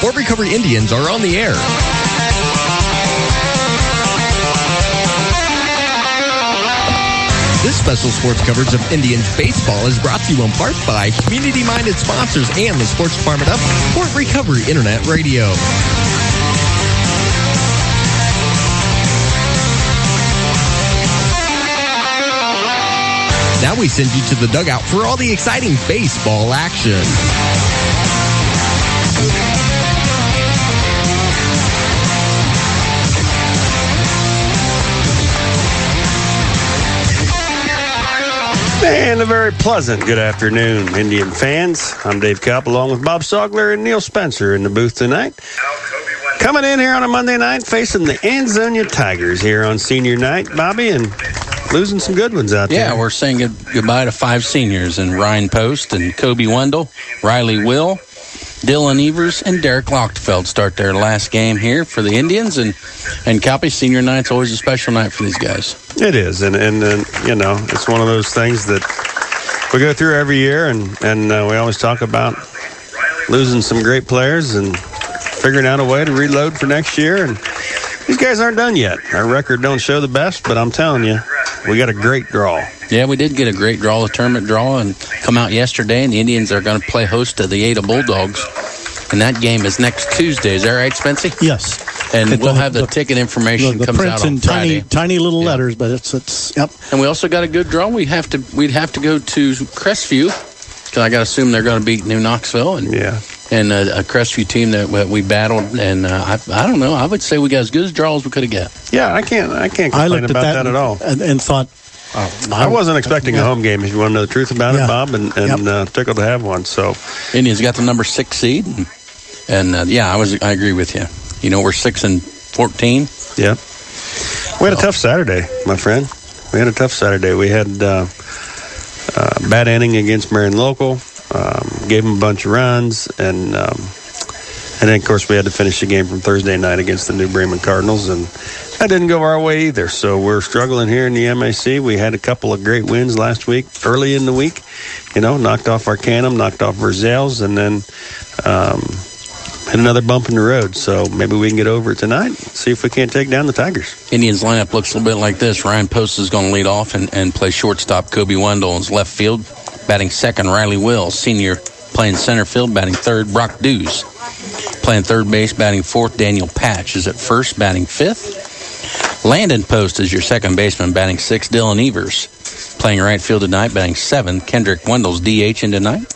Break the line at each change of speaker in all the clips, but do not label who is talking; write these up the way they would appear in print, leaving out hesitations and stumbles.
Fort Recovery Indians are on the air. This special sports coverage of Indians baseball is brought to you in part by community-minded sponsors and the sports department of Fort Recovery Internet Radio. Now we send you to the dugout for all the exciting baseball action.
And a very pleasant good afternoon, Indian fans. I'm Dave Kopp along with Bob Sogler and Neil Spencer in the booth tonight. Coming in here on a Monday night facing the Ansonia Tigers here on senior night, Bobby, and losing some good ones out there.
Yeah, we're saying goodbye to 5 seniors, and Ryan Post and Kobe Wendell, Riley Will, Dylan Evers, and Derek Lochtefeld start their last game here for the Indians. And Koppy, senior night's always a special night for these guys.
It is, and you know, it's one of those things that we go through every year, and we always talk about losing some great players and figuring out a way to reload for next year. And these guys aren't done yet. Our record don't show the best, but I'm telling you, we got a great draw.
Yeah, we did get a great draw, a tournament draw, and come out yesterday, and the Indians are going to play host to the Ada Bulldogs. And that game is next Tuesday. Is that right, Spency?
Yes.
And we'll have the ticket information
the
comes
prints
out on
in
Friday.
tiny little letters, but it's yep.
And we also got a good draw. We'd have to go to Crestview, because I got to assume they're going to beat New Knoxville. And a Crestview team that we battled. And I don't know. I would say we got as good a draw as we could have got.
Yeah, I can't complain about that at all.
And thought,
I wasn't expecting a home game, if you want to know the truth about it, Bob, and tickled to have one. So
Indians got the number 6 seed, and I agree with you. You know, we're 6-14.
Yeah, we had a tough Saturday, my friend. We had a tough Saturday. We had bad inning against Marion Local, gave them a bunch of runs, and then of course we had to finish the game from Thursday night against the New Bremen Cardinals, and that didn't go our way either. So we're struggling here in the MAC. We had a couple of great wins last week, early in the week. You know, knocked off Arcanum, knocked off Versailles, and then had another bump in the road. So maybe we can get over it tonight, see if we can't take down the Tigers.
Indians lineup looks a little bit like this. Ryan Post is going to lead off and play shortstop. Kobe Wendell is left field, batting second. Riley Will, senior, playing center field, batting third. Brock Dews playing third base, batting fourth. Daniel Patch is at first, batting fifth. Landon Post is your second baseman, batting sixth. Dylan Evers playing right field tonight, batting seventh. Kendrick Wendell's DH in tonight.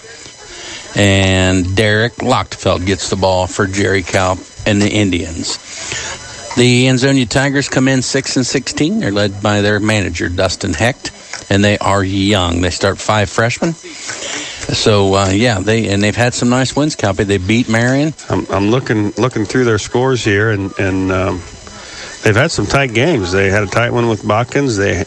And Derek Lochtefeld gets the ball for Jerry Kopp and the Indians. The Ansonia Tigers come in 6-16. They're led by their manager, Dustin Hecht, and they are young. They start 5 freshmen. So, they've had some nice wins, Koppy. They beat Marion.
I'm looking through their scores here, and they've had some tight games. They had a tight one with Botkins. They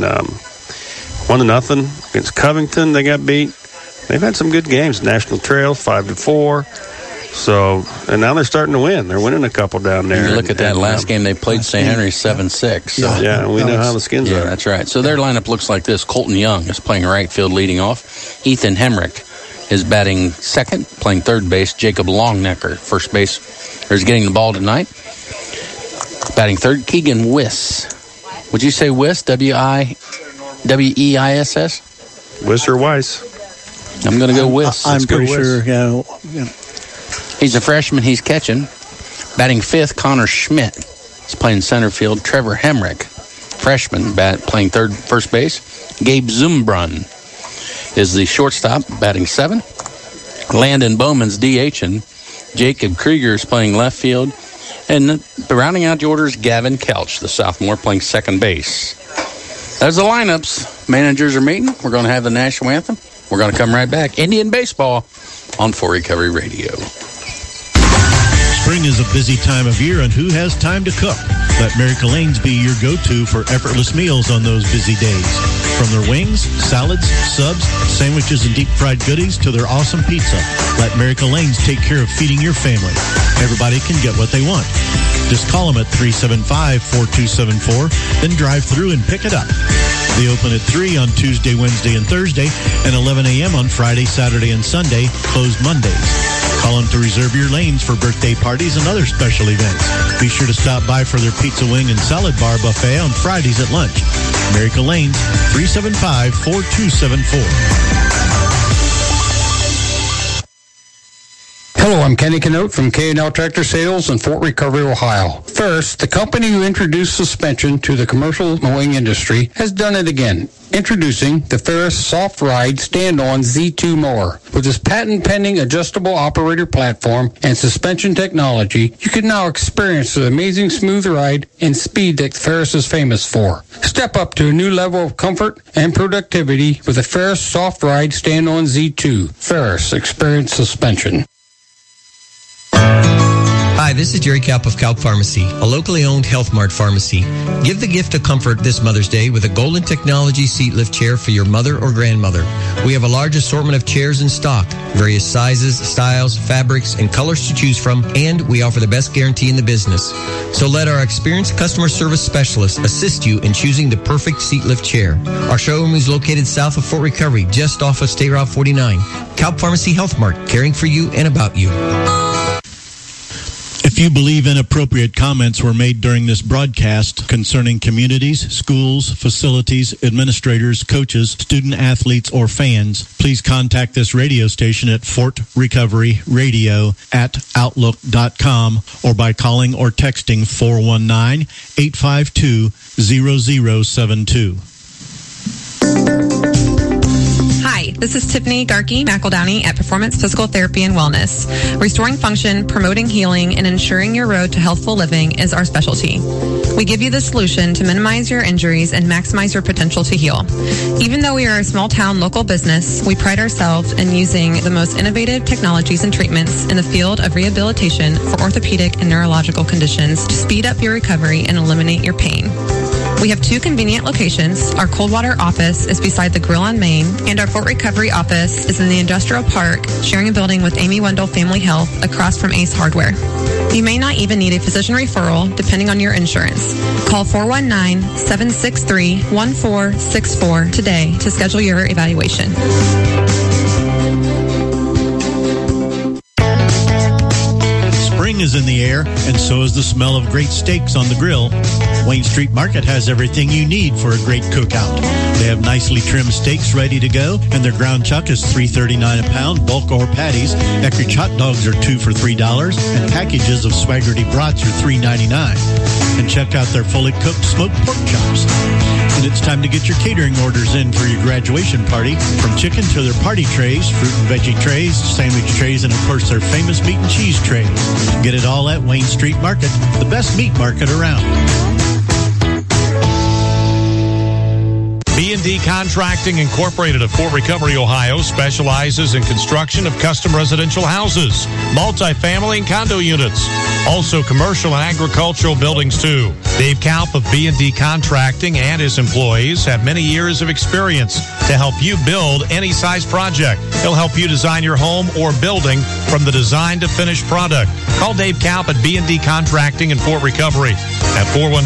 1-0 against Covington. They got beat. They've had some good games. National Trail 5-4. So, and now they're starting to win. They're winning a couple down there.
You look at that last game they played, St. Henry 7-6. So.
Yeah, we know how the Skins are.
Yeah, that's right. So their lineup looks like this. Colton Young is playing right field, leading off. Ethan Hemrick is batting second, playing third base. Jacob Longnecker, first base, is getting the ball tonight. Batting third, Keegan Wiss. Would you say Wiss? W-E-I-S-S?
Wiss or Weiss?
I'm going to go Wiss.
I'm pretty sure, yeah.
He's a freshman. He's catching. Batting fifth, Connor Schmidt. He's playing center field. Trevor Hemrick, freshman, playing first base. Gabe Zumbrun is the shortstop, batting seven. Landon Bowman's DHing. Jacob Krieger is playing left field. And rounding out the order is Gavin Kelch, the sophomore, playing second base. There's the lineups. Managers are meeting. We're going to have the national anthem. We're going to come right back. Indian baseball on Fort Recovery Radio.
Spring is a busy time of year, and who has time to cook? Let Mary Colleen's be your go-to for effortless meals on those busy days. From their wings, salads, subs, sandwiches, and deep-fried goodies to their awesome pizza, let Mary Colleen's take care of feeding your family. Everybody can get what they want. Just call them at 375-4274, then drive through and pick it up. They open at 3 on Tuesday, Wednesday, and Thursday, and 11 a.m. on Friday, Saturday, and Sunday, closed Mondays. Call them to reserve your lanes for birthday parties and other special events. Be sure to stop by for their pizza wing and salad bar buffet on Fridays at lunch. America Lanes, 375-4274.
Hello, I'm Kenny Canote from K&L Tractor Sales in Fort Recovery, Ohio. First, the company who introduced suspension to the commercial mowing industry has done it again. Introducing the Ferris Soft Ride Stand-On Z2 Mower. With its patent-pending adjustable operator platform and suspension technology, you can now experience the amazing smooth ride and speed that Ferris is famous for. Step up to a new level of comfort and productivity with the Ferris Soft Ride Stand-On Z2. Ferris, experience suspension.
Hi, this is Jerry Kalp of Kalp Pharmacy, a locally owned Health Mart pharmacy. Give the gift of comfort this Mother's Day with a Golden Technology seat lift chair for your mother or grandmother. We have a large assortment of chairs in stock, various sizes, styles, fabrics, and colors to choose from, and we offer the best guarantee in the business. So let our experienced customer service specialists assist you in choosing the perfect seat lift chair. Our showroom is located south of Fort Recovery, just off of State Route 49. Kalp Pharmacy Health Mart, caring for you and about you.
If you believe inappropriate comments were made during this broadcast concerning communities, schools, facilities, administrators, coaches, student athletes, or fans, please contact this radio station at fortrecoveryradio@outlook.com or by calling or texting 419-852-0072.
Hi, this is Tiffany Garkey McEldowney at Performance Physical Therapy and Wellness. Restoring function, promoting healing, and ensuring your road to healthful living is our specialty. We give you the solution to minimize your injuries and maximize your potential to heal. Even though we are a small-town local business, we pride ourselves in using the most innovative technologies and treatments in the field of rehabilitation for orthopedic and neurological conditions to speed up your recovery and eliminate your pain. We have 2 convenient locations. Our Coldwater office is beside the Grill on Main, and our Fort Recovery office is in the Industrial Park, sharing a building with Amy Wendell Family Health across from Ace Hardware. You may not even need a physician referral, depending on your insurance. Call 419-763-1464 today to schedule your evaluation.
Spring is in the air, and so is the smell of great steaks on the grill. Wayne Street Market has everything you need for a great cookout. They have nicely trimmed steaks ready to go, and their ground chuck is $3.39 a pound, bulk or patties. Eckrich hot dogs are 2 for $3, and packages of Swaggerty brats are $3.99. And check out their fully cooked smoked pork chops. And it's time to get your catering orders in for your graduation party. From chicken to their party trays, fruit and veggie trays, sandwich trays, and of course their famous meat and cheese trays. Get it all at Wayne Street Market, the best meat market around.
B&D Contracting Incorporated of Fort Recovery, Ohio, specializes in construction of custom residential houses, multifamily and condo units, also commercial and agricultural buildings too. Dave Kalp of B&D Contracting and his employees have many years of experience to help you build any size project. He'll help you design your home or building from the design to finished product. Call Dave Kalp at B&D Contracting in Fort Recovery at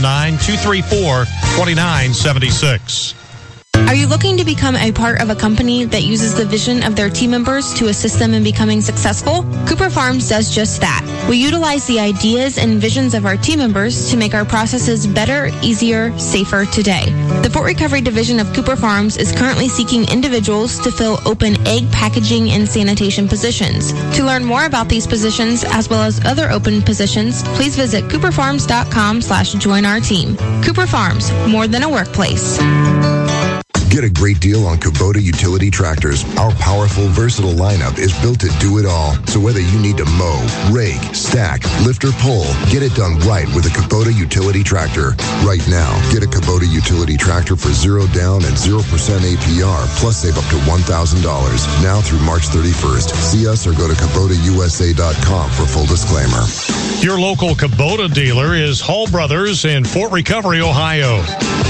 419-234-2976.
Are you looking to become a part of a company that uses the vision of their team members to assist them in becoming successful? Cooper Farms does just that. We utilize the ideas and visions of our team members to make our processes better, easier, safer today. The Fort Recovery Division of Cooper Farms is currently seeking individuals to fill open egg packaging and sanitation positions. To learn more about these positions, as well as other open positions, please visit cooperfarms.com/join our team. Cooper Farms, more than a workplace.
Get a great deal on Kubota utility tractors. Our powerful, versatile lineup is built to do it all. So whether you need to mow, rake, stack, lift, or pull, get it done right with a Kubota utility tractor. Right now, get a Kubota utility tractor for 0 down and 0% APR, plus save up to $1,000. Now through March 31st. See us or go to KubotaUSA.com for full disclaimer.
Your local Kubota dealer is Hall Brothers in Fort Recovery, Ohio.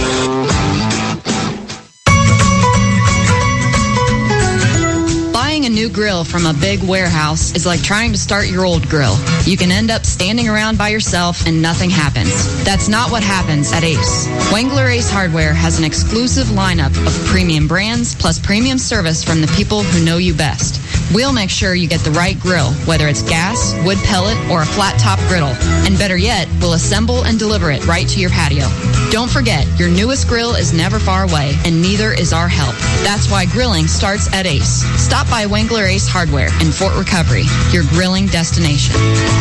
Buying a new grill from a big warehouse is like trying to start your old grill. You can end up standing around by yourself and nothing happens. That's not what happens at Ace. Wengler Ace Hardware has an exclusive lineup of premium brands plus premium service from the people who know you best. We'll make sure you get the right grill, whether it's gas, wood pellet, or a flat top griddle. And better yet, we'll assemble and deliver it right to your patio. Don't forget, your newest grill is never far away, and neither is our help. That's why grilling starts at Ace. Stop by Wengler Ace Hardware in Fort Recovery, your grilling destination.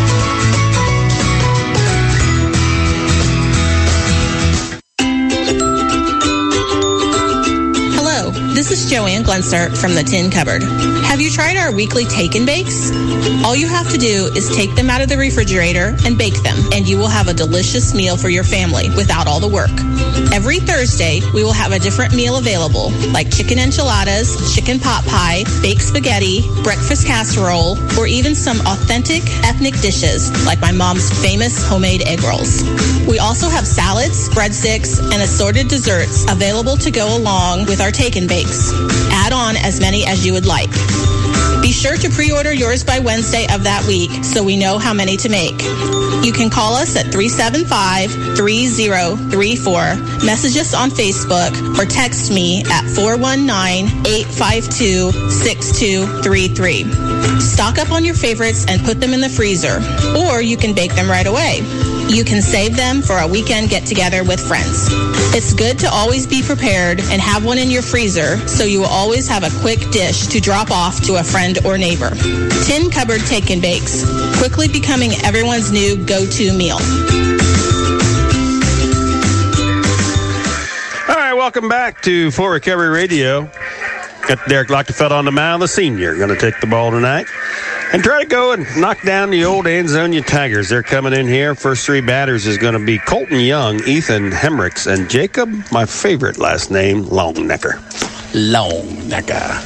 This is Joanne Glenser from the Tin Cupboard. Have you tried our weekly take and bakes? All you have to do is take them out of the refrigerator and bake them, and you will have a delicious meal for your family without all the work. Every Thursday, we will have a different meal available, like chicken enchiladas, chicken pot pie, baked spaghetti, breakfast casserole, or even some authentic ethnic dishes, like my mom's famous homemade egg rolls. We also have salads, breadsticks, and assorted desserts available to go along with our take and bakes. Add on as many as you would like. Be sure to pre-order yours by Wednesday of that week so we know how many to make. You can call us at 375-3034, message us on Facebook, or text me at 419-852-6233. Stock up on your favorites and put them in the freezer, or you can bake them right away. You can save them for a weekend get-together with friends. It's good to always be prepared and have one in your freezer so you will always have a quick dish to drop off to a friend or neighbor. Tin Cupboard Take and Bakes, quickly becoming everyone's new go-to meal.
All right, welcome back to Fort Recovery Radio. Got Derek Lochtefeld on the mound, the senior, going to take the ball tonight and try to go and knock down the old Ansonia Tigers. They're coming in here. First three batters is going to be Colton Young, Ethan Hemricks, and Jacob, my favorite last name, Longnecker.
Longnecker.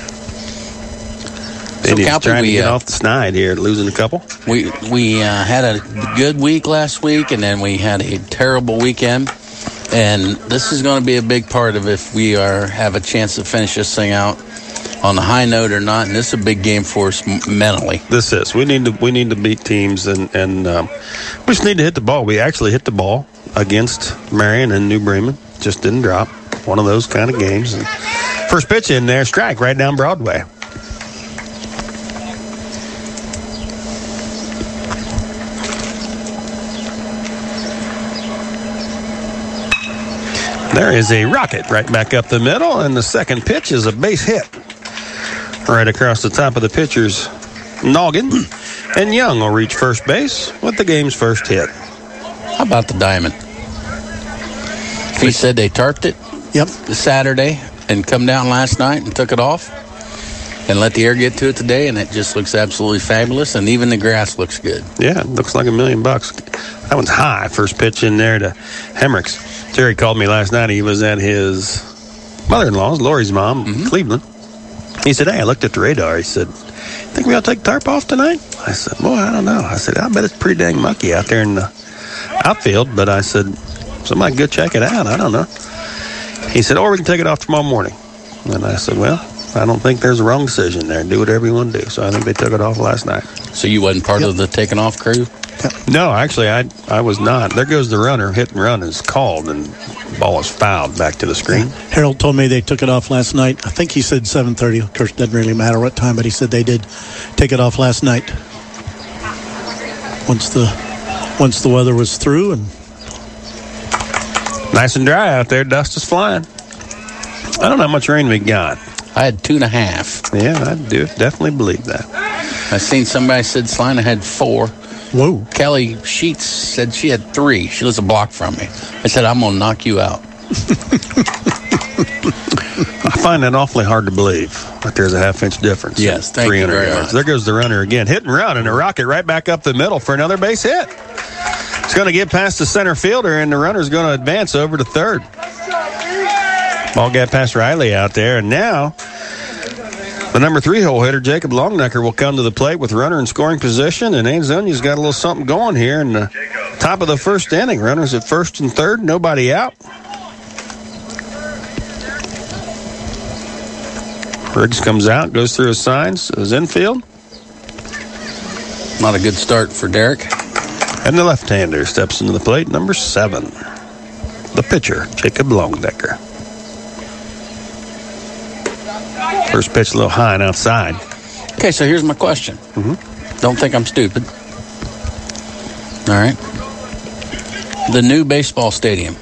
So he's trying to get off the snide here, losing a couple.
We had a good week last week, and then we had a terrible weekend. And this is going to be a big part of if we have a chance to finish this thing out on the high note or not. And this is a big game for us mentally.
This is. We need to beat teams, and we just need to hit the ball. We actually hit the ball against Marion and New Bremen. Just didn't drop. One of those kind of games. And first pitch in there, strike right down Broadway. There is a rocket right back up the middle, and the second pitch is a base hit right across the top of the pitcher's noggin. And Young will reach first base with the game's first hit.
How about the diamond? He said they tarped it Saturday and come down last night and took it off and let the air get to it today, and it just looks absolutely fabulous, and even the grass looks good.
Yeah, it looks like $1 million. That one's high. First pitch in there to Hemricks. Terry called me last night. He was at his mother-in-law's, Lori's mom, Cleveland. He said, hey, I looked at the radar. He said, think we ought to take the tarp off tonight? I said, boy, I don't know. I said, I bet it's pretty dang mucky out there in the outfield. But I said, somebody go check it out. I don't know. He said, or we can take it off tomorrow morning. And I said, well, I don't think there's a wrong decision there. Do whatever you want to do. So I think they took it off last night.
So you wasn't part of the taking off crew?
No, actually, I was not. There goes the runner. Hit and run is called, and the ball is fouled back to the screen.
Harold told me they took it off last night. I think he said 7:30. Of course, it doesn't really matter what time, but he said they did take it off last night. Once the weather was through, and
nice and dry out there. Dust is flying. I don't know how much rain we got.
I had 2.5.
Yeah, I do definitely believe that.
I seen somebody said Salina had 4.
Whoa.
Kelly Sheets said she had 3. She lives a block from me. I said, I'm going to knock you out.
I find that awfully hard to believe that there's a half-inch difference.
Yes, thank you very much.
There goes the runner again. Hit and run, and a rocket right back up the middle for another base hit. It's going to get past the center fielder, and the runner's going to advance over to third. Ball got past Riley out there, and now the number 3 hole hitter, Jacob Longnecker, will come to the plate with runner in scoring position, and Ansonia's got a little something going here in the top of the first inning. Runners at first and third, nobody out. Riggs comes out, goes through his signs, his infield.
Not a good start for Derek.
And the left-hander steps into the plate, number 7. The pitcher, Jacob Longnecker. First pitch a little high and outside.
Okay, so here's my question. Don't think I'm stupid. All right. The new baseball stadium.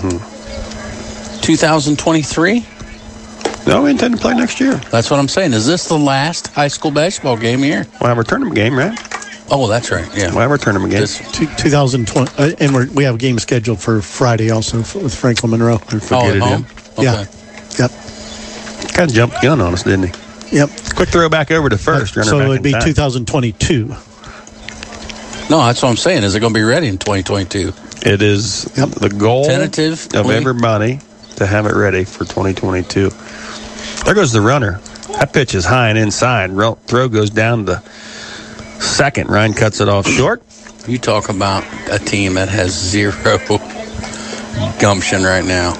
2023?
No, we intend to play next year.
That's what I'm saying. Is this the last high school baseball game here?
We'll have our tournament game, right?
Oh, that's right. Yeah.
We'll have our tournament game.
2020, and we have a game scheduled for Friday also with Franklin Monroe.
Forget it in.
Okay.
Yeah. Yep.
Kind of jumped the gun on us, didn't he?
Yep.
Quick throw back over to first.
So it would be 2022.
No, that's what I'm saying. Is it going to be ready in 2022?
It is the goal
Tentative
of everybody to have it ready for 2022. There goes the runner. That pitch is high and inside. Throw goes down to second. Ryan cuts it off short.
You talk about a team that has zero gumption right now.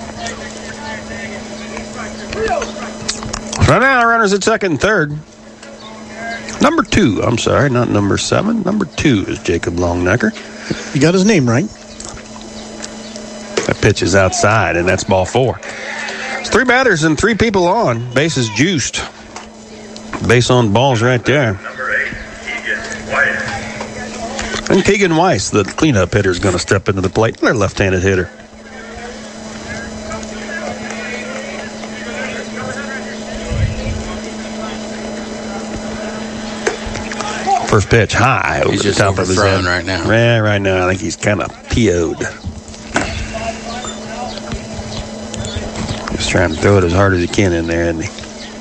So now runners at second and third. Number 2, I'm sorry, not number 7. Number 2 is Jacob Longnecker.
You got his name right.
That pitch is outside, and that's ball 4. It's 3 batters and 3 people on. Base is juiced. Base on balls right there. And Keegan Weiss, the cleanup hitter, is going to step into the plate. They're left-handed hitter. First pitch high over the top of his head
right now.
Yeah, right now I think he's kind of PO'd. Just trying to throw it as hard as he can in there, isn't he?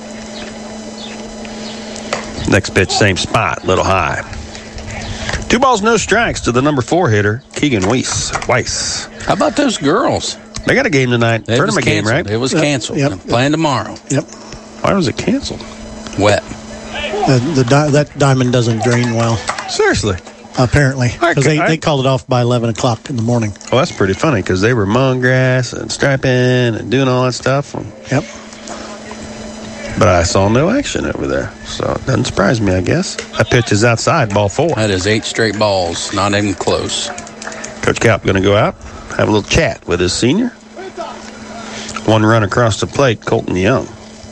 Next pitch, same spot, little high. 2 balls, no strikes to the number 4 hitter, Keegan Weiss.
How about those girls?
They got a game tonight. Tournament game, right?
It was canceled.
Yep.
Playing tomorrow.
Yep.
Why was it canceled?
Wet.
That diamond doesn't drain well.
Seriously?
Apparently. Because they called it off by 11 o'clock in the morning.
Well, that's pretty funny because they were mowing grass and striping and doing all that stuff.
Yep.
But I saw no action over there, so it doesn't surprise me, I guess. That pitch is outside, ball 4.
That is 8 straight balls, not even close.
Coach Kaup going to go out, have a little chat with his senior. 1 run across the plate, Colton Young.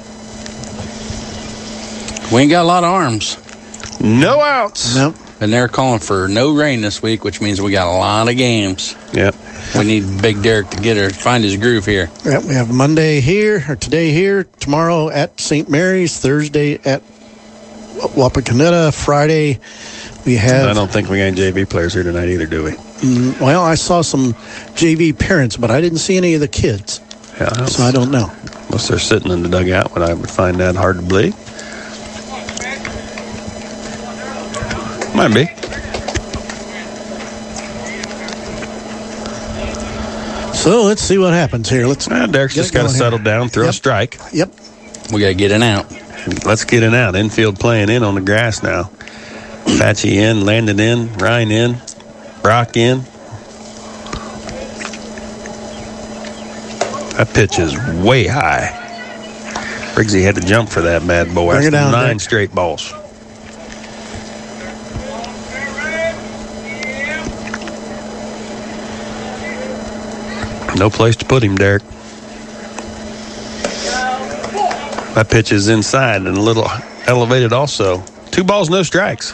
We ain't got a lot of arms.
No outs.
Nope.
And they're calling for no rain this week, which means we got a lot of games.
Yep.
We need Big Derek to find his groove here.
Yep, we have Monday here, or today here, tomorrow at St. Mary's, Thursday at Wapakoneta, Friday we have...
I don't think we got any JV players here tonight either, do we?
Well, I saw some JV parents, but I didn't see any of the kids.
Yeah,
so I don't know.
Unless they're sitting in the dugout, but I would find that hard to believe. Might be.
So let's see what happens here.
Derek's just got to settle down, throw a strike.
Yep.
We got to get in out.
Let's get in out. Infield playing in on the grass now. Patchy in, Landon in, Ryan in, Brock in. That pitch is way high. Briggsy had to jump for that bad boy.
Bring it down,
9
Derek.
straight balls. No place to put him, Derek. That pitch is inside and a little elevated also. 2 balls, no strikes.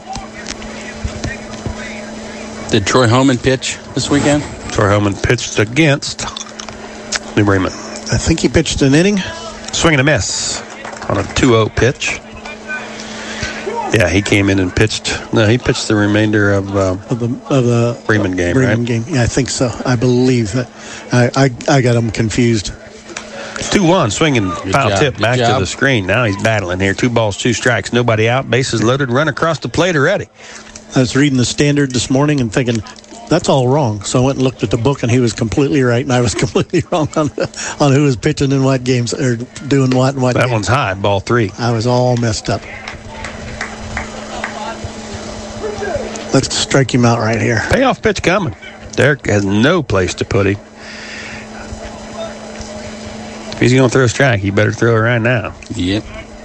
Did Troy Homan pitch this weekend?
Troy Homan pitched against New Bremen.
I think he pitched an inning.
Swing and a miss on a 2-0 pitch. Yeah, he came in and pitched. No, he pitched the remainder of the Bremen game,
Bremen
right?
game. Yeah, I think so. I believe that. I got him confused.
2-1, swinging foul
job,
tip
good
back to
job.
the screen. Now he's battling here. 2 balls, 2 strikes. Nobody out. Bases loaded. Run across the plate already.
I was reading the Standard this morning and thinking, that's all wrong. So I went and looked at the book, and he was completely right, and I was completely wrong on who was pitching in what games, or doing what and what
That
games.
one's high, ball 3.
I was all messed up. Let's strike him out right here.
Payoff pitch coming. Derek has no place to put him. If he's going to throw a strike, he better throw it right now.
Yep.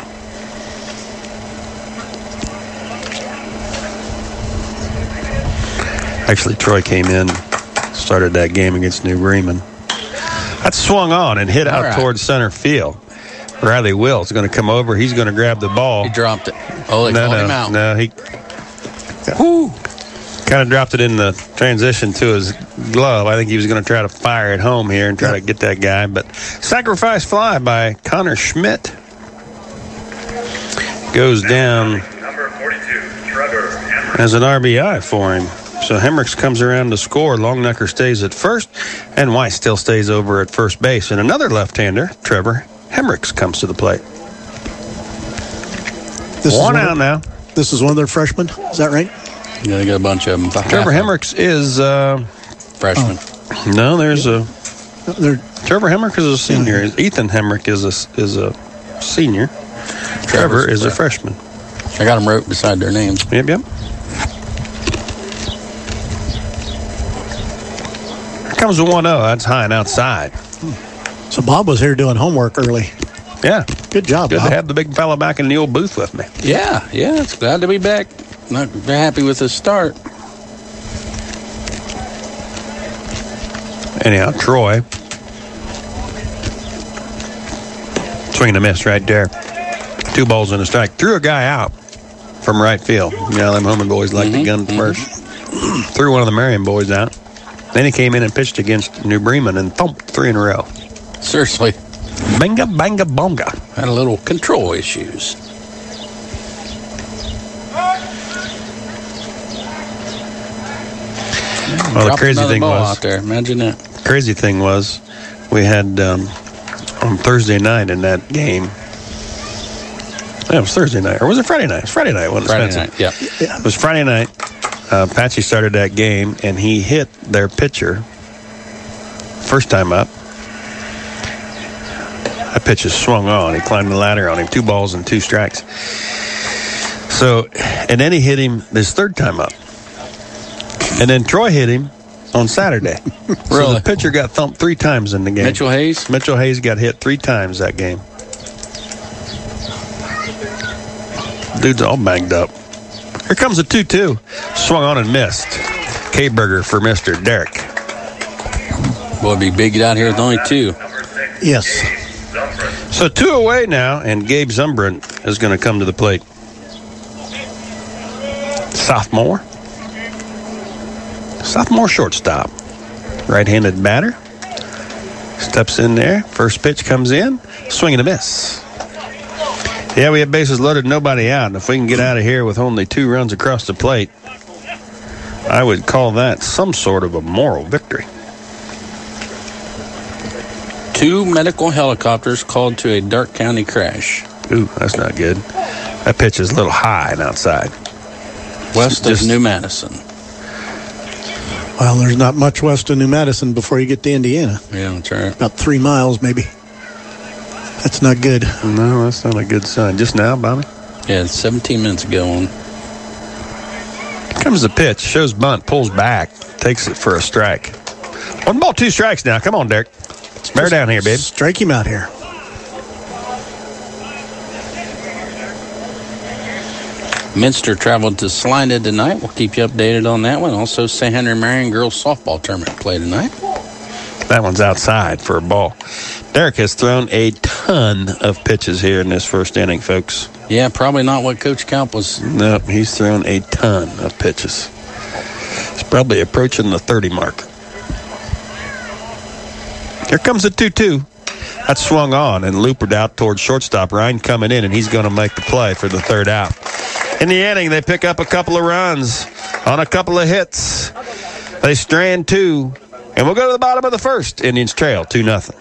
Actually, Troy came in, started that game against New Bremen. That swung on and hit out
right.
towards center field. Riley Will is going to come over. He's going to grab the ball.
He dropped it. Oh, they called him out.
No, he kind of dropped it in the transition to his glove. I think he was going to try to fire it home here and try to get that guy. But sacrifice fly by Connor Schmidt goes down as an RBI for him. So Hemricks comes around to score. Longnecker stays at first, and White still stays over at first base. And another left-hander, Trevor Hemricks, comes to the plate. One out now.
This is one of their freshmen. Is that right?
Yeah, they got a bunch of them.
Trevor Hemricks is
freshman.
No, there's Trevor Hemrick is a senior. Ethan Hemrick is a senior. Trevor is a freshman.
I got them wrote beside their names.
Yep. Here comes the 1-0. That's high and outside.
So Bob was here doing homework early.
Yeah.
Good job,
Good
Bob.
to have the big fella back in the old booth with me.
Yeah. It's glad to be back. Not very happy with the start.
Anyhow, Troy. Swing and a miss right there. 2 balls and a strike. Threw a guy out from right field. You know, them Homan boys like to gun first. Threw one of the Marion boys out. Then he came in and pitched against New Bremen and thumped 3 in a row.
Seriously.
Banga, banga, bonga.
Had a little control issues.
Well, the crazy thing was
out there. Imagine that.
Crazy thing was, we had on Thursday night in that game. Yeah, it was Thursday night, or was it Friday night? It was Friday night, wasn't it,
Friday
Spencer?
night, yeah.
It was Friday night. Patchy started that game, and he hit their pitcher first time up. That pitch is swung on. He climbed the ladder on him. 2 balls and 2 strikes. So, and then he hit him this third time up. And then Troy hit him on Saturday. So the pitcher got thumped 3 times in the game.
Mitchell Hayes?
Mitchell Hayes got hit 3 times that game. Dude's all banged up. Here comes a 2-2. Swung on and missed. K-Burger for Mr. Derek.
Boy, it'd be big out here with only 2.
Yes.
So 2 away now, and Gabe Zumbrant is going to come to the plate. Sophomore shortstop. Right-handed batter. Steps in there. First pitch comes in. Swing and a miss. Yeah, we have bases loaded, nobody out. And if we can get out of here with only 2 runs across the plate, I would call that some sort of a moral victory.
2 medical helicopters called to a Darke County crash.
Ooh, that's not good. That pitch is a little high and outside.
West of New Madison.
Well, there's not much west of New Madison before you get to Indiana.
Yeah, that's right.
About 3 miles, maybe. That's not good.
No, that's not a good sign. Just now, Bobby?
Yeah, 17 minutes ago on.
Comes the pitch. Shows bunt. Pulls back. Takes it for a strike. 1 ball, 2 strikes now. Come on, Derek. Bear down here, babe.
Strike him out here.
Minster traveled to Salina tonight. We'll keep you updated on that one. Also, St. Henry Marion girls softball tournament play tonight.
That one's outside for a ball. Derek has thrown a ton of pitches here in this first inning, folks.
Yeah, probably not what Coach Kalp was.
No, he's thrown a ton of pitches. He's probably approaching the 30 mark. Here comes the 2-2. That's swung on and loopered out towards shortstop. Ryan coming in, and he's going to make the play for the 3rd out. In the inning, they pick up a couple of runs on a couple of hits. They strand 2, and we'll go to the bottom of the 1st. Indians trail 2-0.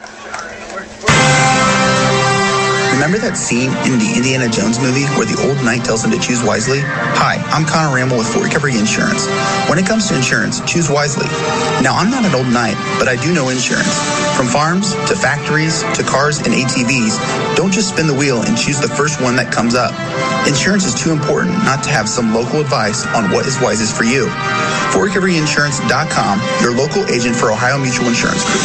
Remember that scene in the Indiana Jones movie where the old knight tells him to choose wisely? Hi, I'm Connor Ramble with Fort Recovery Insurance. When it comes to insurance, choose wisely. Now, I'm not an old knight, but I do know insurance. From farms to factories to cars and ATVs, don't just spin the wheel and choose the first one that comes up. Insurance is too important not to have some local advice on what is wisest for you. FortRecoveryInsurance.com, your local agent for Ohio Mutual Insurance Group.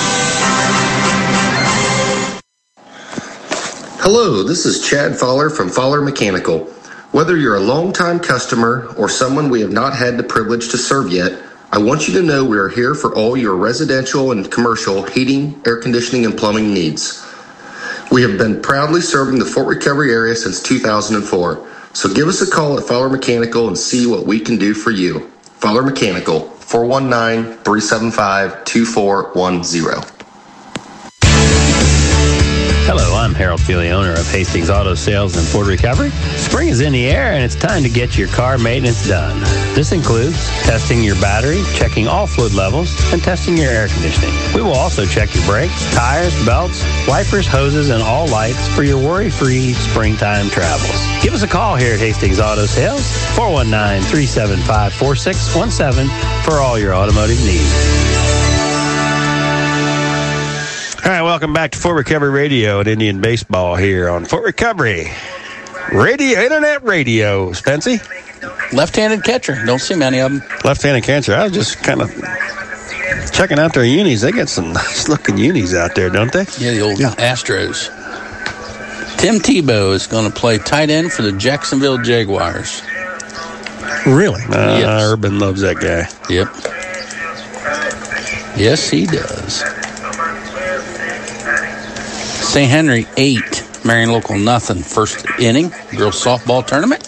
Hello, this is Chad Fowler from Fowler Mechanical. Whether you're a longtime customer or someone we have not had the privilege to serve yet, I want you to know we are here for all your residential and commercial heating, air conditioning, and plumbing needs. We have been proudly serving the Fort Recovery area since 2004. So give us a call at Fowler Mechanical and see what we can do for you. Fowler Mechanical, 419-375-2410.
Hello, I'm Harold Feely, owner of Hastings Auto Sales in Fort Recovery. Spring is in the air and it's time to get your car maintenance done. This includes testing your battery, checking all fluid levels, and testing your air conditioning. We will also check your brakes, tires, belts, wipers, hoses, and all lights for your worry-free springtime travels. Give us a call here at Hastings Auto Sales, 419-375-4617 for all your automotive needs.
All right, welcome back to Fort Recovery Radio and Indian Baseball here on Fort Recovery Radio, Internet Radio. Spency?
Left-handed catcher. Don't see many of them.
Left-handed catcher. I was just kind of checking out their unis. They got some nice-looking unis out there, don't they?
Yeah, the old Astros. Tim Tebow is going to play tight end for the Jacksonville Jaguars.
Really?
Yes.
Urban loves that guy.
Yep. Yes, he does. St. Henry 8, Marion Local nothing. First inning, girls softball tournament.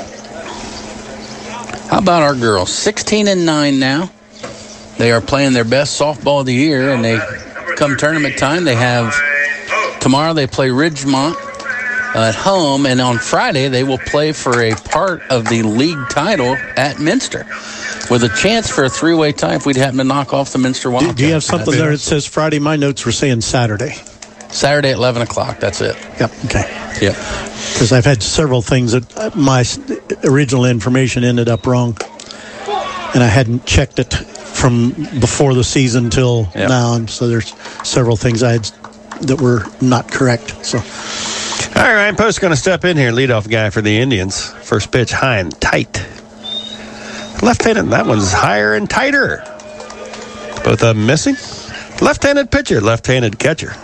How about our girls? 16-9 now. They are playing their best softball of the year, and they come tournament time. They have tomorrow. They play Ridgemont at home, and on Friday they will play for a part of the league title at Minster, with a chance for a three-way tie if we'd happen to knock off the Minster Wildcats.
Do you have something there that says Friday? My notes were saying Saturday.
Saturday at 11 o'clock. That's it.
Yep. Okay.
Yep.
Because I've had several things that my original information ended up wrong, and I hadn't checked it from before the season till now, and so there's several things I had that were not correct. So,
all right, Ryan Post's going to step in here, leadoff guy for the Indians. First pitch, high and tight. Left-handed, that one's higher and tighter. Both of them missing. Left-handed pitcher, left-handed catcher.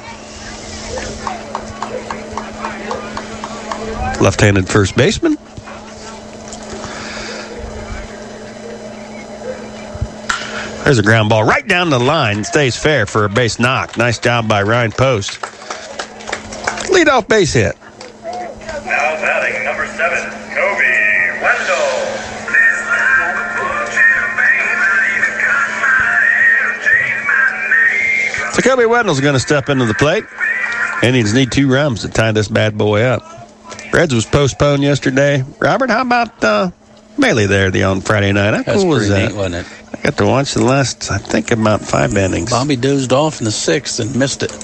Left-handed first baseman. There's a ground ball right down the line. Stays fair for a base knock. Nice job by Ryan Post. Leadoff base hit.
Now batting number 7, Kobe Wendell.
So Kobe Wendell's going to step into the plate. Indians need 2 runs to tie this bad boy up. Reds was postponed yesterday. Robert, how about Melee there on Friday night? How cool was that?
Neat, wasn't it?
I got to watch the last, I think, about 5 innings.
Bobby dozed off in the 6th and missed it.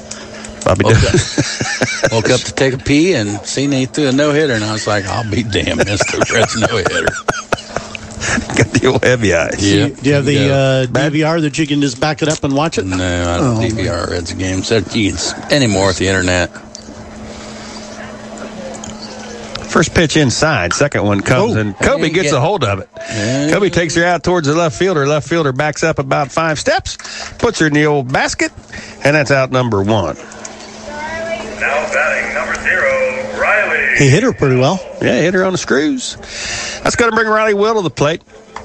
Woke up to take a pee and seen he threw a no-hitter, and I was like, I'll be damned, missed the Reds no-hitter.
Got the old heavy eyes.
Yeah.
Do you have the DVR that you can just back it up and watch it?
No, I don't DVR Reds games anymore with the internet.
First pitch inside. Second one comes, and Kobe gets a hold of it.
Yeah.
Kobe takes her out towards the left fielder. Left fielder backs up about 5 steps, puts her in the old basket, and that's out number 1.
Now batting number 0, Riley.
He hit her pretty well.
Yeah, hit her on the screws. That's going to bring Riley Will to the plate.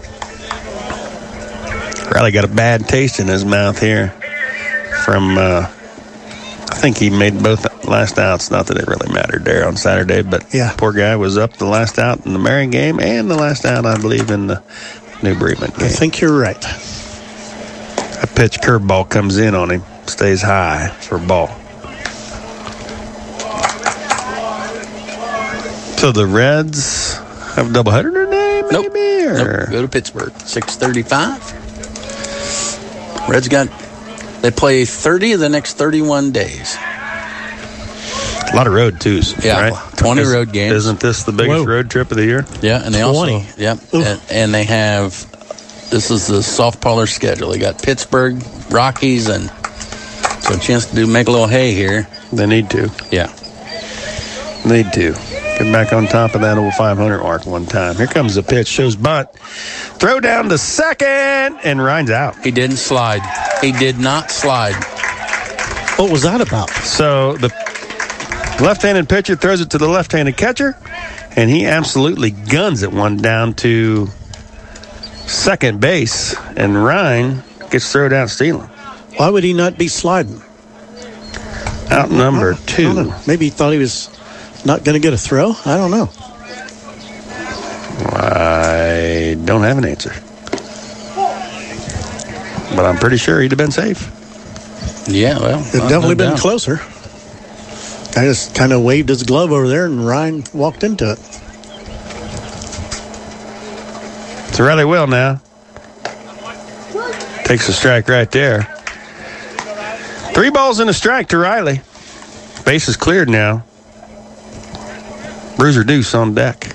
Riley got a bad taste in his mouth here from, I think he made both last outs. Not that it really mattered there on Saturday, but poor guy was up the last out in the Marion game and the last out, I believe, in the New Bremen game.
I think you're right.
A pitch curveball comes in on him, stays high for a ball. So the Reds have a doubleheader today, maybe?
Nope. Go to Pittsburgh, 6:35. Reds they play 30 of the next 31 days.
A lot of road, too.
Yeah,
right?
20 road games.
Isn't this the biggest road trip of the year?
Yeah, and they
20.
also, and they have, this is the softballer schedule. They got Pittsburgh, Rockies, and so a chance to make a little hay here.
They need to.
Yeah.
Need to. Get back on top of that old 500 mark one time. Here comes the pitch. Shows bunt. Throw down to second, and Ryan's out.
He didn't slide. He did not slide.
What was that about?
So the left-handed pitcher throws it to the left-handed catcher, and he absolutely guns it one down to second base, and Ryan gets thrown out stealing.
Why would he not be sliding?
Out number 2.
Maybe he thought he was not going to get a throw. I don't know.
I don't have an answer. But I'm pretty sure he'd have been safe.
Yeah, well.
It'd definitely been closer. I just kind of waved his glove over there, and Ryan walked into it.
It's Riley Will now. Takes a strike right there. 3 balls and a strike to Riley. Base is cleared now. Bruiser Deuce on deck.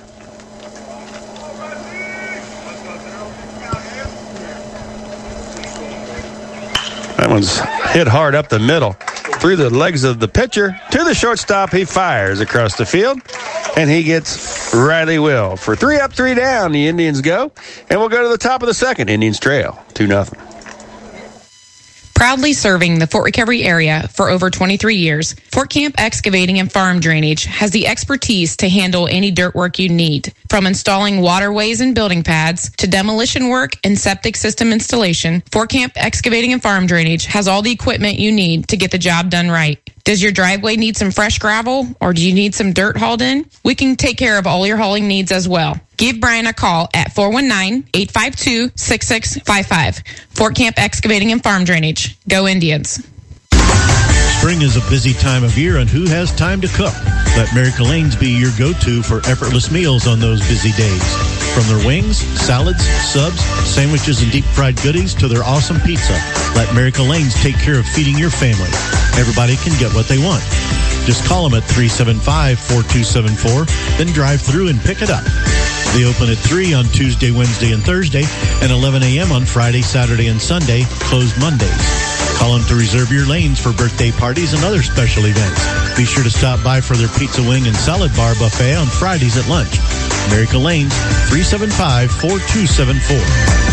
That one's hit hard up the middle. Through the legs of the pitcher to the shortstop. He fires across the field, and he gets Riley Will. For 3 up, 3 down, the Indians go. And we'll go to the top of the second. Indians trail 2-0.
Proudly serving the Fort Recovery area for over 23 years, Fort Camp Excavating and Farm Drainage has the expertise to handle any dirt work you need. From installing waterways and building pads to demolition work and septic system installation, Fort Camp Excavating and Farm Drainage has all the equipment you need to get the job done right. Does your driveway need some fresh gravel, or do you need some dirt hauled in? We can take care of all your hauling needs as well. Give Brian a call at 419-852-6655. Fort Camp Excavating and Farm Drainage. Go Indians.
Spring is a busy time of year, and who has time to cook? Let Mary Lane's be your go-to for effortless meals on those busy days. From their wings, salads, subs, sandwiches, and deep-fried goodies to their awesome pizza, let Mary Lane's take care of feeding your family. Everybody can get what they want. Just call them at 375-4274, then drive through and pick it up. They open at 3 on Tuesday, Wednesday, and Thursday, and 11 a.m. on Friday, Saturday, and Sunday, closed Mondays. Call them to reserve your lanes for birthday parties and other special events. Be sure to stop by for their pizza wing and salad bar buffet on Fridays at lunch. Miracle Lanes, 375-4274.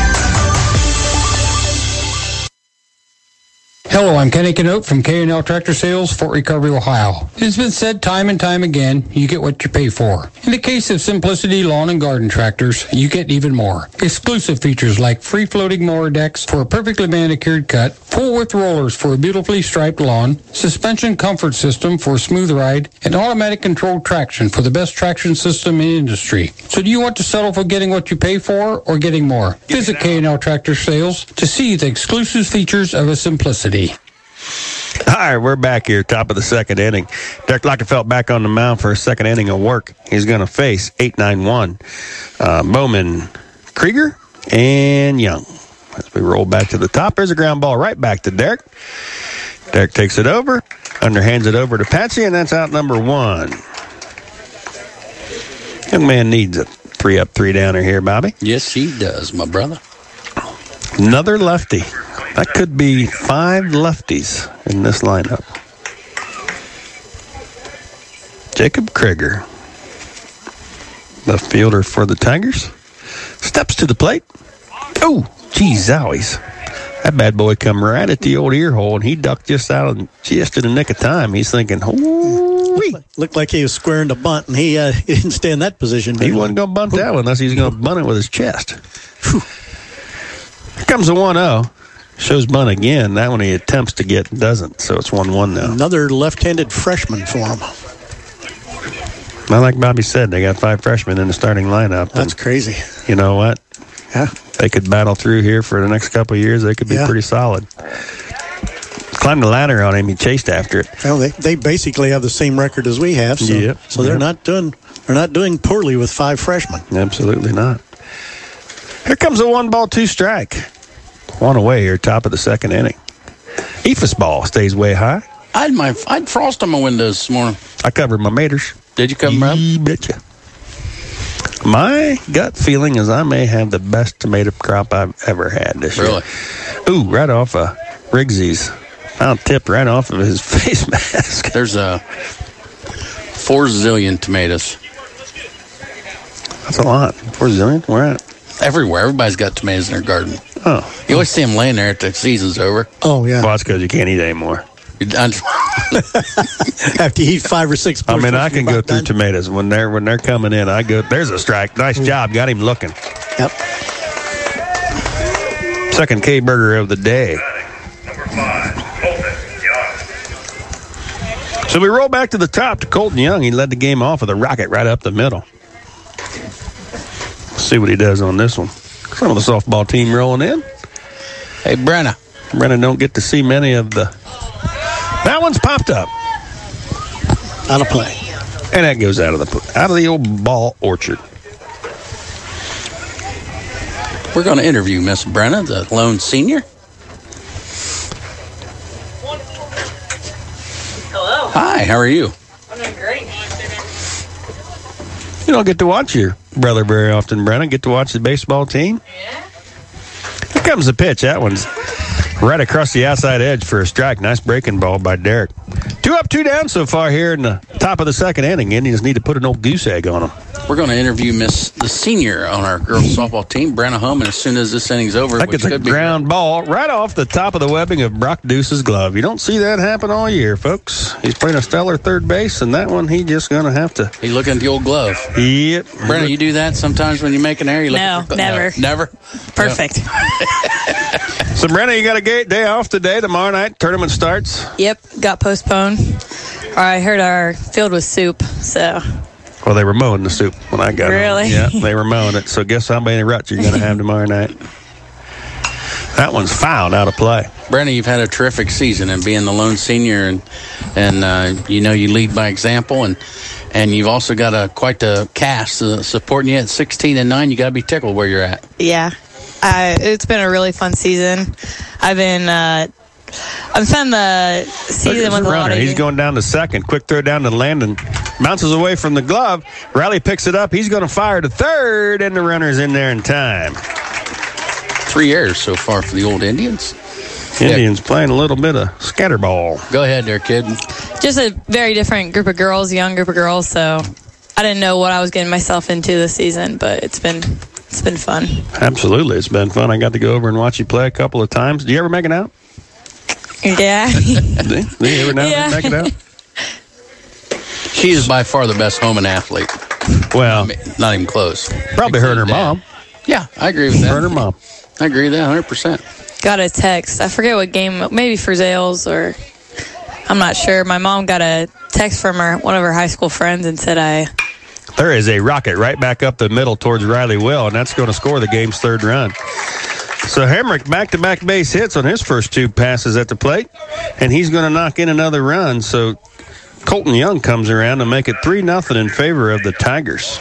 Hello, I'm Kenny Canote from K&L Tractor Sales, Fort Recovery, Ohio. It's been said time and time again, you get what you pay for. In the case of Simplicity Lawn and Garden Tractors, you get even more. Exclusive features like free-floating mower decks for a perfectly manicured cut, full-width rollers for a beautifully striped lawn, suspension comfort system for a smooth ride, and automatic controlled traction for the best traction system in the industry. So do you want to settle for getting what you pay for or getting more? Visit K&L Tractor Sales to see the exclusive features of a Simplicity.
All right, we're back here, top of the second inning. Derek Lockenfeld back on the mound for a second inning of work. He's going to face 8-9-1 Bowman, Krieger, and Young. As we roll back to the top, there's a ground ball right back to Derek. Derek takes it over, underhands it over to Patsy, and that's out number 1. Young man needs a 3 up, 3 downer here, Bobby.
Yes, he does, my brother.
Another lefty. That could be 5 lefties in this lineup. Jacob Krieger, the fielder for the Tigers, steps to the plate. Oh, geez, zowies. That bad boy come right at the old ear hole, and he ducked just out of just in the nick of time. He's thinking, "Hoo-wee."
Looked like he was squaring to bunt, and he didn't stay in that position.
He wasn't going to bunt that one unless he's going to bunt it with his chest. Whew. Here comes the 1-0. Shows bunt again. That one he attempts to get, doesn't. So it's 1-1 now.
Another left-handed freshman for him.
Well, like Bobby said, they got 5 freshmen in the starting lineup.
That's crazy.
You know what?
Yeah.
They could battle through here for the next couple of years. They could be pretty solid. Climbed the ladder on him. He chased after it.
Well, they basically have the same record as we have. So, so they're not doing poorly with 5 freshmen.
Absolutely not. Here comes a 1-ball, 2 strike. 1 away here, top of the second inning. Ephus ball stays way high.
I'd frost on my windows this morning.
I covered my maters.
Did you cover them up?
Betcha. My gut feeling is I may have the best tomato crop I've ever had this year.
Really?
Ooh, right off of Riggsy's. Found tipped right off of his face mask.
There's 4 zillion tomatoes.
That's a lot. 4 zillion? Where at?
Everywhere. Everybody's got tomatoes in their garden.
Oh.
You always see them laying there after the season's over.
Oh, yeah.
Well, that's because you can't eat anymore.
After you eat 5 or 6
I mean, I can go through tomatoes. When they're coming in, I go, there's a strike. Nice job. Got him looking.
Yep.
Second K-burger of the day.
Number 5, Colton Young.
So we roll back to the top to Colton Young. He led the game off with a rocket right up the middle. See what he does on this one. Some of the softball team rolling in.
Hey, Brenna.
Brenna don't get to see many of the... That one's popped up.
Out of play.
And that goes out of the old ball orchard.
We're going to interview Miss Brenna, the lone senior.
Hello.
Hi, how are you?
I'm doing great.
You don't get to watch your brother very often, Brenna. Get to watch the baseball team.
Yeah.
Here comes the pitch. That one's right across the outside edge for a strike. Nice breaking ball by Derek. 2 up, 2 down so far here in the top of the second inning. Indians need to put an old goose egg on them.
We're going to interview the senior on our girls softball team, Brenna Hummon, as soon as this inning's over.
That gets a ground ball right off the top of the webbing of Brock Deuce's glove. You don't see that happen all year, folks. He's playing a stellar third base, and that one he's just going to have to.
He's looking at the old glove.
Yep.
Brenna, you do that sometimes when you make an error?
No, never.
Never?
Perfect.
So, Brenna, you got a day off today. Tomorrow night, tournament starts.
Yep, got postponed. I heard our field was soup, so.
Well, they were mowing the soup when I got
Really?
home. Yeah, they were mowing it. So guess how many ruts you're going to have tomorrow night. That one's fouled out of play.
Brenna, you've had a terrific season, and being the lone senior, and you lead by example, and you've also got quite a cast supporting you at 16-9. You got to be tickled where you're at.
Yeah, it's been a really fun season. I'm spending the season with a lot of
He's going down to second. Quick throw down to Landon. Bounces away from the glove. Riley picks it up. He's going to fire to third, and the runner's in there in time.
3 errors so far for the old Indians.
Indians playing a little bit of scatterball.
Go ahead there, kid.
Just a very different group of girls, young group of girls, so I didn't know what I was getting myself into this season, but it's been fun.
Absolutely. It's been fun. I got to go over and watch you play a couple of times. Do you ever make it out?
Yeah.
Do you ever make it out?
She is by far the best home and athlete.
Well,
not even close.
Probably hurt her mom.
Yeah, I agree with that.
Hurt her mom.
I agree with that 100%.
Got a text. I forget what game, maybe for Zales or I'm not sure. My mom got a text from one of her high school friends and said
there is a rocket right back up the middle towards Riley Will, and that's going to score the game's third run. So Hemrick back-to-back base hits on his first 2 passes at the plate, and he's going to knock in another run. So Colton Young comes around to make it 3-0 in favor of the Tigers.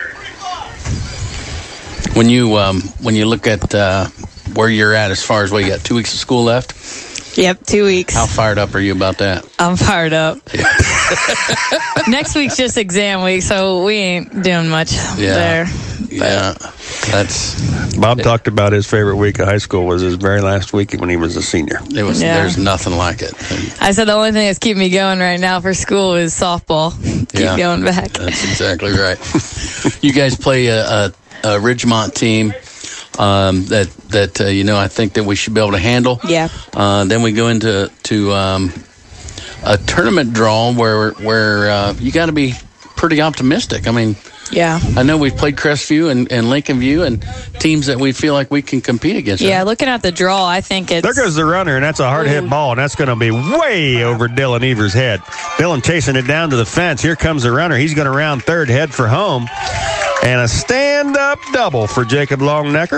When you look at where you're at as far as you got 2 weeks of school left?
Yep, 2 weeks.
How fired up are you about that?
I'm fired up. Next week's just exam week, so we ain't doing much there.
Yeah,
Bob talked about his favorite week of high school was his very last week when he was a senior.
There's nothing like it.
I said the only thing that's keeping me going right now for school is softball. Keep going back.
That's exactly right. You guys play a Ridgemont team that I think that we should be able to handle.
Yeah.
Then we go into a tournament draw where you got to be pretty optimistic. I mean,
yeah.
I know we've played Crestview and Lincoln View and teams that we feel like we can compete against.
Yeah, looking at the draw, I think it's...
There goes the runner, and that's a hard hit ball, and that's going to be way over Dylan Evers' head. Dylan chasing it down to the fence. Here comes the runner. He's going to round third, head for home. And a stand-up double for Jacob Longnecker.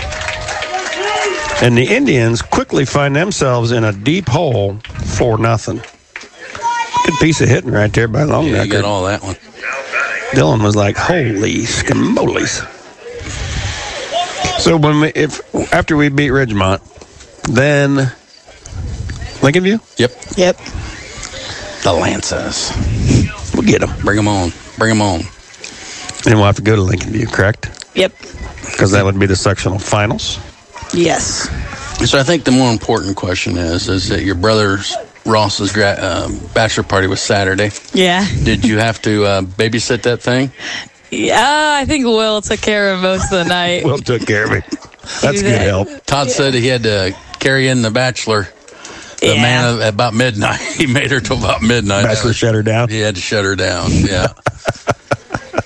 And the Indians quickly find themselves in a deep hole, 4-0. Good piece of hitting right there by Longnecker.
Yeah, you got all that one.
Dylan was like, "Holy schmoles!" So after we beat Ridgemont, then Lincoln View.
Yep. The Lancers.
We'll get them.
Bring them on.
And we'll have to go to Lincoln View, correct?
Yep.
Because that would be the sectional finals.
Yes.
So I think the more important question is that your brother's Ross's bachelor party was Saturday.
Yeah.
Did you have to babysit that thing?
Yeah, I think Will took care of most of the night.
Will took care of it. That's good help.
Todd said he had to carry in the bachelor. The man at about midnight. He made her till about midnight.
Bachelor shut her down?
He had to shut her down, yeah.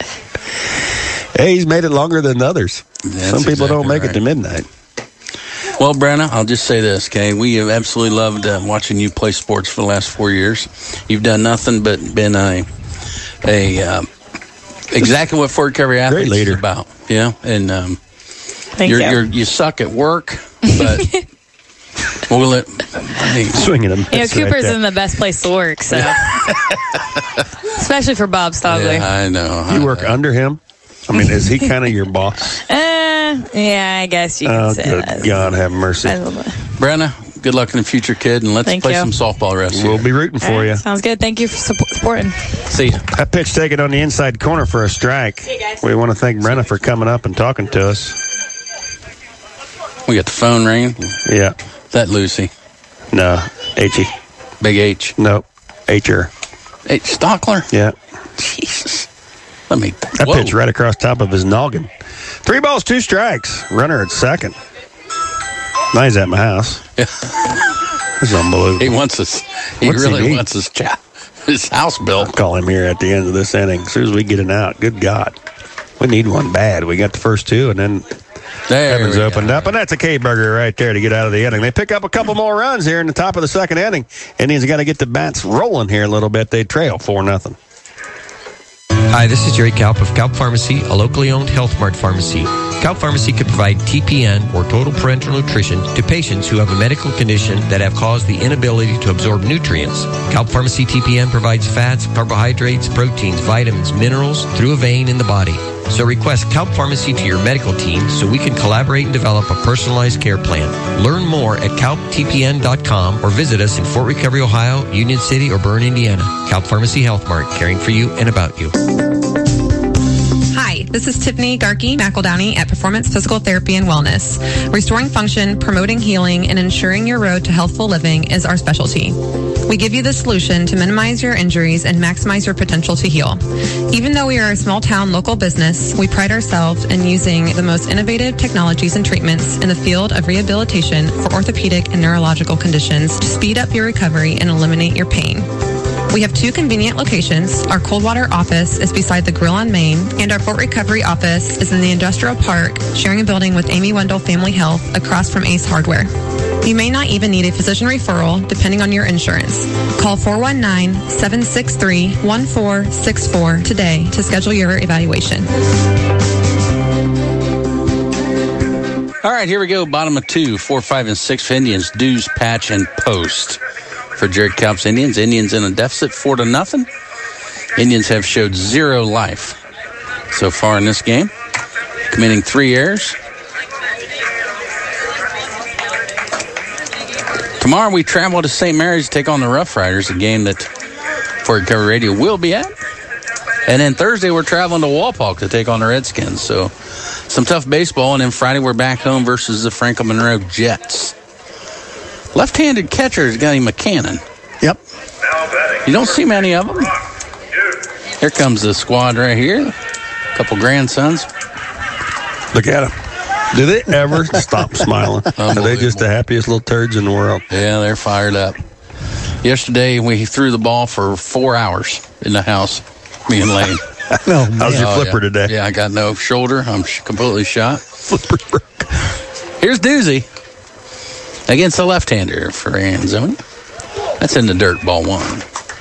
Hey, he's made it longer than others. Some people don't make it to midnight.
Well, Brenna, I'll just say this, okay? We have absolutely loved watching you play sports for the last 4 years. You've done nothing but been exactly what Fort Recovery Athletes is about. Yeah, and you suck at work, but we'll let
swing at him.
Cooper's in the best place to work, so especially for Bob Stogler.
Yeah, I know.
You work under him? I mean, is he kind of your boss?
Yeah, I guess you can say that.
God have mercy.
Brenna, good luck in the future, kid, and let's play some softball the rest of
We'll be rooting for you.
Sounds good. Thank you for supporting.
See you.
That pitch taken on the inside corner for a strike.
See you guys.
We want to thank Brenna for coming up and talking to us.
We got the phone ringing.
Yeah.
Is that Lucy?
No, H-E.
Big H?
Nope, H-er.
H. Stockler?
Yeah.
Jesus. Let me...
That pitch right across top of his noggin. 3 balls, 2 strikes. Runner at second. Now he's at my house.
Yeah.
This is unbelievable.
He wants us. He really wants his house built.
I'll call him here at the end of this inning. As soon as we get it out. Good God. We need one bad. We got the first 2, and then heavens opened up. And that's a K-burger right there to get out of the inning. They pick up a couple more runs here in the top of the second inning. Indians got to get the bats rolling here a little bit. They trail 4-0.
Hi, this is Jerry Kalp of Kalp Pharmacy, a locally owned Health Mart pharmacy. Kalp Pharmacy can provide TPN, or total parenteral nutrition, to patients who have a medical condition that have caused the inability to absorb nutrients. Kalp Pharmacy TPN provides fats, carbohydrates, proteins, vitamins, minerals through a vein in the body. So request Kalp Pharmacy to your medical team so we can collaborate and develop a personalized care plan. Learn more at kalptpn.com or visit us in Fort Recovery, Ohio, Union City, or Bern, Indiana. Kalp Pharmacy Health Mart, caring for you and about you.
Hi, this is Tiffany Garkey McEldowney at Performance Physical Therapy and Wellness. Restoring function, promoting healing, and ensuring your road to healthful living is our specialty. We give you the solution to minimize your injuries and maximize your potential to heal. Even though we are a small town local business, we pride ourselves in using the most innovative technologies and treatments in the field of rehabilitation for orthopedic and neurological conditions to speed up your recovery and eliminate your pain. We have 2 convenient locations. Our Coldwater office is beside the Grill on Main, and our Fort Recovery office is in the Industrial Park, sharing a building with Amy Wendell Family Health across from Ace Hardware. You may not even need a physician referral, depending on your insurance. Call 419-763-1464 today to schedule your evaluation.
All right, here we go. Bottom of 2, 4, 5, and 6 for Indians. Dues, patch, and post. For Jerry Kalp's Indians. Indians in a deficit 4-0. Indians have showed 0 life so far in this game, committing 3 errors. Tomorrow we travel to St. Mary's to take on the Rough Riders, a game that Fort Recovery Radio will be at. And then Thursday we're traveling to Walpock to take on the Redskins. So some tough baseball. And then Friday we're back home versus the Franklin Monroe Jets. Left-handed catcher, Gunny McCannon.
Yep.
You don't see many of them. Here comes the squad right here. A couple grandsons.
Look at them. Do they ever stop smiling? Are they just the happiest little turds in the world?
Yeah, they're fired up. Yesterday, we threw the ball for 4 hours in the house, me and Lane.
How's your flipper today?
Yeah, I got no shoulder. I'm completely shot. Flipper broke. Here's Doozy against the left-hander for Anzoni. That's in the dirt, ball 1.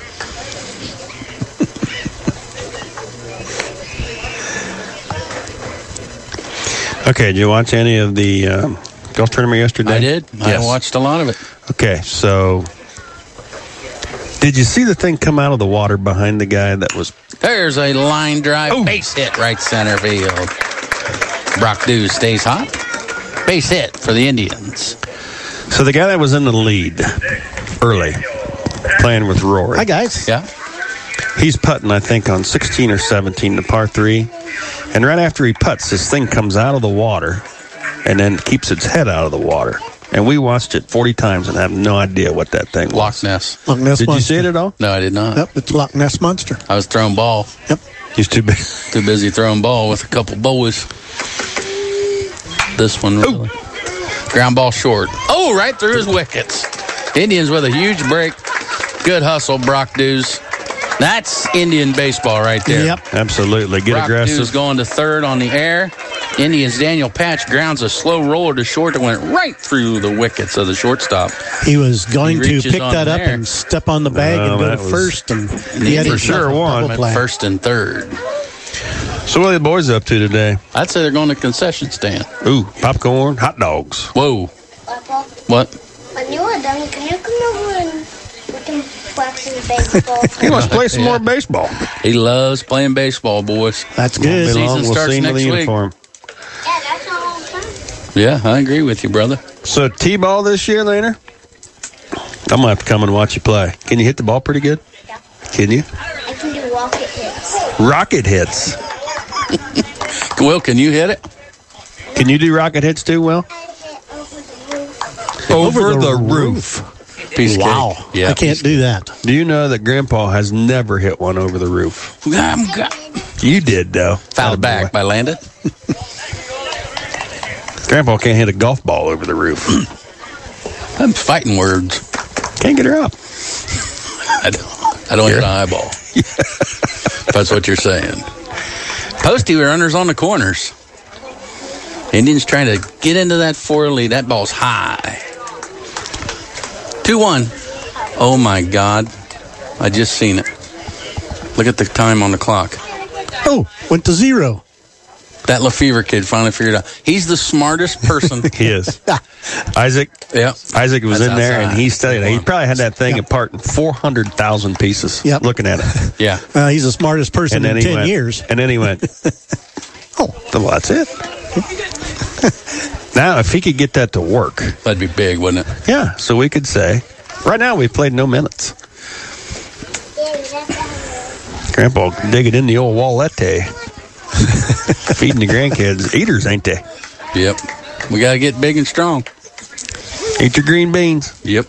Okay, did you watch any of the golf tournament yesterday?
I did. Yes. I watched a lot of it.
Okay, so did you see the thing come out of the water behind the guy that was...
There's a line drive, base hit right center field. Brock Dews stays hot. Base hit for the Indians.
So the guy that was in the lead early, playing with Rory.
Hi, guys.
Yeah.
He's putting, I think, on 16 or 17, the par 3. And right after he putts, this thing comes out of the water and then keeps its head out of the water. And we watched it 40 times and have no idea what that thing was.
Loch Ness.
Loch Ness
Did
Monster.
you see it at all?
No, I did not.
Yep, it's Loch Ness Monster.
I was throwing ball.
Yep.
He's too busy.
Too busy throwing ball with a couple boys. This one, really. Ground ball short. Oh, right through his wickets. Indians with a huge break. Good hustle, Brock Dews. That's Indian baseball right there.
Yep.
Absolutely. Get
Brock
aggressive.
Dews going to third on the air. Indians' Daniel Patch grounds a slow roller to short that went right through the wickets of the shortstop.
He was going to
reaches
pick
on
that up
there.
and step on the bag and go to first. And he had
for
himself
sure
a
won.
double play.
First and third.
So what are the boys up to today?
I'd say they're going to concession stand.
Ooh, popcorn, hot dogs.
Whoa. What?
When you are done, can you come over and we can wax some baseball?
He wants to play some more baseball.
He loves playing baseball, boys.
That's
Won't
good.
be long,
Season
we'll
starts
see him in
next
the
week.
uniform.
Yeah, that's all I'm saying.
Yeah, I agree with you, brother.
So T-ball this year, Laner? I'm going to have to come and watch you play. Can you hit the ball pretty good?
Yeah.
Can you?
I can do rocket hits.
Rocket hits.
Will, can you hit it?
Can you do rocket hits too, Will? Over the roof.
Piece of
Wow.
cake. Yeah.
I can't do that.
Do you know that Grandpa has never hit one over the roof? You did, though.
Fouled back by Landon.
Grandpa can't hit a golf ball over the roof.
I'm fighting words.
Can't get her up.
I don't hit an eyeball. That's what you're saying. Posty runners on the corners. Indians trying to get into that 4 lead. That ball's high. 2-1. Oh, my God. I just seen it. Look at the time on the clock.
Oh, went to 0.
That Lefevre kid finally figured out. He's the smartest person.
He is. Isaac.
Yeah.
Isaac was
That's
in there,
outside.
and he studied it. He probably had that thing apart in 400,000 pieces.
Yep.
Looking at it.
Yeah.
He's the smartest person in 10 years.
And then he went, oh, well, that's it. Now, if he could get that to work.
That'd be big, wouldn't it?
Yeah. So we could say, right now we've played no minutes. Grandpa dig it in the old wallette. Feeding the grandkids. Eaters, ain't they?
Yep. We got to get big and strong.
Eat your green beans.
Yep.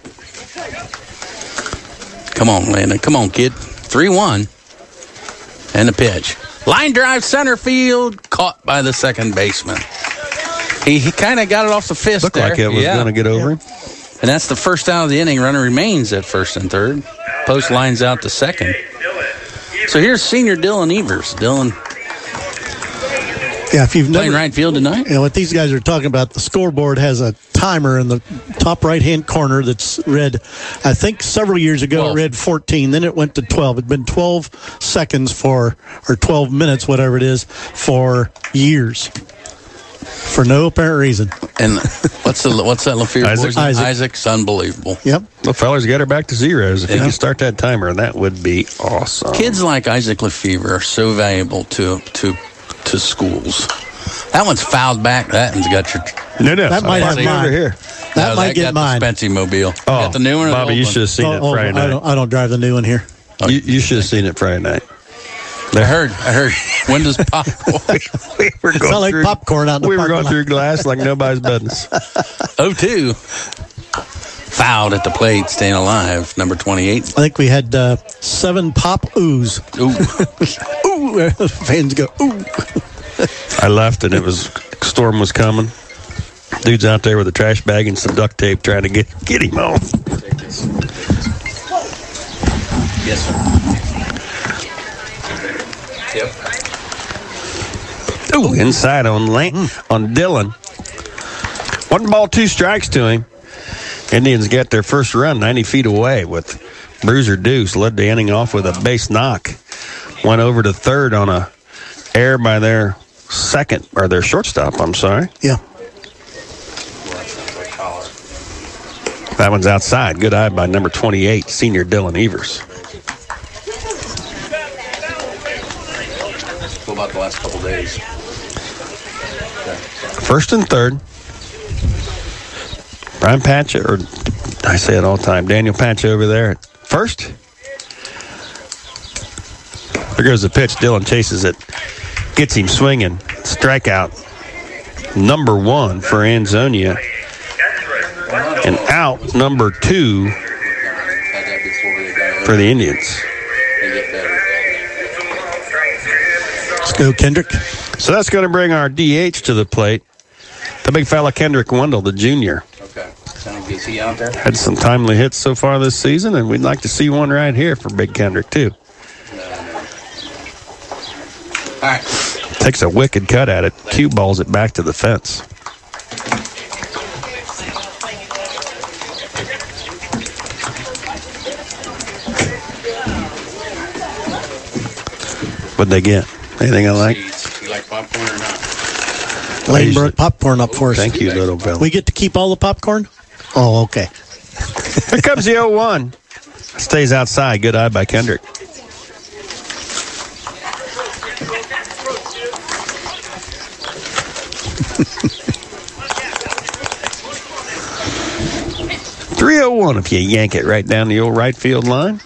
Come on, Landon. Come on, kid. 3-1. And the pitch. Line drive center field. Caught by the second baseman. He kind of got it off the fist.
Looked
there.
like it was going to get over him.
And that's the first out of the inning. Runner remains at first and third. Post lines out to second. So here's senior Dylan Evers. Dylan
Yeah, if you've
playing
never,
right field tonight.
what these guys are talking about, the scoreboard has a timer in the top right-hand corner that's read, I think several years ago
12.
it read 14, then it went to 12. It's been 12 seconds or 12 minutes, whatever it is, for years. For no apparent reason.
And what's that Lefevre boy's name? Isaac's unbelievable.
Yep.
Well, fellas, get her back to zeros. If you can start that timer, that would be awesome.
Kids like Isaac Lefevre are so valuable to schools. That one's fouled back. That one's got your...
No.
That might have mine.
over here.
That might get
got
mine.
The Spency Mobile.
Oh,
got the new one or the
Bobby,
old
you
one?
should have seen it Friday night.
I don't drive the new one here.
You should have seen it Friday night.
I heard. When does pop?
we were going
Smell like
through,
popcorn out in the
we were
parking
going
lot.
through glass like nobody's business.
0-2. Fouled at the plate, staying alive. Number 28.
I think we had 7 pop oohs.
Ooh.
Ooh. Fans go, ooh.
I left and storm was coming. Dude's out there with a trash bag and some duct tape trying to get him home.
Yes, sir. Yep.
Ooh, inside on Dylan. 1 ball, 2 strikes to him. Indians get their first run 90 feet away with Bruiser Deuce. Led the inning off with a base knock. Went over to third on a error by their shortstop, I'm sorry.
Yeah.
That one's outside. Good eye by number 28, senior Dylan Evers.
What about the last couple days?
First and third. Brian Patch, or I say it all the time, Daniel Patch over there at first. There goes the pitch. Dylan chases it. Gets him swinging. Strikeout. Number 1 for Anzonia. And out number 2 for the Indians.
Let's go, Kendrick.
So that's going to bring our DH to the plate. The big fella, Kendrick Wendell, the junior.
Okay. Sounds good. Is he out there?
Had some timely hits so far this season, and we'd like to see one right here for Big Kendrick, too.
All right.
Takes a wicked cut at it. Cue balls it back to the fence. What'd they get? Anything I like?
You like popcorn or not?
Lane brought popcorn up for us.
Thank you, little fella.
We get to keep all the popcorn? Oh, okay.
Here comes the 0-1. Stays outside. Good eye by Kendrick. .301 if you yank it right down the old right field line.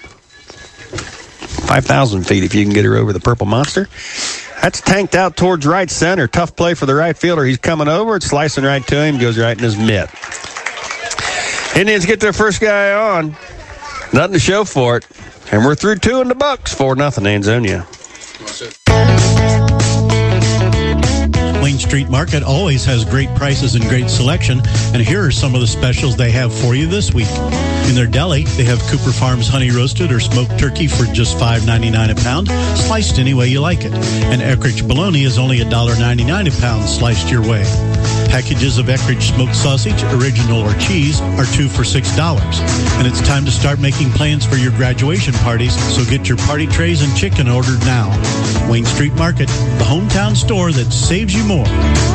5,000 feet if you can get her over the Purple Monster. That's tanked out towards right center. Tough play for the right fielder. He's coming over. It's slicing right to him. Goes right in his mitt. Indians get their first guy on. Nothing to show for it. And we're through 2 in the books. 4-0 Ansonia.
Wayne Street Market always has great prices and great selection, and here are some of the specials they have for you this week. In their deli, they have Cooper Farms honey roasted or smoked turkey for just $5.99 a pound, sliced any way you like it. And Eckrich bologna is only $1.99 a pound, sliced your way. Packages of Eckrich smoked sausage, original or cheese, are 2 for $6. And it's time to start making plans for your graduation parties, so get your party trays and chicken ordered now. Wayne Street Market, the hometown store that saves you more.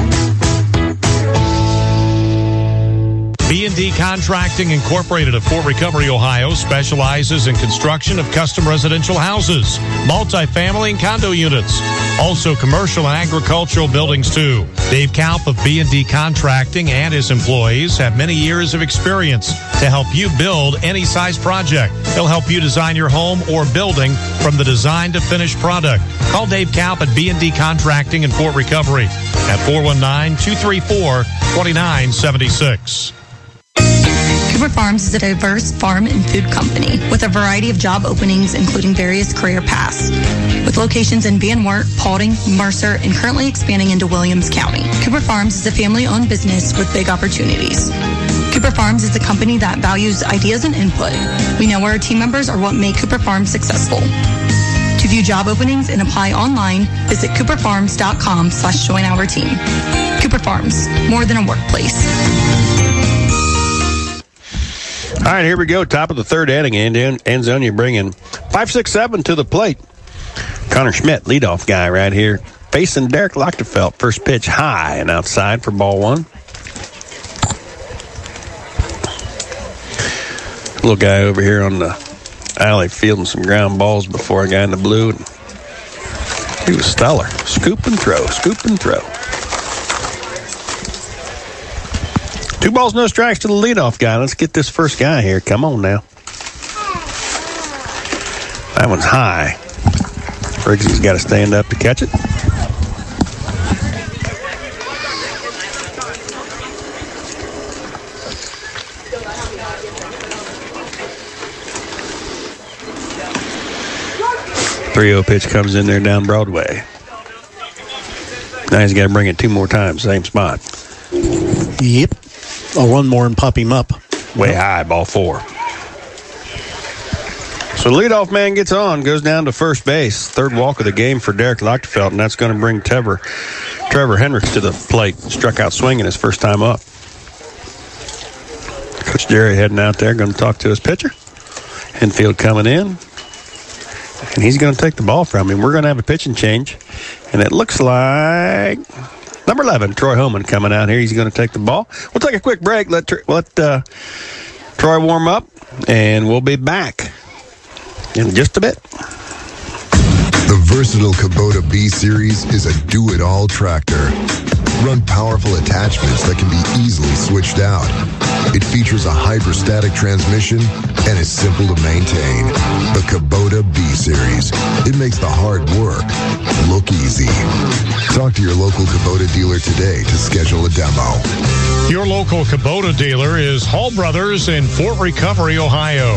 B&D Contracting Incorporated of Fort Recovery, Ohio, specializes in construction of custom residential houses, multifamily and condo units, also commercial and agricultural buildings too. Dave Kaup of B&D Contracting and his employees have many years of experience to help you build any size project. They'll help you design your home or building from the design to finished product. Call Dave Kaup at B&D Contracting in Fort Recovery at 419-234-2976.
Cooper Farms is a diverse farm and food company with a variety of job openings, including various career paths. With locations in Van Wert, Paulding, Mercer, and currently expanding into Williams County. Cooper Farms is a family-owned business with big opportunities. Cooper Farms is a company that values ideas and input. We know our team members are what make Cooper Farms successful. To view job openings and apply online, visit cooperfarms.com/join our team. Cooper Farms, more than a workplace.
All right, here we go. Top of the third inning. Ansonia bringing 5-6-7 to the plate. Connor Schmidt, leadoff guy right here, facing Derek Lochtefeld. First pitch high and outside for ball one. Little guy over here on the alley fielding some ground balls before a guy in the blue. He was stellar. Scoop and throw, scoop and throw. 2 balls, no strikes to the leadoff guy. Let's get this first guy here. Come on now. That one's high. Briggsy's got to stand up to catch it. .30 pitch comes in there down Broadway. Now he's got to bring it 2 more times, same spot.
Yep. I'll run more and pop him up.
Way high, ball 4. So the leadoff man gets on, goes down to first base. Third walk of the game for Derek Lochtefeld, and that's going to bring Trevor Hendricks to the plate. Struck out swinging his first time up. Coach Jerry heading out there, going to talk to his pitcher. Infield coming in. And he's going to take the ball from him. We're going to have a pitching change. And it looks like number 11, Troy Homan, coming out here. He's going to take the ball. We'll take a quick break. Let Troy warm up. And we'll be back in just a bit.
The versatile Kubota B-Series is a do-it-all tractor. Run powerful attachments that can be easily switched out. It features a hyperstatic transmission and is simple to maintain. The Kubota B-Series. It makes the hard work look easy. Talk to your local Kubota dealer today to schedule a demo.
Your local Kubota dealer is Hall Brothers in Fort Recovery, Ohio.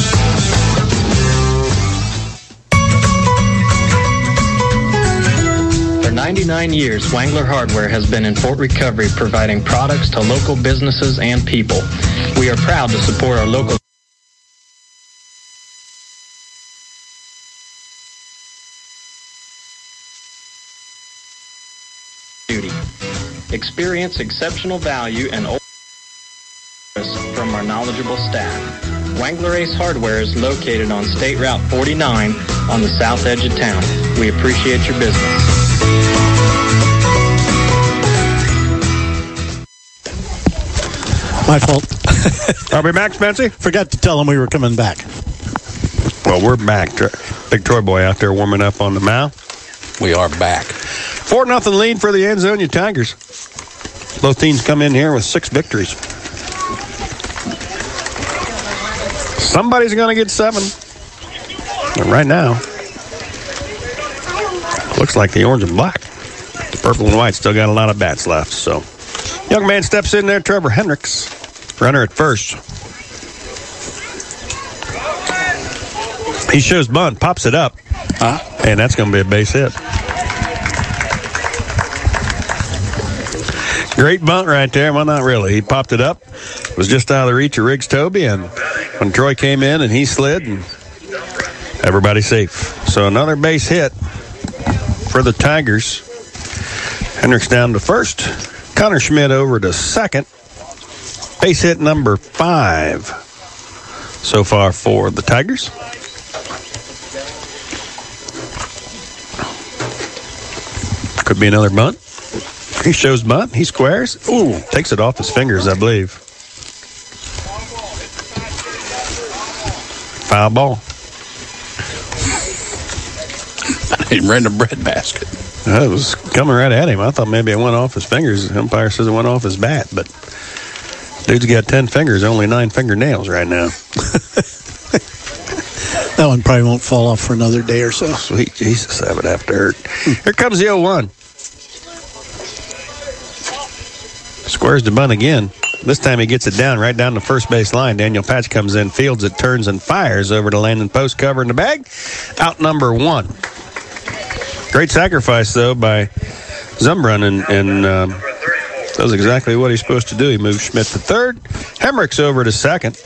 For 99 years, Wangler Hardware has been in Fort Recovery providing products to local businesses and people. We are proud to support our local Experience exceptional value and service from our knowledgeable staff. Wangler Ace Hardware is located on State Route 49 on the south edge of town. We appreciate your business.
My fault.
Are we back, Spency?
Forgot to tell them we were coming back.
Well, we're back. Big Troy boy out there warming up on the mound.
We are back.
4-0 lead for the Ansonia Tigers. Both teams come in here with 6 victories. Somebody's going to get 7. And right now, looks like the orange and black. The purple and white still got a lot of bats left. So, young man steps in there, Trevor Hendricks, runner at first. He shows bunt, pops it up, and that's going to be a base hit. Great bunt right there. Well, not really. He popped it up. It was just out of the reach of Riggs Toby, and when Troy came in and he slid, and everybody safe. So another base hit for the Tigers. Hendricks down to first. Connor Schmidt over to second. Base hit number 5 so far for the Tigers. Could be another bunt. He shows bunt. He squares. Ooh, takes it off his fingers, I believe. Foul ball.
He ran the bread basket.
It was coming right at him. I thought maybe it went off his fingers. The umpire says it went off his bat, but dude's got 10 fingers, only 9 fingernails right now.
That one probably won't fall off for another day or so.
Sweet Jesus, that would have to hurt. Here comes the 0-1. Squares the bunt again. This time he gets it down, right down the first base line. Daniel Patch comes in, fields it, turns and fires over to Landon Post, covering the bag. Out number 1. Great sacrifice, though, by Zumbrun, and does exactly what he's supposed to do. He moves Schmidt to third. Hemrick's over to second.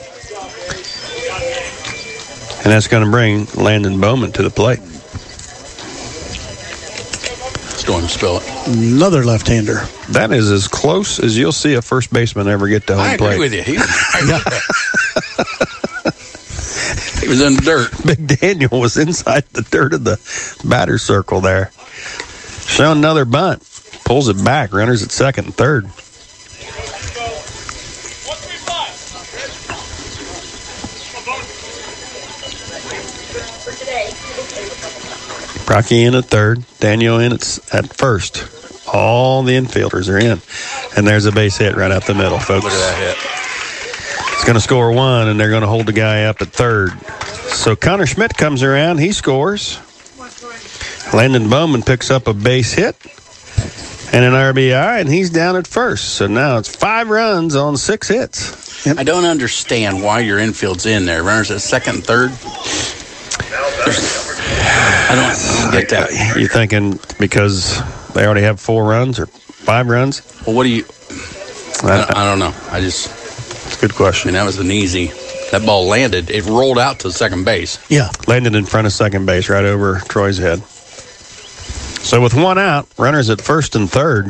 And that's going to bring Landon Bowman to the plate.
Let's go and spell it.
Another left-hander.
That is as close as you'll see a first baseman ever get to home plate.
I agree with you. He was in the dirt.
Big Daniel was inside the dirt of the batter circle there. Showing another bunt. Pulls it back. Runners at second and third. Brocky in at third. Daniel in at first. All the infielders are in. And there's a base hit right out the middle, folks.
Look at that hit.
It's going to score 1, and they're going to hold the guy up at third. So Connor Schmidt comes around. He scores. Landon Bowman picks up a base hit and an RBI, and he's down at first. So now it's 5 runs on 6 hits.
Yep. I don't understand why your infield's in there. Runners at second and third. I don't get that.
You thinking because they already have 4 runs or 5 runs?
Well, what do you... I don't know. It's
a good question.
And that was an easy... That ball landed. It rolled out to second base.
Yeah. Landed in front of second base, right over Troy's head. So with 1 out, runners at first and third.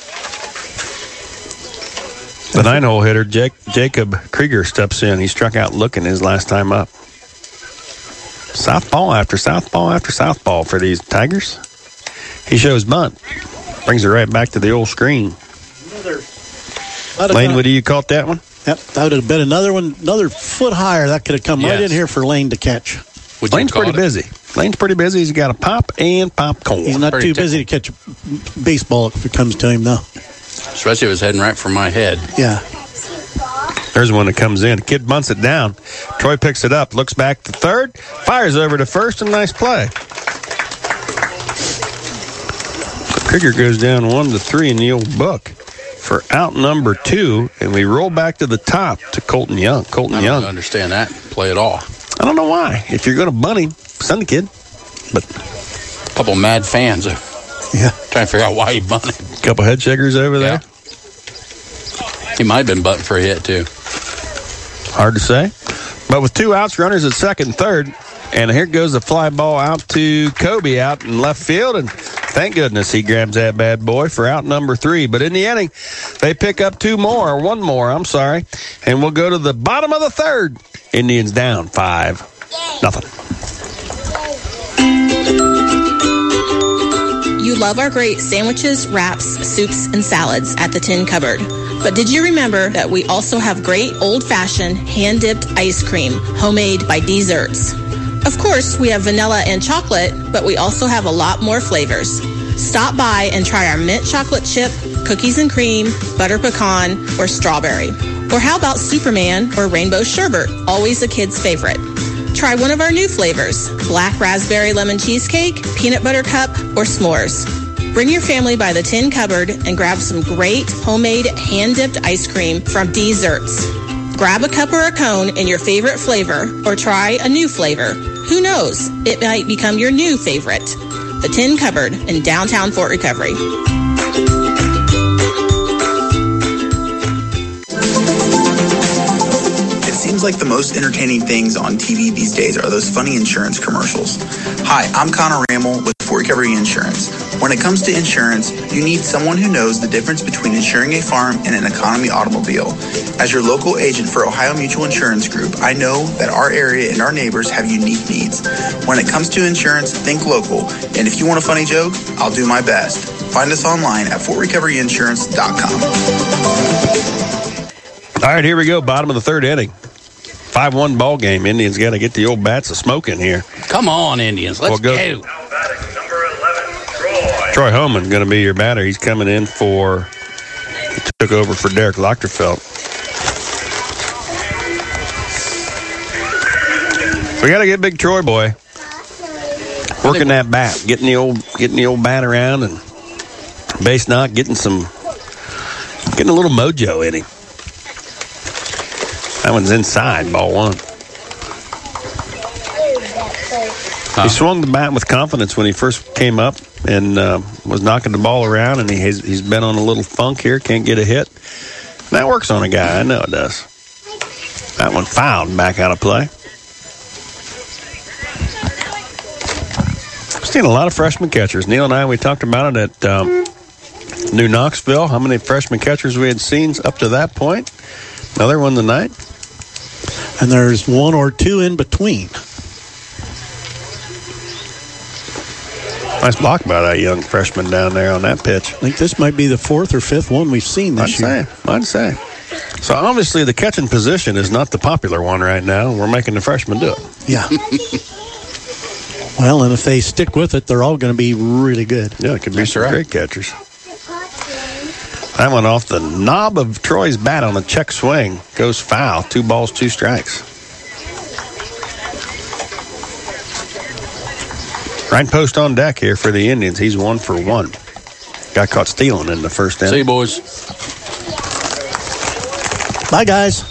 The 9-hole hitter, Jacob Krieger, steps in. He struck out looking his last time up. Southpaw after southpaw after southpaw for these Tigers. He shows bunt. Brings it right back to the old screen. Lane, what do you caught that one?
Yep, that would have been another one, another foot higher. That could have come right in here for Lane to catch.
Lane's pretty busy. Lane's pretty busy. He's got a pop and popcorn.
He's not too busy to catch a baseball if it comes to him, though.
Especially if it was heading right for my head.
Yeah.
There's one that comes in. The kid bunts it down. Troy picks it up, looks back to third, fires over to first, and nice play. So Krieger goes down 1-3 in the old book for out number 2, and we roll back to the top to Colton Young.
I don't understand that play at all.
I don't know why. If you're going to bunt him, send the kid. But
a couple mad fans are trying to figure out why he bunted.
A couple head shakers over there.
He might have been butting for a hit, too.
Hard to say. But with 2 outs, runners at second and third. And here goes the fly ball out to Kobe out in left field. And Thank goodness he grabs that bad boy for out number 3. But in the inning, they pick up one more, and we'll go to the bottom of the third. Indians down 5-0.
You love our great sandwiches, wraps, soups, and salads at the Tin Cupboard. But did you remember that we also have great old-fashioned hand-dipped ice cream, homemade by Desserts? Of course, we have vanilla and chocolate, but we also have a lot more flavors. Stop by and try our mint chocolate chip, cookies and cream, butter pecan, or strawberry. Or how about Superman or rainbow sherbet, always a kid's favorite. Try one of our new flavors, black raspberry lemon cheesecake, peanut butter cup, or s'mores. Bring your family by the Tin Cupboard and grab some great homemade hand-dipped ice cream from Desserts. Grab a cup or a cone in your favorite flavor or try a new flavor. Who knows? It might become your new favorite. The Tin Cupboard in downtown Fort Recovery.
It seems like the most entertaining things on TV these days are those funny insurance commercials. Hi, I'm Connor Rammel with Fort Recovery Insurance. When it comes to insurance, you need someone who knows the difference between insuring a farm and an economy automobile. As your local agent for Ohio Mutual Insurance Group, I know that our area and our neighbors have unique needs. When it comes to insurance, think local. And if you want a funny joke, I'll do my best. Find us online at fortrecoveryinsurance.com.
All right, here we go. Bottom of the third inning. 5-1 ball game. Indians got to get the old bats a-smoking here.
Come on, Indians. Let's go.
Troy Homan going to be your batter. He's coming in he took over for Derek Lochterfeld. We got to get big Troy boy working that bat, getting the old bat around and base knock, getting a little mojo in him. That one's inside, ball 1. He swung the bat with confidence when he first came up and was knocking the ball around, and he's been on a little funk here, can't get a hit. That works on a guy, I know it does. That one fouled back out of play. I've seen a lot of freshman catchers. Neil and we talked about it at New Knoxville, how many freshman catchers we had seen up to that point. Another one tonight.
And there's one or two in between.
Nice block by that young freshman down there on that pitch.
I think this might be the 4th or 5th one we've seen this year.
I'd say. So obviously the catching position is not the popular one right now. We're making the freshmen do it.
Yeah. Well, and if they stick with it, they're all going to be really good.
Yeah, it could be some great catchers. That one off the knob of Troy's bat on a check swing. Goes foul. 2 balls, 2 strikes. Right post on deck here for the Indians. He's 1 for 1. Got caught stealing in the first inning.
See you, boys.
Bye, guys.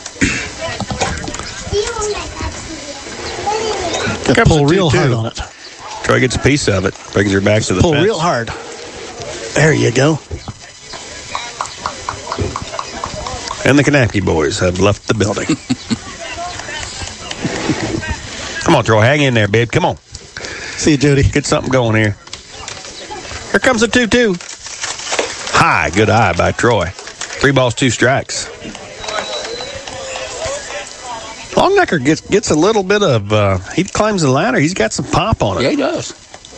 Got to pull real hard on it.
Troy gets a piece of it. Brings her back to the
pull
fence.
Real hard. There you go.
And the Kanapke boys have left the building. Come on, Troy. Hang in there, babe. Come on.
See you, Judy.
Get something going here. Here comes the 2-2. High. Good eye by Troy. 3 balls, 2 strikes. Longnecker gets a little bit of, he climbs the ladder. He's got some pop on it.
Yeah, he does.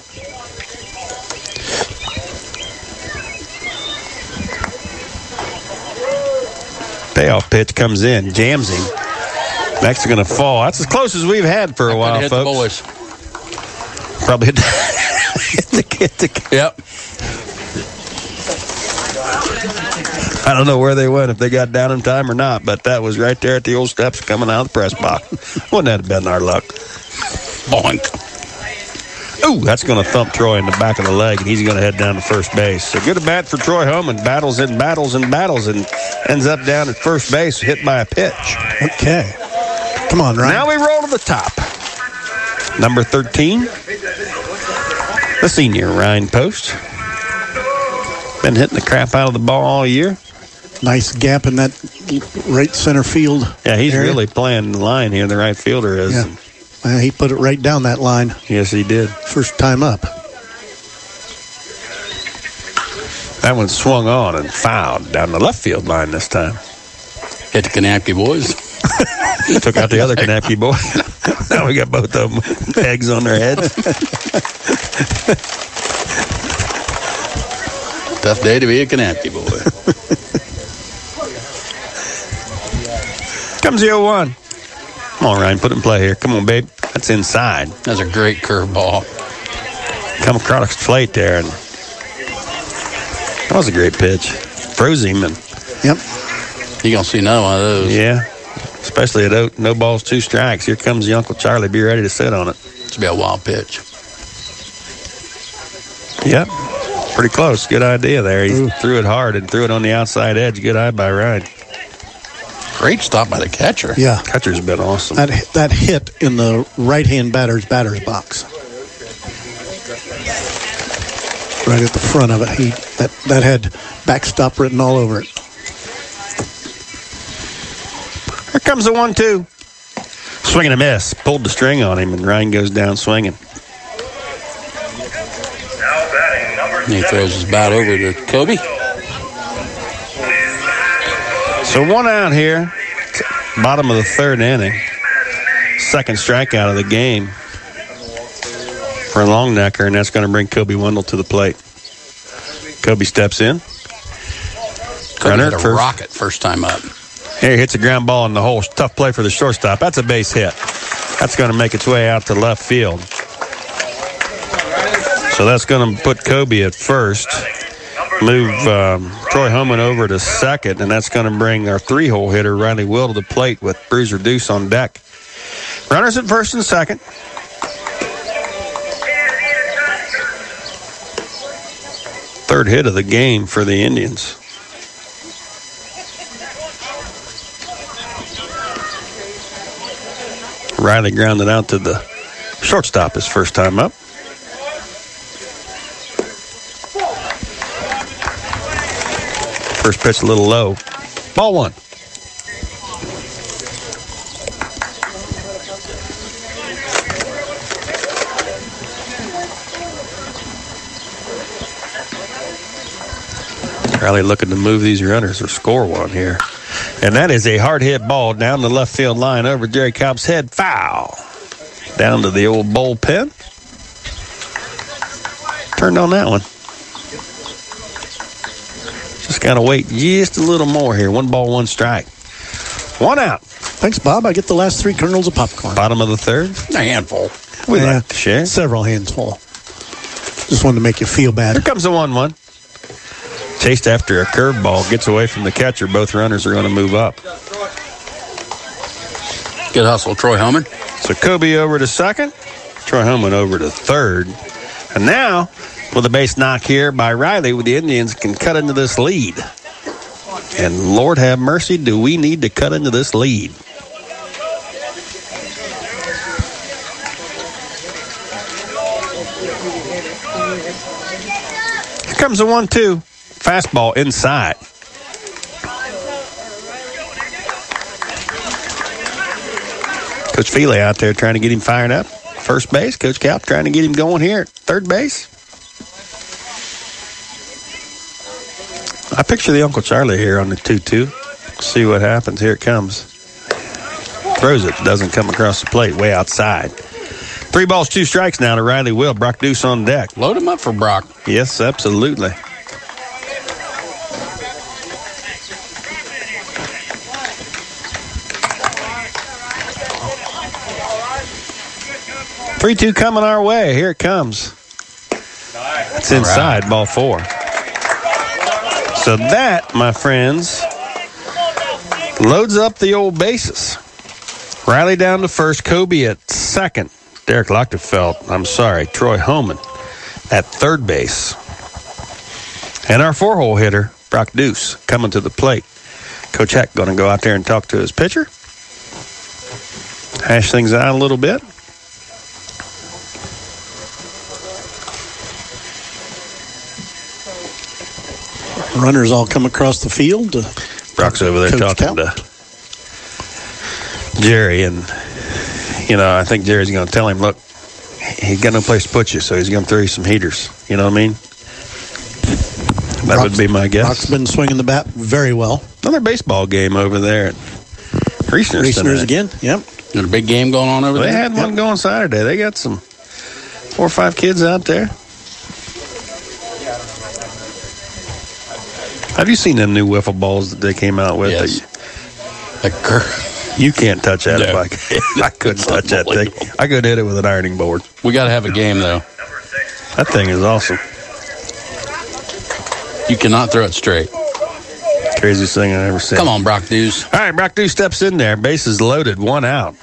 Payoff pitch comes in, jams him. Next is going to fall. That's as close as we've had for a while,
hit
folks.
The boys.
Probably hit the
Yep.
I don't know where they went, if they got down in time or not, but that was right there at the old steps coming out of the press box. Wouldn't that have been our luck? Boink. Ooh, that's going to thump Troy in the back of the leg, and he's going to head down to first base. So good at bat for Troy Homan. Battles and battles and battles, and ends up down at first base, hit by a pitch.
Okay. Come on, Ryan.
Now we roll to the top. Number 13, the senior, Ryan Post. Been hitting the crap out of the ball all year.
Nice gap in that right center field.
Yeah, he's
area.
really playing the line here, the right fielder is.
Yeah. He put it right down that line.
Yes, he did.
First time up.
That one swung on and fouled down the left field line this time.
Hit the Kanapke boys.
Took out the other Kanapke boy. Now we got both of them eggs on their heads.
Tough day to be a Kanapke boy.
Comes the 0-1. Come on, Ryan, put it in play here. Come on, babe. That's inside.
That's a great curveball.
Come across the plate there, and that was a great pitch. Froze him, and
yep.
You're going to see another one of those.
Yeah, especially at no balls, 2 strikes. Here comes the Uncle Charlie. Be ready to sit on it.
It's be a wild pitch.
Yep, pretty close. Good idea there. He threw it hard and threw it on the outside edge. Good eye by Ryan.
Great stop by the catcher.
Yeah.
Catcher's been awesome.
That hit in the right-hand batter's box. Right at the front of it. That had backstop written all over it.
Here comes the 1-2. Swing and a miss. Pulled the string on him, and Ryan goes down swinging.
And he throws his bat over to Kobe.
So 1 out here. Bottom of the 3rd inning. Second strikeout of the game for Longnecker, and that's going to bring Kobe Wendell to the plate. Kobe steps in.
Kobe hit a rocket first time up.
Here he hits a ground ball in the hole. Tough play for the shortstop. That's a base hit. That's going to make its way out to left field. So that's going to put Kobe at first. Move Troy Homan over to second, and that's going to bring our 3-hole hitter, Riley Will, to the plate with Bruiser Deuce on deck. Runners at first and second. Third hit of the game for the Indians. Riley grounded out to the shortstop his first time up. First pitch a little low. Ball 1. Riley looking to move these runners or score one here. And that is a hard hit ball down the left field line over Jerry Cobb's head. Foul. Down to the old bullpen. Turned on that one. Just got to wait just a little more here. 1 ball, 1 strike. 1 out.
Thanks, Bob. I get the last 3 kernels of popcorn.
Bottom of the 3rd.
A handful.
We like to share.
Several handful. Just wanted to make you feel bad.
Here comes the 1-1. Chased after a curveball. Gets away from the catcher. Both runners are going to move up.
Good hustle, Troy Homan.
So Kobe over to second. Troy Homan over to third. And now, with a base knock here by Riley, the Indians can cut into this lead. And Lord have mercy, do we need to cut into this lead? Here comes the 1-2. Fastball inside. Coach Feely out there trying to get him fired up. First base, Coach Kalp trying to get him going here at third base. I picture the Uncle Charlie here on the 2-2. See what happens. Here it comes. Throws it. Doesn't come across the plate. Way outside. 3 balls, 2 strikes now to Riley Will. Brock Deuce on deck.
Load him up for Brock.
Yes, absolutely. Three-two coming our way. Here it comes. It's inside, ball 4. So that, my friends, loads up the old bases. Riley down to first, Kobe at second. Derek Lochtefeld, Troy Homan at third base. And our 4-hole hitter, Brock Deuce, coming to the plate. Coach Heck going to go out there and talk to his pitcher. Hash things out a little bit.
Runners all come across the field.
Brock's over there
Coach
talking to Jerry, and I think Jerry's going to tell him, look, he's got no place to put you, so he's going to throw you some heaters. You know what I mean? That would be my guess.
Brock's been swinging the bat very well.
Another baseball game over there at Reisner's
again. Yep.
Got a big game going on over there?
They had one going Saturday. They got some 4 or 5 kids out there. Have you seen them new wiffle balls that they came out with?
Yes.
You can't touch that. No. I couldn't touch that thing. I could hit it with an ironing board.
We got to have a game, though.
That thing is awesome.
You cannot throw it straight.
Craziest thing I've ever seen.
Come on, Brock Dews.
All right, Brock Dews steps in there. Bases loaded, 1 out.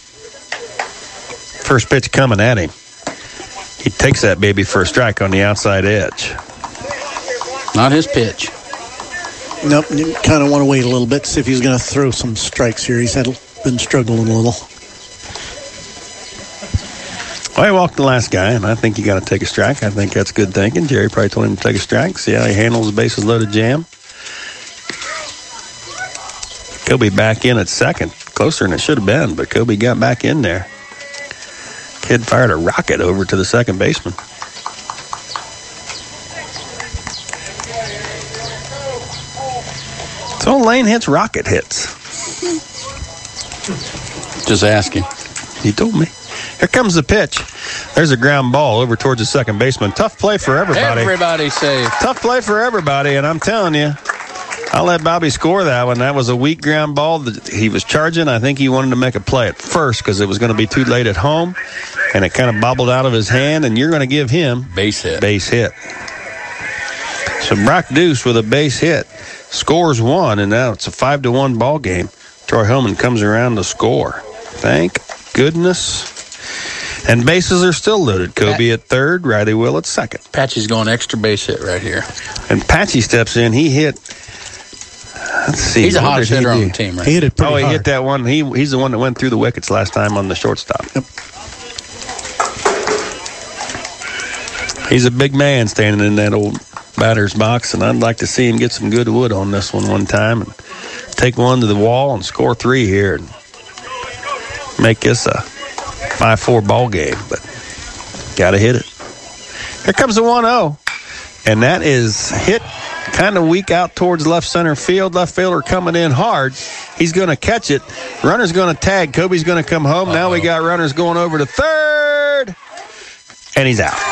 First pitch coming at him. He takes that baby for a strike on the outside edge.
Not his pitch.
Nope, you kind of want to wait a little bit, see if he's going to throw some strikes here. He's been struggling a little.
Well, he walked the last guy, and I think you got to take a strike. I think that's good thinking. Jerry probably told him to take a strike. See how he handles the bases loaded jam. Kobe back in at second. Closer than it should have been, but Kobe got back in there. Kid fired a rocket over to the second baseman. So Lane hits rocket hits.
Just asking.
He told me. Here comes the pitch. There's a ground ball over towards the second baseman. Tough play for everybody.
Everybody safe.
Tough play for everybody, and I'm telling you, I'll let Bobby score that one. That was a weak ground ball that he was charging. I think he wanted to make a play at first because it was going to be too late at home, and it kind of bobbled out of his hand, and you're going to give him
base hit.
So Brock Dews with a base hit scores 1, and now it's a 5-1 ball game. Troy Holman comes around to score. Thank goodness. And bases are still loaded. Kobe at third, Riley Will at second.
Patchy's going extra base hit right here.
And Patchy steps in. He hit. Let's see.
He's a hottest hitter on the team, right?
He hit it pretty hard.
He hit that one. He's the one that went through the wickets last time on the shortstop.
Yep.
He's a big man standing in that old batter's box, and I'd like to see him get some good wood on this one time and take one to the wall and score 3 here and make this a 5-4 ball game, but got to hit it. Here comes the 1-0, and that is hit kind of weak out towards left center field. Left fielder coming in hard. He's going to catch it. Runner's going to tag. Kobe's going to come home. Now we got runners going over to third, and he's out.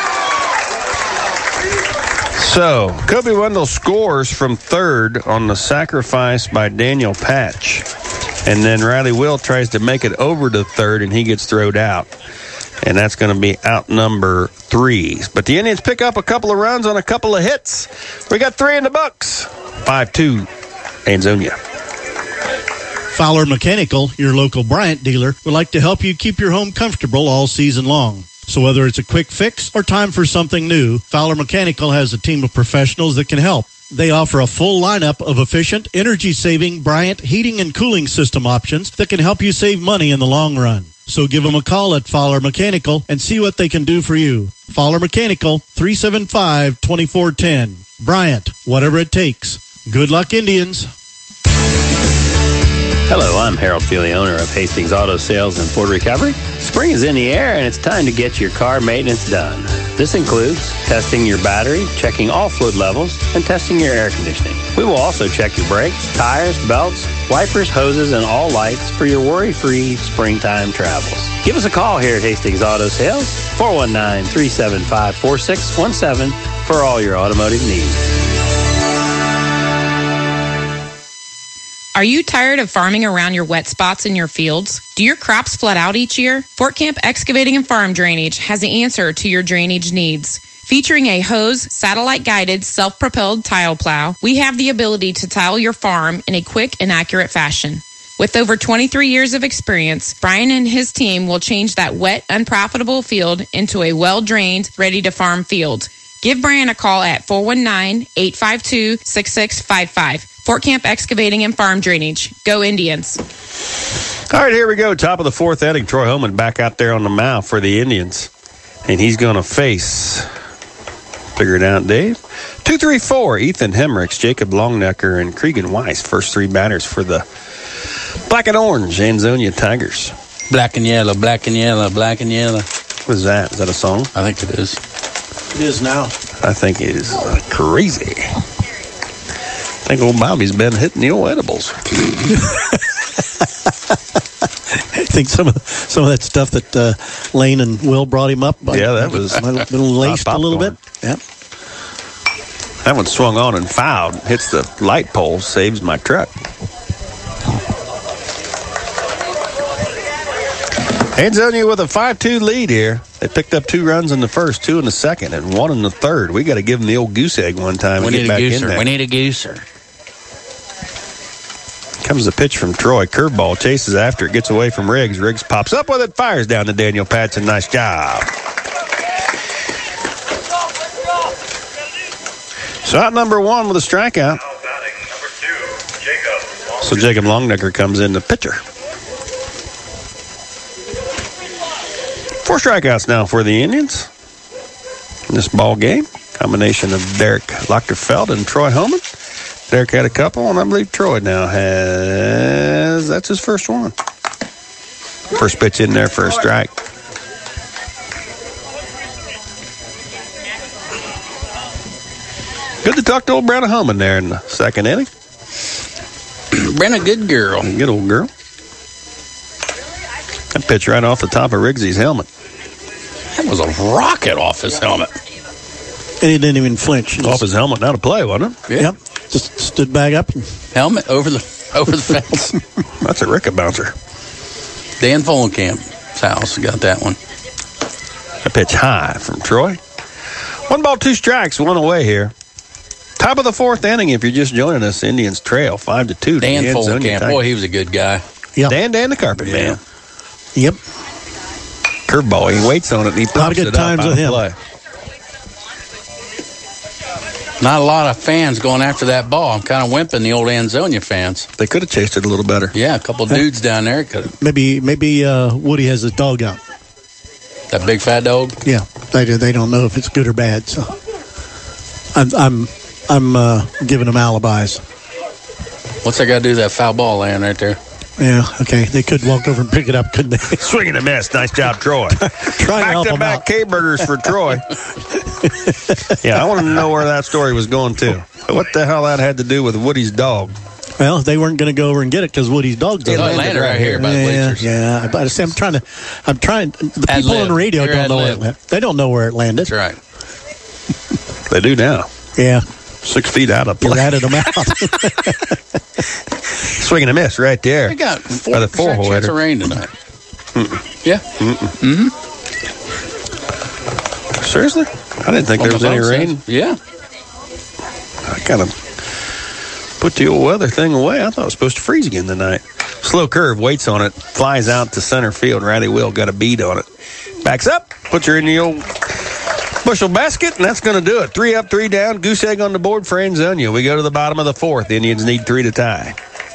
So, Kobe Wendell scores from third on the sacrifice by Daniel Patch. And then Riley Will tries to make it over to third, and he gets thrown out. And that's going to be out number 3. But the Indians pick up a couple of runs on a couple of hits. We got 3 in the books. 5-2, Ansonia.
Fowler Mechanical, your local Bryant dealer, would like to help you keep your home comfortable all season long. So whether it's a quick fix or time for something new, Fowler Mechanical has a team of professionals that can help. They offer a full lineup of efficient, energy-saving Bryant heating and cooling system options that can help you save money in the long run. So give them a call at Fowler Mechanical and see what they can do for you. Fowler Mechanical, 375-2410. Bryant, whatever it takes. Good luck, Indians.
Hello, I'm Harold Feely, owner of Hastings Auto Sales and Ford Recovery. Spring is in the air and it's time to get your car maintenance done. This includes testing your battery, checking all fluid levels, and testing your air conditioning. We will also check your brakes, tires, belts, wipers, hoses, and all lights for your worry-free springtime travels. Give us a call here at Hastings Auto Sales, 419-375-4617 for all your automotive needs.
Are you tired of farming around your wet spots in your fields? Do your crops flood out each year? Fort Camp Excavating and Farm Drainage has the answer to your drainage needs. Featuring a hose, satellite-guided, self-propelled tile plow, we have the ability to tile your farm in a quick and accurate fashion. With over 23 years of experience, Brian and his team will change that wet, unprofitable field into a well-drained, ready-to-farm field. Give Brian a call at 419-852-6655. Fort Camp Excavating and Farm Drainage. Go Indians.
All right, here we go. Top of the 4th inning. Troy Holman back out there on the mound for the Indians. And he's going to face, figure it out, Dave, 2-3-4, Ethan Hemricks, Jacob Longnecker, and Cregan Weiss. First 3 batters for the Black and Orange Ansonia Tigers.
Black and yellow, black and yellow, black and yellow.
What is that? Is that a song?
I think it is.
It is now.
I think it is crazy. think old Bobby's been hitting the old edibles.
I think some of that stuff that Lane and Will brought him up.
Yeah, that was
been laced a little bit. Yeah.
That one swung on and fouled. Hits the light pole, saves my truck. Ansonia with a 5-2 lead here. They picked up 2 runs in the first, 2 in the second, and 1 in the third. We got to give them the old goose egg one time.
We
and
need
get back
a
in
gooser.
there.
We need a gooser.
Comes the pitch from Troy. Curveball chases after it, gets away from Riggs. Riggs pops up with it, fires down to Daniel Patson. Nice job. So out number 1 with a strikeout. So Jacob Longnecker comes in the pitcher. 4 strikeouts now for the Indians in this ball game. Combination of Derek Lochterfeld and Troy Homan. Derek had a couple, and I believe Troy now has... That's his first one. First pitch in there for a strike. Good to talk to old Brenna Homan there in the second inning.
Brenna, good girl.
Good old girl. That pitch right off the top of Riggsy's helmet.
That was a rocket off his helmet.
And he didn't even flinch.
Off his helmet, now to play, wasn't it?
Yeah.
Yep. Just stood back up.
Helmet over the fence.
That's a Ricka bouncer.
Dan Folenkamp's house got that one.
A pitch high from Troy. 1 ball, 2 strikes, 1 away here. Top of the 4th inning, if you're just joining us, Indians trail 5-2.
Dan Folenkamp, boy, he was a good guy.
Yep.
Dan the carpet man.
Yep.
Curveball, he waits on it and he pops it up.
A lot of good times with him.
Play.
Not a lot of fans going after that ball. I'm kind of wimping the old Ansonia fans.
They could have chased it a little better.
Yeah, a couple dudes down there could have.
Maybe Woody has his dog out.
That big fat dog?
Yeah, they don't know if it's good or bad. So I'm giving them alibis.
What's that got to do with that foul ball laying right there?
Yeah, okay. They could walk over and pick it up, couldn't they?
Swing and a miss. Nice job, Troy.
Trying to help him out.
Back-to-back K-burgers for Troy. Yeah, I wanted to know where that story was going to. What the hell that had to do with Woody's dog?
Well, they weren't going to go over and get it because Woody's dog's
it landed right here by the bleachers.
Yeah. But I'm trying. The people on the radio don't know where it landed. They don't know where it landed.
That's right.
They do now.
Yeah.
6 feet out of play.
You ratted them out.
Swing and a miss right there.
We got 4% chance of rain tonight. Yeah.
Seriously? I didn't think there was any rain.
Yeah.
I kind of put the old weather thing away. I thought it was supposed to freeze again tonight. Slow curve, waits on it, flies out to center field. Riley Will got a bead on it. Backs up, puts her in the old bushel basket, and that's going to do it. 3 up, 3 down. Goose egg on the board for Ansonia. We go to the bottom of the 4th. The Indians need 3 to tie.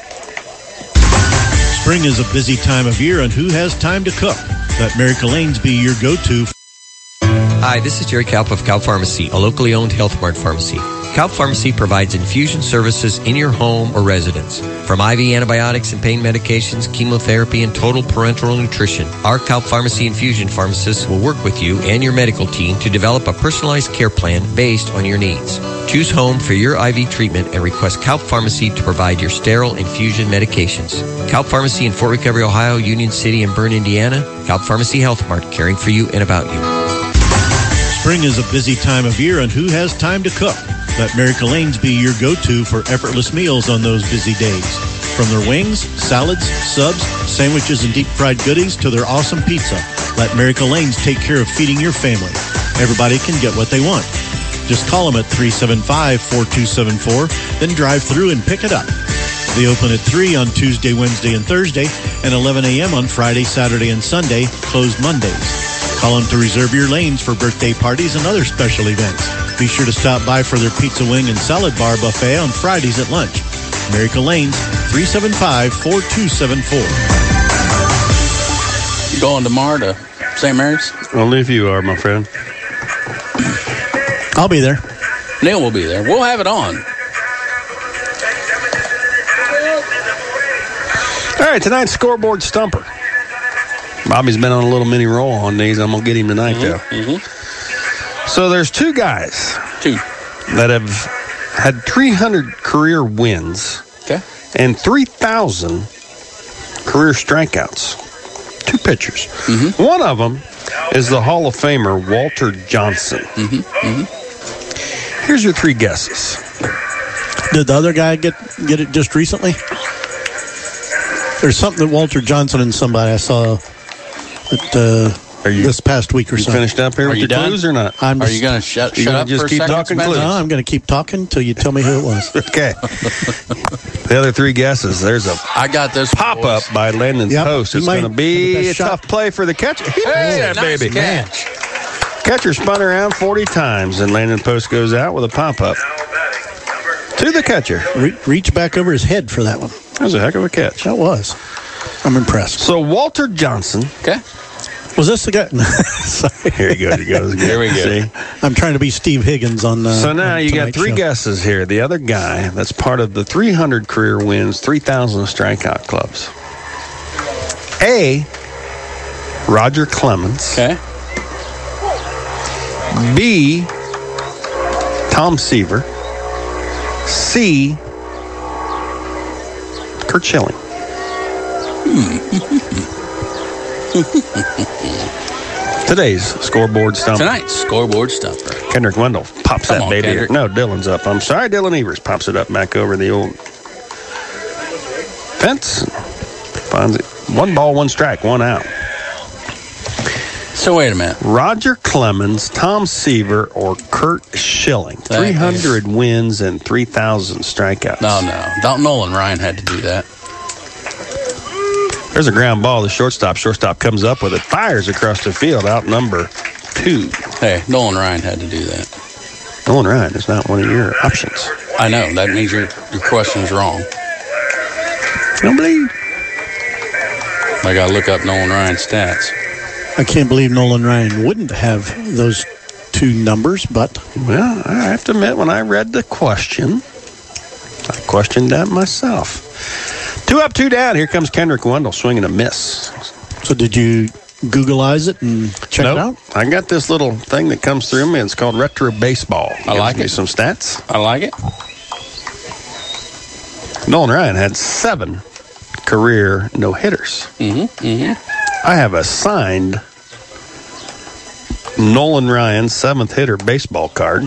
Spring is a busy time of year, and who has time to cook? Let Mary Lanes be your go-to.
Hi, this is Jerry Kalp of Kalp Pharmacy, a locally owned Health Mart pharmacy. Kalp Pharmacy provides infusion services in your home or residence. From IV antibiotics and pain medications, chemotherapy, and total parenteral nutrition, our Kalp Pharmacy infusion pharmacists will work with you and your medical team to develop a personalized care plan based on your needs. Choose home for your IV treatment and request Kalp Pharmacy to provide your sterile infusion medications. Kalp Pharmacy in Fort Recovery, Ohio, Union City, and Bern, Indiana. Kalp Pharmacy Health Mart, caring for you and about you.
Spring is a busy time of year, and who has time to cook? Let Mary Lanes be your go-to for effortless meals on those busy days. From their wings, salads, subs, sandwiches, and deep-fried goodies to their awesome pizza, let Mary Lanes take care of feeding your family. Everybody can get what they want. Just call them at 375-4274, then drive through and pick it up. They open at 3 on Tuesday, Wednesday, and Thursday, and 11 a.m. on Friday, Saturday, and Sunday, closed Mondays. Call them to reserve your lanes for birthday parties and other special events. Be sure to stop by for their pizza wing and salad bar buffet on Fridays at lunch. Mary Lanes, 375-4274.
You going tomorrow to St. Mary's?
Only if you are, my friend.
I'll be there.
Neil will be there. We'll have it on.
All right, tonight's scoreboard stumper. Bobby's been on a little mini roll on these. I'm going to get him tonight, though. So there's 2 guys that have had 300 career wins and 3,000 career strikeouts. 2 pitchers. One of them is the Hall of Famer Walter Johnson. Here's your 3 guesses.
Did the other guy get it just recently? There's something that Walter Johnson and somebody I saw this past week or so.
Finished up here with your clues or not?
Are you going to shut up
just
for
keep
a second,
talking
Spencer?
clues?
No, I'm going to keep talking until you tell me who it was.
Okay. The other 3 guesses. There's a
I got this
pop-up by Landon's Post. It's going to be a tough play for the catcher. He makes that,
nice
baby.
catch.
Catcher spun around 40 times, and Landon Post goes out with a pop-up to the catcher.
Reach back over his head for that one.
That was a heck of a catch.
That was. I'm impressed.
So Walter Johnson.
Okay.
Was this the guy? Sorry.
Here he goes.
Here we go.
See?
I'm trying to be Steve Higgins on
So now you got 3
show.
guesses here. The other guy that's part of the 300 career wins, 3,000 strikeout clubs. A, Roger Clemens.
Okay.
B, Tom Seaver. C, Kurt Schilling. Today's scoreboard stumper.
Tonight's scoreboard stumper.
Kendrick Wendell pops
Come
that
on,
baby.
Kendrick.
No, Dylan's up. I'm sorry, Dylan Evers pops it up back over the old fence. Finds it. 1 ball, 1 strike, 1 out.
So wait a minute.
Roger Clemens, Tom Seaver, or Kurt Schilling. 300 wins and 3,000 strikeouts.
No. Dalton Nolan Ryan had to do that.
There's a ground ball. The shortstop comes up with it, fires across the field, out number 2.
Hey, Nolan Ryan had to do that.
Nolan Ryan is not one of your options.
I know. That means your question's wrong.
Don't believe.
I got to look up Nolan Ryan's stats.
I can't believe Nolan Ryan wouldn't have those 2 numbers, but...
Well, I have to admit, when I read the question, I questioned that myself. 2 up, 2 down. Here comes Kendrick Wendell swinging a miss.
So did you Googleize it and check it out?
I got this little thing that comes through me. It's called Retro Baseball.
I like
it. Some stats.
I like it.
Nolan Ryan had 7 career no-hitters. I have a signed Nolan Ryan 7th hitter baseball card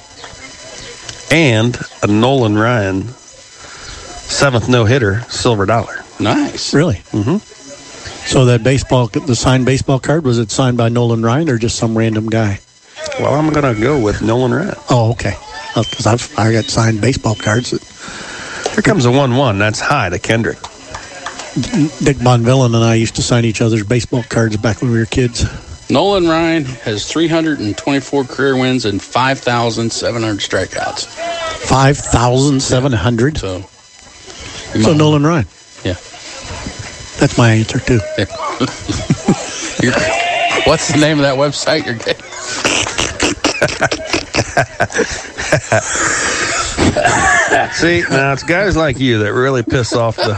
and a Nolan Ryan 7th no-hitter silver dollar.
Nice.
Really? So that the signed baseball card, was it signed by Nolan Ryan or just some random guy?
Well, I'm going to go with Nolan Ryan.
Oh, okay. Because I got signed baseball cards.
Here comes a 1-1. That's high to Kendrick.
Dick Bonvillain and I used to sign each other's baseball cards back when we were kids.
Nolan Ryan has 324 career wins and 5,700 strikeouts.
5,700?
So
Nolan Ryan.
Yeah.
That's my answer, too.
What's the name of that website you're getting?
See, now it's guys like you that really piss off the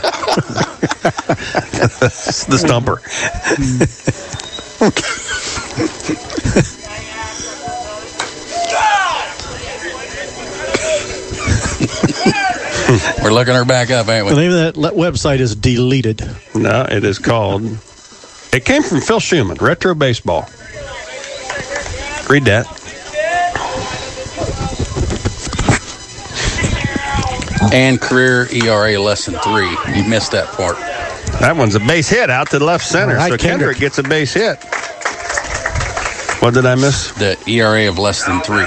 stumper.
We're looking her back up, ain't we?
The name of that website is deleted.
No, it is called... It came from Phil Schumann, Retro Baseball. Read that.
And career ERA less than 3. You missed that part.
That one's a base hit out to the left center.
All right,
so Kendrick gets a base hit. What did I miss?
The ERA of less than 3.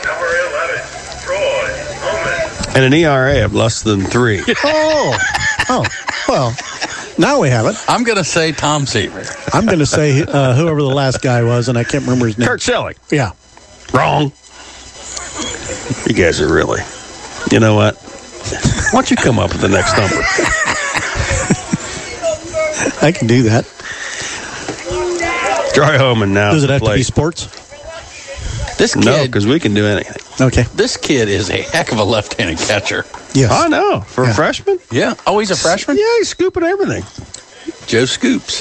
And an ERA of less than 3.
Oh, well, now we have it.
I'm going to say Tom Seaver.
I'm going to say whoever the last guy was, and I can't remember his name.
Kurt Schilling.
Yeah.
Wrong. You guys are really... You know what? Why don't you come up with the next number?
I can do that.
Troy Homan now.
Does it have to be sports?
This kid...
No, because we can do anything.
Okay.
This kid is a heck of a left-handed catcher.
Yes.
I know. For a freshman?
Yeah. Oh, he's a freshman?
Yeah, he's scooping everything.
Joe Scoops.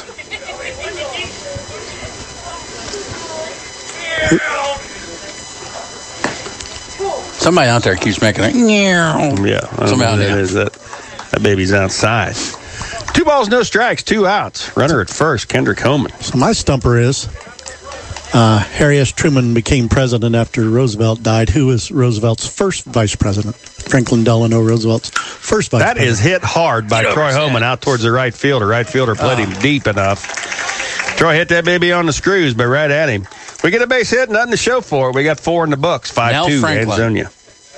Somebody out there keeps making it.
Yeah. I don't know
Somebody
what that is. That baby's outside. 2 balls, no strikes, 2 outs. Runner at first, Kendrick Homan.
So my stumper is Harry S. Truman became president after Roosevelt died. Who was Roosevelt's first vice president? Franklin Delano Roosevelt's first vice president.
That is hit hard by Troy Homan out towards the right fielder. Right fielder played him deep enough. Troy hit that baby on the screws, but right at him. We get a base hit, nothing to show for it. We got 4 in the books, 5-2, Ansonia.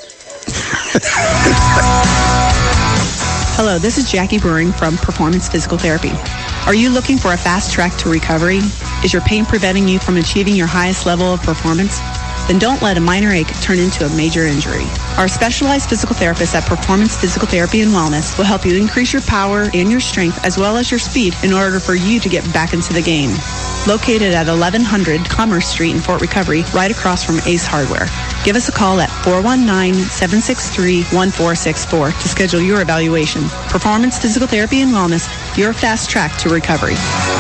Hello, this is Jackie Brewing from Performance Physical Therapy. Are you looking for a fast track to recovery? Is your pain preventing you from achieving your highest level of performance? Then don't let a minor ache turn into a major injury. Our specialized physical therapists at Performance Physical Therapy and Wellness will help you increase your power and your strength as well as your speed in order for you to get back into the game. Located at 1100 Commerce Street in Fort Recovery, right across from Ace Hardware. Give us a call at 419-763-1464 to schedule your evaluation. Performance Physical Therapy and Wellness, your fast track to recovery.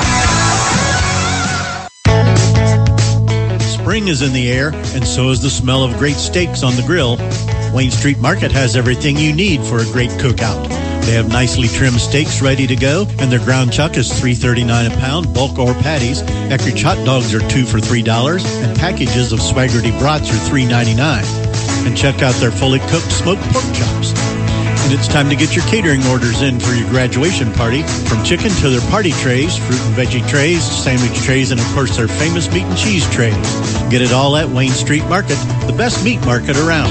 Spring is in the air, and so is the smell of great steaks on the grill. Wayne Street Market has everything you need for a great cookout. They have nicely trimmed steaks ready to go, and their ground chuck is $3.39 a pound, bulk or patties. Eckrich hot dogs are 2 for $3, and packages of Swaggerty brats are $3.99. And check out their fully cooked smoked pork chops. And it's time to get your catering orders in for your graduation party. From chicken to their party trays, fruit and veggie trays, sandwich trays, and of course their famous meat and cheese trays. Get it all at Wayne Street Market, the best meat market around.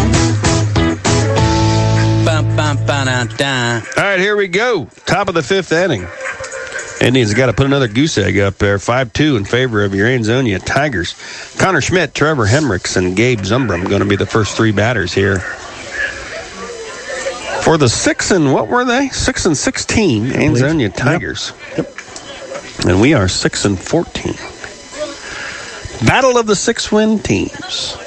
All right, here we go. Top of the 5th inning. Indians got to put another goose egg up there. 5-2 in favor of your Ansonia Tigers. Connor Schmidt, Trevor Hendricks, and Gabe Zumbrum going to be the first 3 batters here. For the 6-16 Ansonia Tigers.
Yep.
And we are 6-14. Battle of the 6-win teams.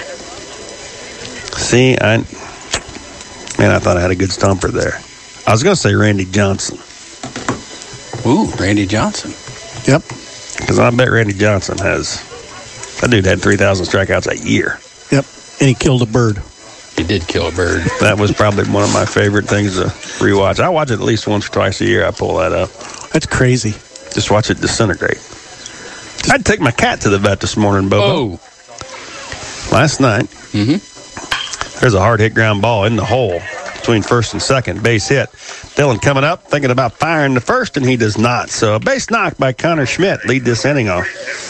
See, I thought I had a good stomper there. I was going to say Randy Johnson.
Ooh, Randy Johnson.
Yep.
Because I bet Randy Johnson that dude had 3,000 strikeouts a year.
Yep. And he killed a bird.
He did kill a bird.
That was probably one of my favorite things to rewatch. I watch it at least once or twice a year. I pull that up.
That's crazy.
Just watch it disintegrate. I'd take my cat to the vet this morning, Bobo.
Oh.
Last night, there's a hard hit ground ball in the hole between first and second. Base hit. Dylan coming up, thinking about firing the first, and he does not. So a base knock by Connor Schmidt lead this inning off.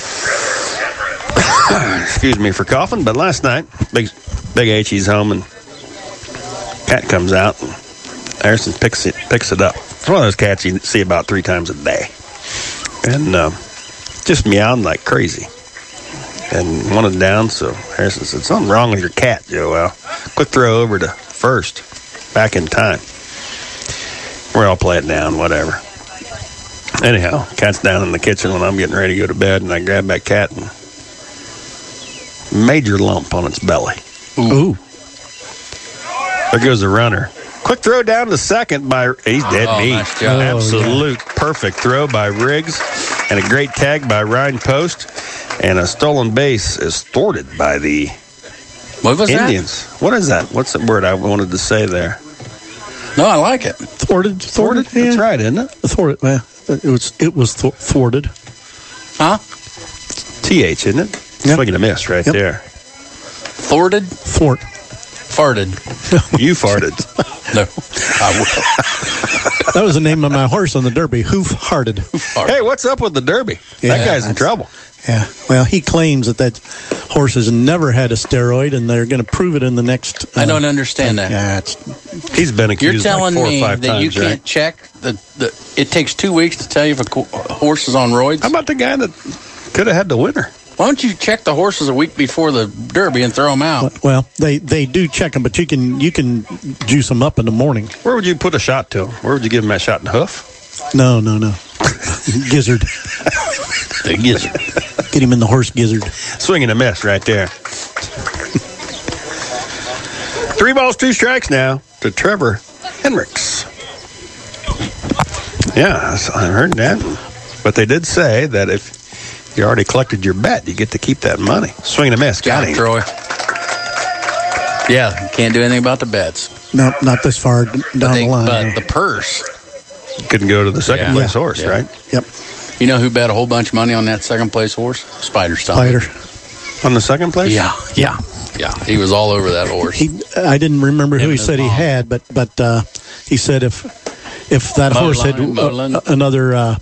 Excuse me for coughing, but last night, Big H, he's home, and cat comes out, and Harrison picks it up. It's one of those cats you see about 3 times a day. And just meowing like crazy. And wanted down, so Harrison said, something wrong with your cat, Joe. Well, quick throw over to first, back in time. We're all playing down, whatever. Anyhow, cat's down in the kitchen when I'm getting ready to go to bed, and I grab that cat and major lump on its belly.
Ooh.
There goes the runner. Quick throw down to second by, he's dead meat.
Nice job.
Absolute perfect throw by Riggs, and a great tag by Ryan Post, and a stolen base is thwarted by the Indians. What is that? What's the word I wanted to say there?
No, I like it.
Thwarted?
Thwarted? Yeah. That's right, isn't it?
Thwarted. Well, it was thwarted.
Huh?
TH, isn't it?
Yep.
Swinging a miss right there.
Thwarted?
Thwart.
Farted.
You farted.
No, I will.
That was the name of my horse on the Derby, Hoof-Hearted.
Hey, what's up with the Derby?
Yeah,
that guy's in trouble.
Yeah. Well, he claims that horse has never had a steroid, and they're going to prove it in the next...
I don't understand that.
Yeah,
he's been accused
You're telling
like 4 or 5
me that
times,
you can't check it takes 2 weeks to tell you if a horse is on roids?
How about the guy that could have had the winner?
Why don't you check the horses a week before the Derby and throw them out?
Well, they do check them, but you can juice them up in the morning.
Where would you put a shot to him? Where would you give him that shot in the hoof?
No. Gizzard.
The gizzard.
Get him in the horse gizzard.
Swinging a miss right there. 3 balls, 2 strikes now to Trevor Hendricks. Yeah, I heard that. But they did say that if you already collected your bet, you get to keep that money. Swing and a miss. Got him.
Troy. Yeah, can't do anything about the bets.
No, not this far down the line.
But the purse.
Couldn't go to the second place horse,
Yeah.
right?
Yep.
You know who bet a whole bunch of money on that second place horse? Spider Stomp.
Spider.
On the second place?
Yeah. He was all over that horse.
I didn't remember who he said he had, but he said if that horse had another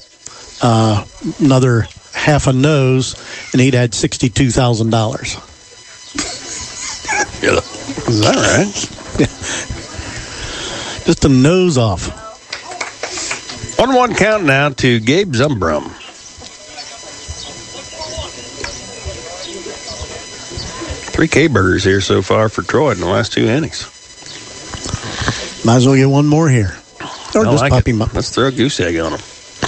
half a nose, and he'd had $62,000.
Yeah.
Is that right?
Just a nose off.
1-1 count now to Gabe Zumbrum. Three K-burgers here so far for Troy in the last 2 innings.
Might as well get one more here. Or just pop him up.
Let's throw a goose egg on him.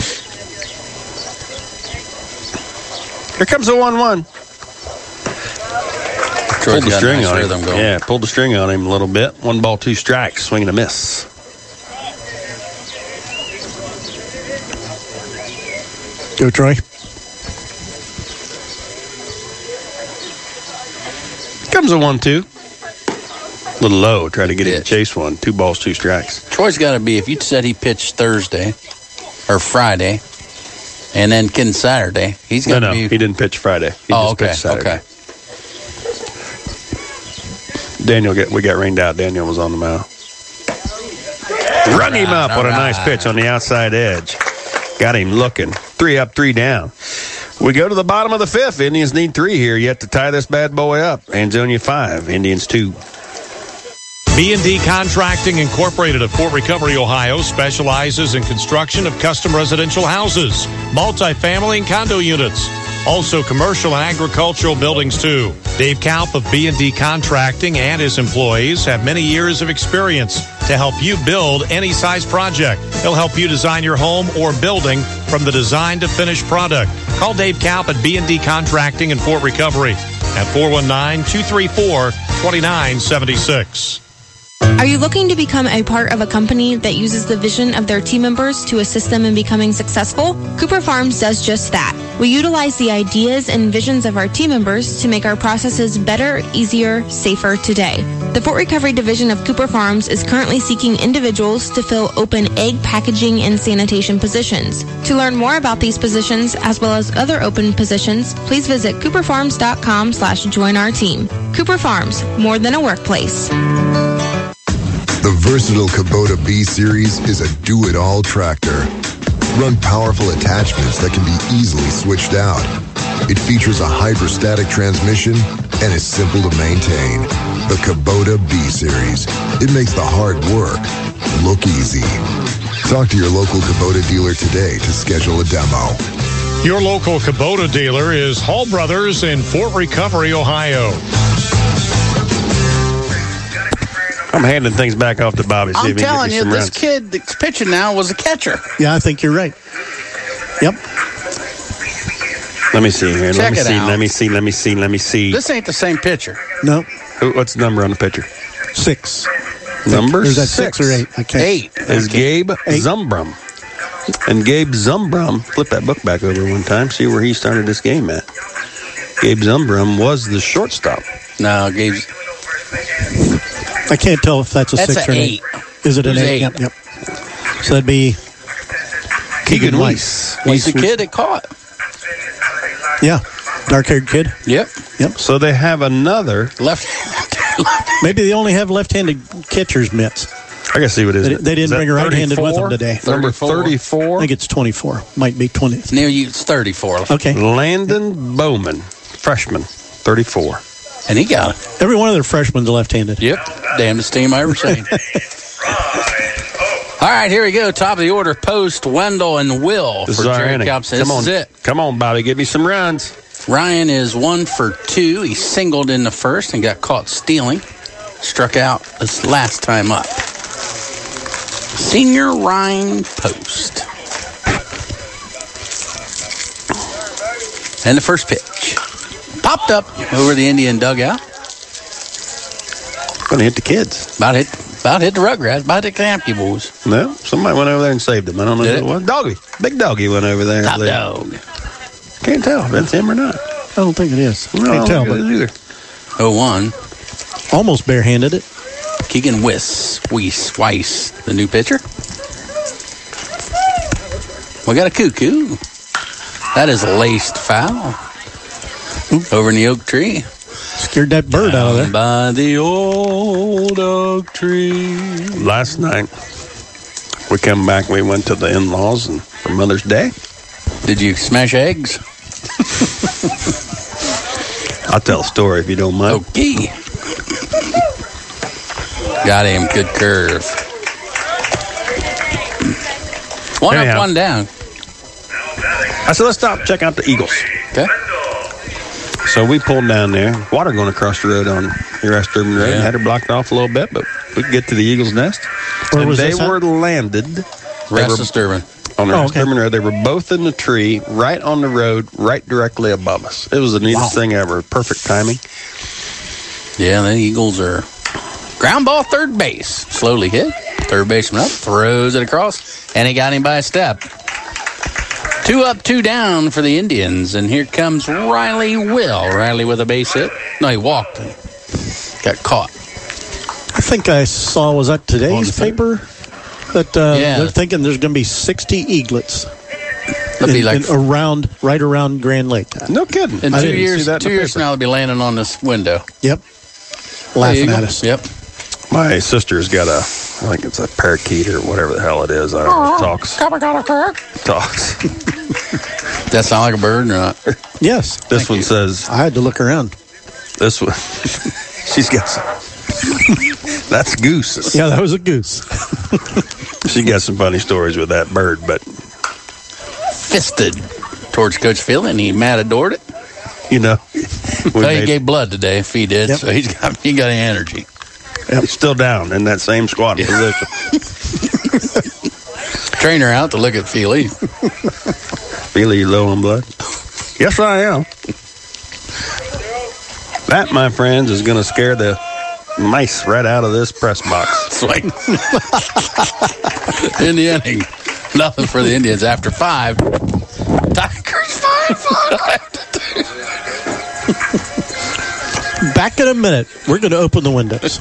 Here comes the 1-1. Pulled the string on him. Yeah, pulled the string on him a little bit. 1 ball, 2 strikes, swing and a miss.
Go, Troy.
Comes a 1-2. A little low. Try to get him to chase one. 2 balls, 2 strikes.
Troy's got to be, if you said he pitched Thursday or Friday and then Saturday, he's got to be.
No, he didn't pitch Friday. He just pitched Saturday.
Okay.
We got rained out. Daniel was on the mound. Rung him up. What a nice pitch on the outside edge. Got him looking. 3 up, 3 down. We go to the bottom of the 5th. Indians need 3 here yet to tie this bad boy up. Ansonia 5, Indians 2.
B&D Contracting Incorporated of Fort Recovery, Ohio, specializes in construction of custom residential houses, multifamily and condo units. Also commercial and agricultural buildings, too. Dave Kaup of B&D Contracting and his employees have many years of experience to help you build any size project. He'll help you design your home or building from the design to finished product. Call Dave Kaup at B&D Contracting in Fort Recovery at 419-234-2976.
Are you looking to become a part of a company that uses the vision of their team members to assist them in becoming successful? Cooper Farms does just that. We utilize the ideas and visions of our team members to make our processes better, easier, safer today. The Fort Recovery Division of Cooper Farms is currently seeking individuals to fill open egg packaging and sanitation positions. To learn more about these positions, as well as other open positions, please visit cooperfarms.com/join our team. Cooper Farms, more than a workplace.
The versatile Kubota B-Series is a do-it-all tractor. Run powerful attachments that can be easily switched out. It features a hydrostatic transmission and is simple to maintain. The Kubota B-Series. It makes the hard work look easy. Talk to your local Kubota dealer today to schedule a demo.
Your local Kubota dealer is Hall Brothers in Fort Recovery, Ohio.
I'm handing things back off to Bobby.
I'm telling you, this kid that's pitching now was a catcher.
Yeah, I think you're right. Yep.
Let me see here.
Check it out.
Let me see.
This ain't the same pitcher.
No.
What's the number on the pitcher?
6.
Number
Is that
6
or 8? I can't.
8
is Gabe Zumbrum. And Gabe Zumbrum, flip that book back over one time, see where he started this game at. Gabe Zumbrum was the shortstop.
No, Gabe's.
I can't tell if that's a 6 or an 8. Is it an 8? Yep. So that'd be
Keegan Weiss.
He's the kid that caught.
Yeah. Dark-haired kid.
Yep.
So they have another
left.
Maybe they only have left-handed catcher's mitts.
I gotta see what it is.
They didn't bring a right-handed with them today.
Number 34.
I think it's 24. Might be 20.
Near you, it's 34.
Okay.
Landon Bowman, freshman, 34.
And he got it.
Every one of their freshmen's left-handed.
Yep. Damnedest team I ever seen. All right, here we go. Top of the order, Post, Wendell, and Will.
This
for
is our
Jerry
inning.
Kaup.
Come on.
This is it.
Come on, Bobby. Give me some runs.
Ryan is 1 for 2. He singled in the first and got caught stealing. Struck out this last time up. Senior Ryan Post. And the first pitch. Popped up over the Indian dugout.
Going to hit the kids.
About hit the Rugrats. About hit the Hampton boys.
No, somebody went over there and saved him. I don't know who it was. Doggy. Big Doggy went over there.
Top dog.
Can't tell if that's him or not.
I don't think it is.
No,
Can't tell.
But either.
0-1.
Almost barehanded it.
Keegan Weiss, the new pitcher. We got a cuckoo. That is a laced foul. Over in the oak tree.
Scared that bird out of there.
By the old oak tree.
Last night, we come back, we went to the in-laws and for Mother's Day.
Did you smash eggs?
I'll tell a story if you don't mind.
Okay. Got him. Good curve. One up, one down.
I said, let's stop, check out the Eagles.
Okay.
So we pulled down there. Water going across the road on Rest Urban Road. Had her blocked off a little bit, but we could get to the Eagles' nest.
Where was
they
this at?
were landed.
Rest Urban.
On the Rest Urban Road. They were both in the tree, right on the road, right directly above us. It was the neatest thing ever. Perfect timing.
Yeah, the Eagles are ground ball third base. Slowly hit. Third baseman up, throws it across, and he got him by a step. 2 up, 2 down for the Indians, and here comes Riley Will. Riley with a base hit. No, he walked. Got caught.
I think I saw, was that today's paper? That they're thinking there's going to be 60 eaglets right around Grand Lake.
No kidding.
In 2 years, 2 years from now, they'll be landing on this window.
Yep. Laughing at us.
Yep.
My sister's got I think it's a parakeet or whatever the hell it is. I don't know. Talks. Talks.
That sound like a bird or not?
Yes.
This one says.
I had to look around.
This one. She's got some. That's goose.
Yeah, that was a goose.
She got some funny stories with that bird, but.
Fisted towards Coach Phil, and he mad adored it.
You know.
He gave blood today if he did, so he got energy.
Yep. He's still down in that same squat position.
Trainer out to look at Feely.
Feely, you low on blood? Yes, I am. That, my friends, is going to scare the mice right out of this press box.
Swing. In the inning. Nothing for the Indians after 5. Tigers 5.
Back in a minute. We're going to open the windows.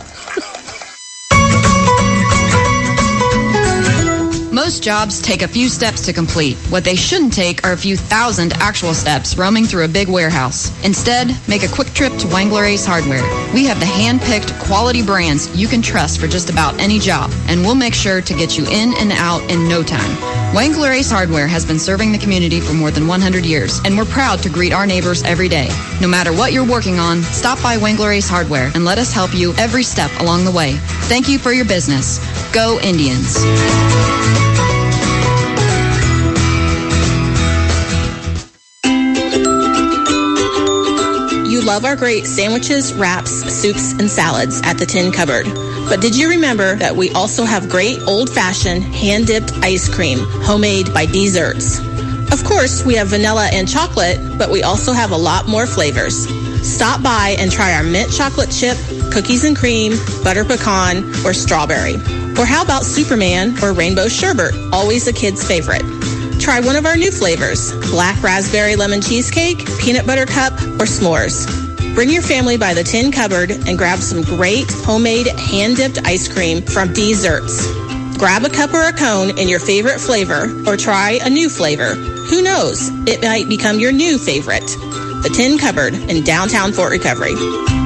Most jobs take a few steps to complete. What they shouldn't take are a few thousand actual steps roaming through a big warehouse. Instead, make a quick trip to Wangler Ace Hardware. We have the hand-picked quality brands you can trust for just about any job, and we'll make sure to get you in and out in no time. Wangler Ace Hardware has been serving the community for more than 100 years, and we're proud to greet our neighbors every day. No matter what you're working on, stop by Wangler Ace Hardware and let us help you every step along the way. Thank you for your business. Go Indians.
You love our great sandwiches, wraps, soups, and salads at the Tin Cupboard. But did you remember that we also have great old-fashioned hand-dipped ice cream, homemade by Desserts? Of course, we have vanilla and chocolate, but we also have a lot more flavors. Stop by and try our mint chocolate chip, cookies and cream, butter pecan, or strawberry. Or how about Superman or rainbow sherbet, always a kid's favorite. Try one of our new flavors, black raspberry lemon cheesecake, peanut butter cup, or s'mores. Bring your family by the Tin Cupboard and grab some great homemade hand-dipped ice cream from Desserts. Grab a cup or a cone in your favorite flavor or try a new flavor. Who knows? It might become your new favorite. The Tin Cupboard in downtown Fort Recovery.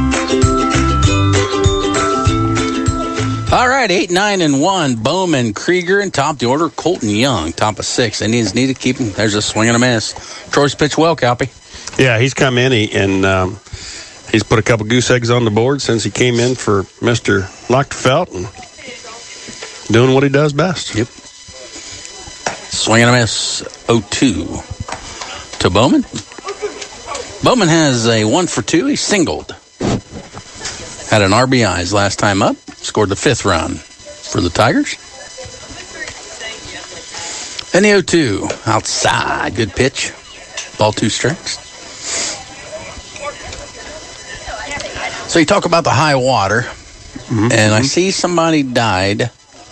All right, 8, 9, and 1. Bowman, Krieger, and top the order. Colton Young, top of 6. Indians need to keep him. There's a swing and a miss. Troy's pitched well, Calpy.
Yeah, he's come in and he's put a couple goose eggs on the board since he came in for Mr. Lochtefeld and doing what he does best.
Yep. Swing and a miss. 0-2 to Bowman. Bowman has a 1 for 2. He singled. Had an RBIs last time up. Scored the 5th run for the Tigers. And the 0-2 outside. Good pitch. Ball 2 strikes. So you talk about the high water. And I see somebody died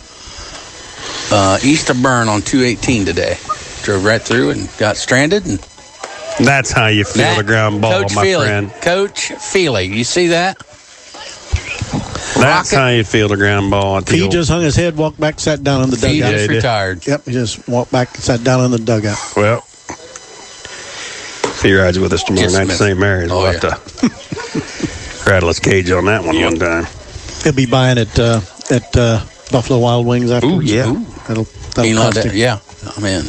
east of Bern on 218 today. Drove right through and got stranded. And
that's how you feel the ground ball,
Coach
my
Feely.
friend.
Coach Feely. You see that?
That's how you feel the ground ball.
He just hung his head, walked back, sat down in the dugout.
He just retired.
Yep, he just walked back, sat down in the dugout.
Well, if he rides with us tomorrow night to St. Mary's, we'll have to rattle his cage on that one time.
He'll be buying at Buffalo Wild Wings afterwards.
Ooh, yeah.
That'll
cost him. Yeah, I'm in.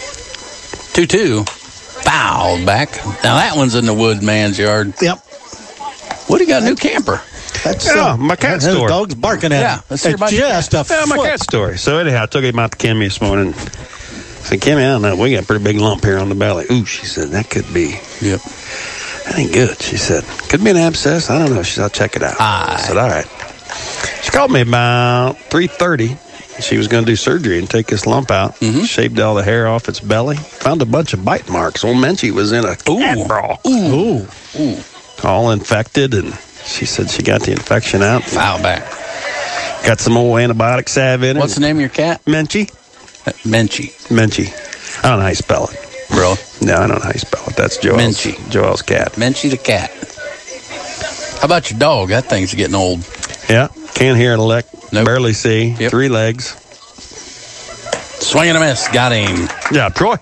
2-2. Fouled back. Now that one's in the Woodman's yard.
Yep.
What do you got? A new camper?
That's
my cat story.
His dog's barking at him.
Let's hear about your cat.
My cat story. So anyhow, I took him out to Kimmy this morning. I said, Kimmy, I don't know. We got a pretty big lump here on the belly. Ooh, she said, that could be.
Yep.
That ain't good. She said, could be an abscess. I don't know. She said, I'll check it out. I said, all right. She called me about 3:30. She was going to do surgery and take this lump out. Shaved all the hair off its belly. Found a bunch of bite marks. Old Menchie was in a cat brawl.
Ooh.
All infected, and she said she got the infection out.
Foul back.
Got some old antibiotic salve in it.
What's the name of your cat?
Menchie.
Menchie.
I don't know how you spell it.
Bro.
No, I don't know how you spell it. That's Joel's cat.
Menchie the cat. How about your dog? That thing's getting old.
Yeah. Can't hear a lick. Nope. Barely see.
Yep.
3 legs.
Swing and a miss. Got him.
Yeah, Troy.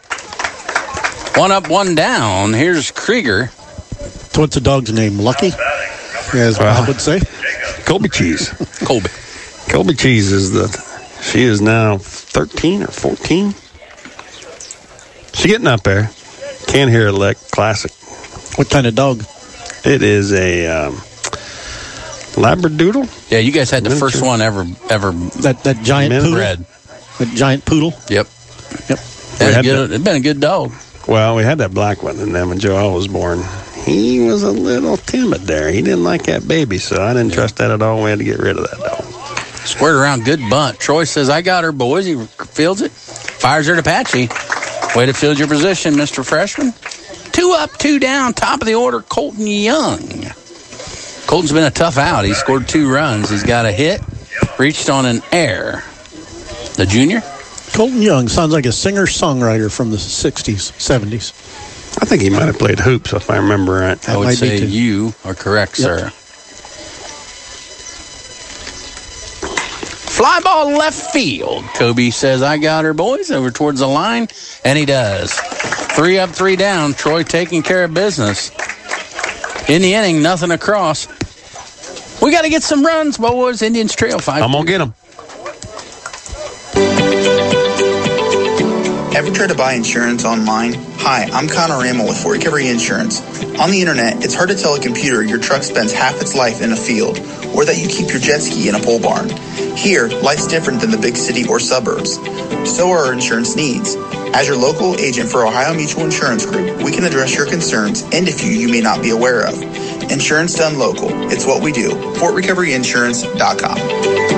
1 up, 1 down. Here's Krieger.
So what's the dog's name? Lucky? As Bob would say.
Colby Cheese.
Colby
Cheese she is now 13 or 14. She's getting up there. Can't hear a lick. Classic.
What kind of dog?
It is a Labradoodle.
Yeah, you guys had the first one ever.
That giant poodle.
Bred.
That giant poodle.
Yep. It's been a good dog.
Well, we had that black one, and then when Joel was born, he was a little timid there. He didn't like that baby, so I didn't trust that at all. We had to get rid of that dog.
Squared around, good bunt. Troy says, I got her, boys. He fields it. Fires her to Patchy. Way to field your position, Mr. Freshman. 2 up, 2 down. Top of the order, Colton Young. Colton's been a tough out. He scored 2 runs. He's got a hit. Reached on an error. The junior?
Colton Young sounds like a singer-songwriter from the 60s, 70s.
I think he might have played hoops, if I remember right.
I would say you are correct, sir. Fly ball left field. Kobe says, I got her, boys, over towards the line. And he does. 3 up, 3 down. Troy taking care of business. In the inning, nothing across. We got to get some runs, boys. Indians trail 5.
I'm going to get them.
Ever try to buy insurance online? Hi, I'm Connor Rammel with Fort Recovery Insurance. On the internet, it's hard to tell a computer your truck spends half its life in a field or that you keep your jet ski in a pole barn. Here, life's different than the big city or suburbs. So are our insurance needs. As your local agent for Ohio Mutual Insurance Group, we can address your concerns and a few you may not be aware of. Insurance done local. It's what we do. FortRecoveryInsurance.com.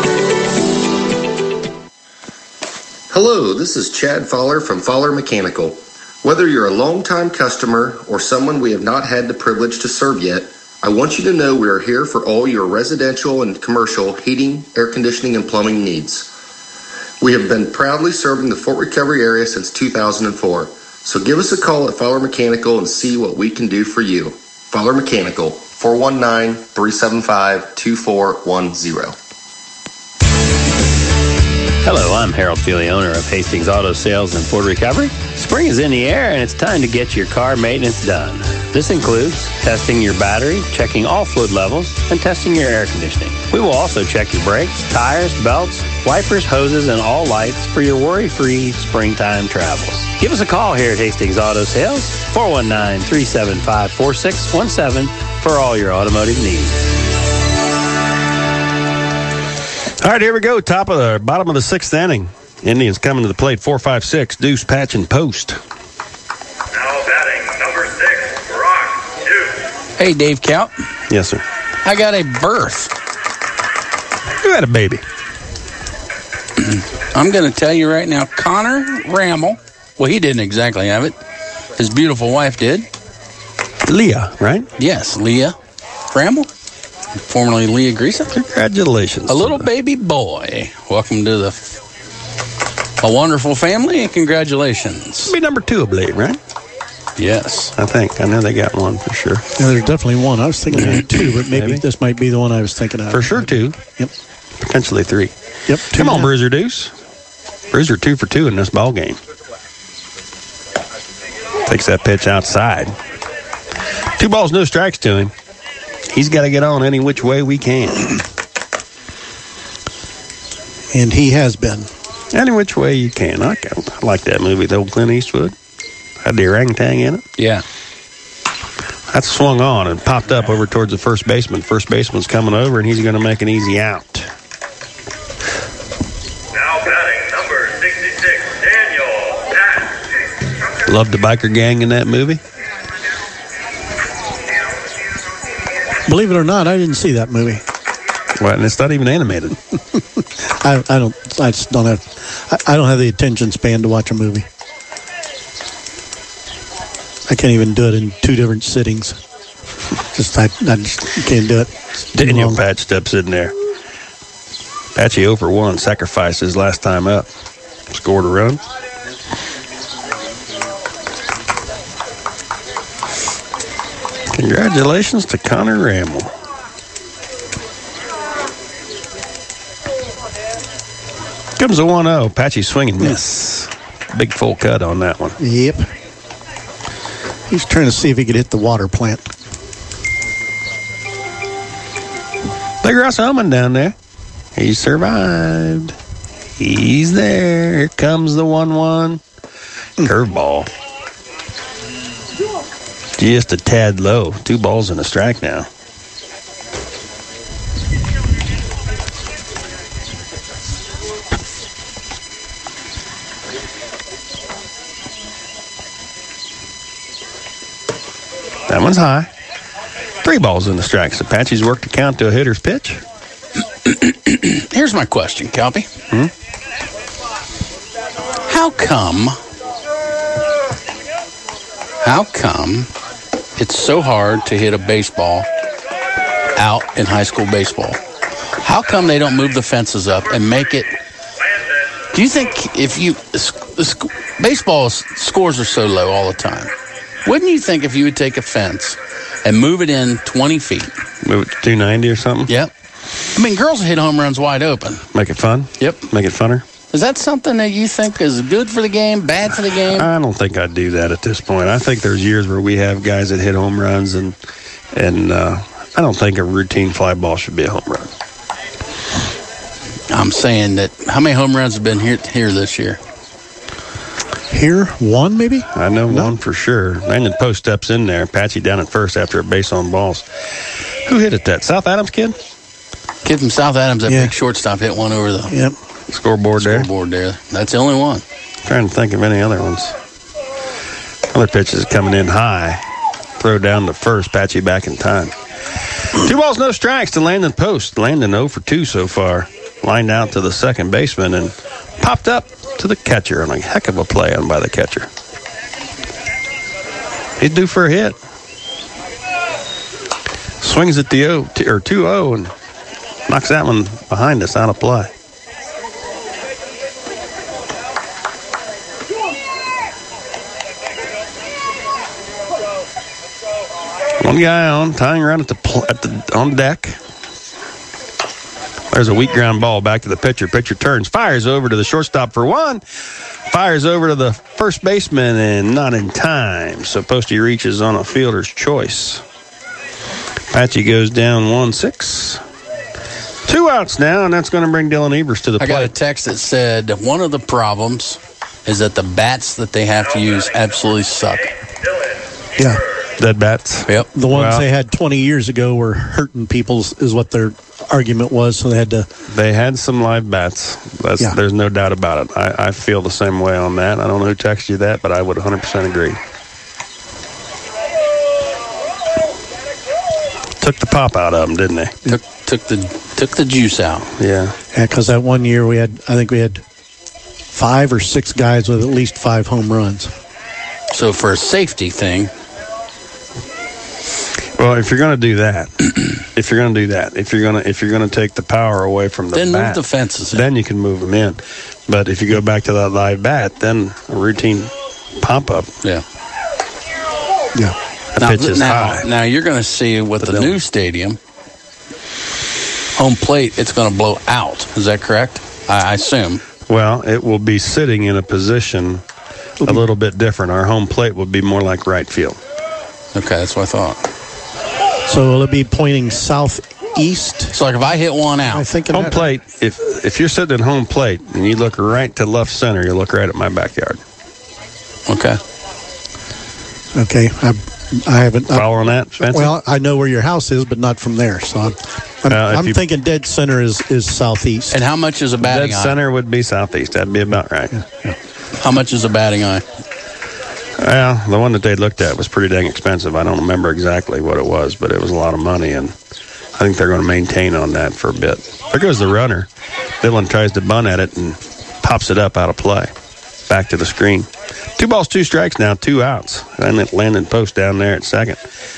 Hello, this is Chad Fowler from Fowler Mechanical. Whether you're a longtime customer or someone we have not had the privilege to serve yet, I want you to know we are here for all your residential and commercial heating, air conditioning, and plumbing needs. We have been proudly serving the Fort Recovery area since 2004, so give us a call at Fowler Mechanical and see what we can do for you. Fowler Mechanical, 419-375-2410.
Hello, I'm Harold Feely, owner of Hastings Auto Sales and Ford Recovery. Spring is in the air and it's time to get your car maintenance done. This includes testing your battery, checking all fluid levels, and testing your air conditioning. We will also check your brakes, tires, belts, wipers, hoses, and all lights for your worry-free springtime travels. Give us a call here at Hastings Auto Sales, 419-375-4617 for all your automotive needs.
All right, here we go. Bottom of the 6th inning. Indians coming to the plate. 4-5-6. Deuce, patch, and post.
Now batting number 6, Brock Deuce.
Hey, Dave Count.
Yes, sir.
I got a birth.
You had a baby.
I'm going to tell you right now, Connor Rammel. Well, he didn't exactly have it. His beautiful wife did.
Leah, right?
Yes, Leah Rammel. Formerly Leah Greason.
Congratulations.
A little baby boy. Welcome to a wonderful family, and congratulations.
Be number 2, I believe, right?
Yes.
I think. I know they got one for sure.
Yeah, there's definitely one. I was thinking there were two, but maybe this might be the one I was thinking of.
For sure, two.
Yep.
Potentially three.
Yep.
Come on, Bruiser Deuce. Bruiser 2 for 2 in this ball game. Takes that pitch outside. 2 balls, no strikes to him. He's got to get on any which way we can.
And he has been.
Any which way you can. I like that movie, though, Clint Eastwood. Had the orangutan in it.
Yeah.
That swung on and popped up over towards the first baseman. First baseman's coming over, and he's going to make an easy out.
Now batting number 66, Daniel Patch.
Loved the biker gang in that movie.
Believe it or not, I didn't see that movie.
Well, and it's not even animated.
I don't have the attention span to watch a movie. I can't even do it in 2 different sittings. I just can't do it.
Daniel Patch steps in there. Patchy 0 for 1, sacrificed his last time up. Scored a run. Congratulations to Connor Ramel. Comes a 1-0. Patchy swing and miss. Big full cut on that one.
Yep. He's trying to see if he could hit the water plant.
Big Ross Oman down there. He survived. He's there. Here comes the 1-1. Curveball. Just a tad low. 2 balls and a strike now. That one's high. 3 balls in the strike. So Patchy's worked the count to a hitter's pitch.
Here's my question, Calby. How come it's so hard to hit a baseball out in high school baseball? How come they don't move the fences up and make it? Do you think if baseball scores are so low all the time? Wouldn't you think if you would take a fence and move it in 20 feet?
Move it to 290 or something?
Yep. I mean, girls hit home runs wide open.
Make it fun?
Yep.
Make it funner?
Is that something that you think is good for the game, bad for the game?
I don't think I'd do that at this point. I think there's years where we have guys that hit home runs, and I don't think a routine fly ball should be a home run.
I'm saying that how many home runs have been here this year?
Here, 1 maybe?
I know one for sure. Landon Post steps in there. Patchy down at first after a base on balls. Who hit it? That South Adams kid?
Kid from South Adams, that big shortstop hit one over the
scoreboard there.
That's the only one.
Trying to think of any other ones. Other pitches coming in high. Throw down to first. Patchy back in time. 2 balls, no strikes to Landon Post. Landon 0 for 2 so far. Lined out to the second baseman and popped up to the catcher on a heck of a play on by the catcher. He's due for a hit. Swings at the 2-0 and knocks that one behind us out of play. One guy on, tying around on deck. There's a weak ground ball back to the pitcher. Pitcher turns, fires over to the shortstop for 1. Fires over to the first baseman and not in time. So Posty reaches on a fielder's choice. Patchy goes down 1-6. 2 outs now, and that's going to bring Dylan Evers to the plate.
I got a text that said one of the problems is that the bats that they have to use absolutely suck.
Yeah.
Dead bats.
Yep.
The ones they had 20 years ago were hurting people is what their argument was, so they had to...
They had some live bats. There's no doubt about it. I feel the same way on that. I don't know who texted you that, but I would 100% agree. Took the pop out of them, didn't they?
Took the juice out.
Yeah.
Yeah, because that one year we had 5 or 6 guys with at least 5 home runs.
So for a safety thing...
Well, if you're going to do that, if you're going to take the power away from the
then
bat,
move the fences in.
Then you can move them in. But if you go back to that live bat, then a routine pop up.
Yeah.
Yeah.
The pitch is high.
Now you're going to see with the new stadium, home plate, it's going to blow out. Is that correct? I assume.
Well, it will be sitting in a position a little bit different. Our home plate will be more like right field.
Okay, that's what I thought.
So will it be pointing southeast?
So like if I hit one out.
I think
home plate, if you're sitting at home plate and you look right to left center, you look right at my backyard.
Okay.
Okay. I haven't.
Following that, Spencer?
Well, I know where your house is, but not from there. So I'm thinking dead center is southeast.
And how much is a batting eye?
Dead center would be southeast. That'd be about right.
Yeah.
How much is a batting eye?
Well, the one that they looked at was pretty dang expensive. I don't remember exactly what it was, but it was a lot of money, and I think they're going to maintain on that for a bit. There goes the runner. Dylan tries to bunt at it and pops it up out of play. Back to the screen. 2 balls, 2 strikes now, 2 outs. And it landed post down there at second.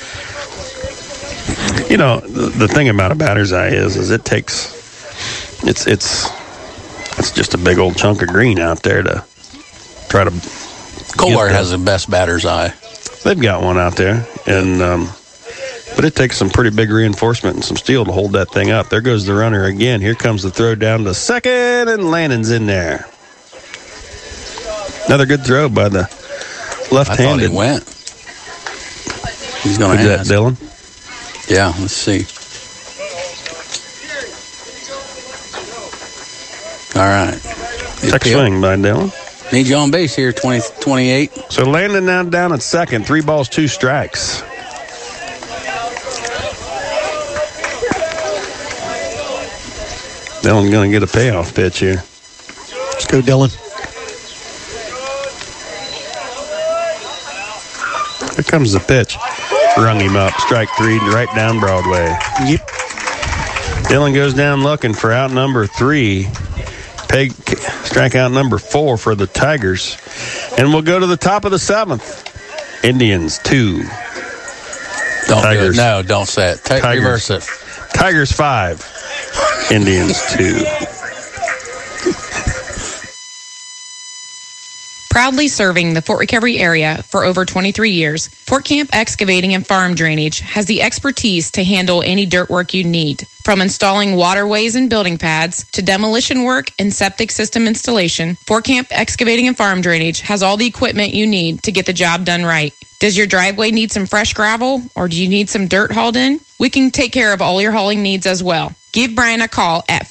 You know, the thing about a batter's eye is it takes, it's just a big old chunk of green out there to try to.
Kohler has the best batter's eye.
They've got one out there, and but it takes some pretty big reinforcement and some steel to hold that thing up. There goes the runner again. Here comes the throw down to second, and Lannon's in there. Another good throw by the left-handed.
I thought he went. He's going to
ask. That Dylan?
Yeah, let's see. All right.
Check swing by Dylan.
Need you on base here, 28.
So Landon now down at second, 3 balls, 2 strikes. Dylan going to get a payoff pitch here.
Let's go, Dylan.
Here comes the pitch. Rung him up. Strike 3 right down Broadway.
Yep.
Dylan goes down looking for out number 3. Peg strikeout number 4 for the Tigers. And we'll go to the top of the 7th. Indians 2.
Don't do it. No, don't say it. Reverse it.
Tigers 5. Indians 2.
Proudly serving the Fort Recovery area for over 23 years, Fort Camp Excavating and Farm Drainage has the expertise to handle any dirt work you need. From installing waterways and building pads to demolition work and septic system installation, Fort Camp Excavating and Farm Drainage has all the equipment you need to get the job done right. Does your driveway need some fresh gravel, or do you need some dirt hauled in? We can take care of all your hauling needs as well. Give Brian a call at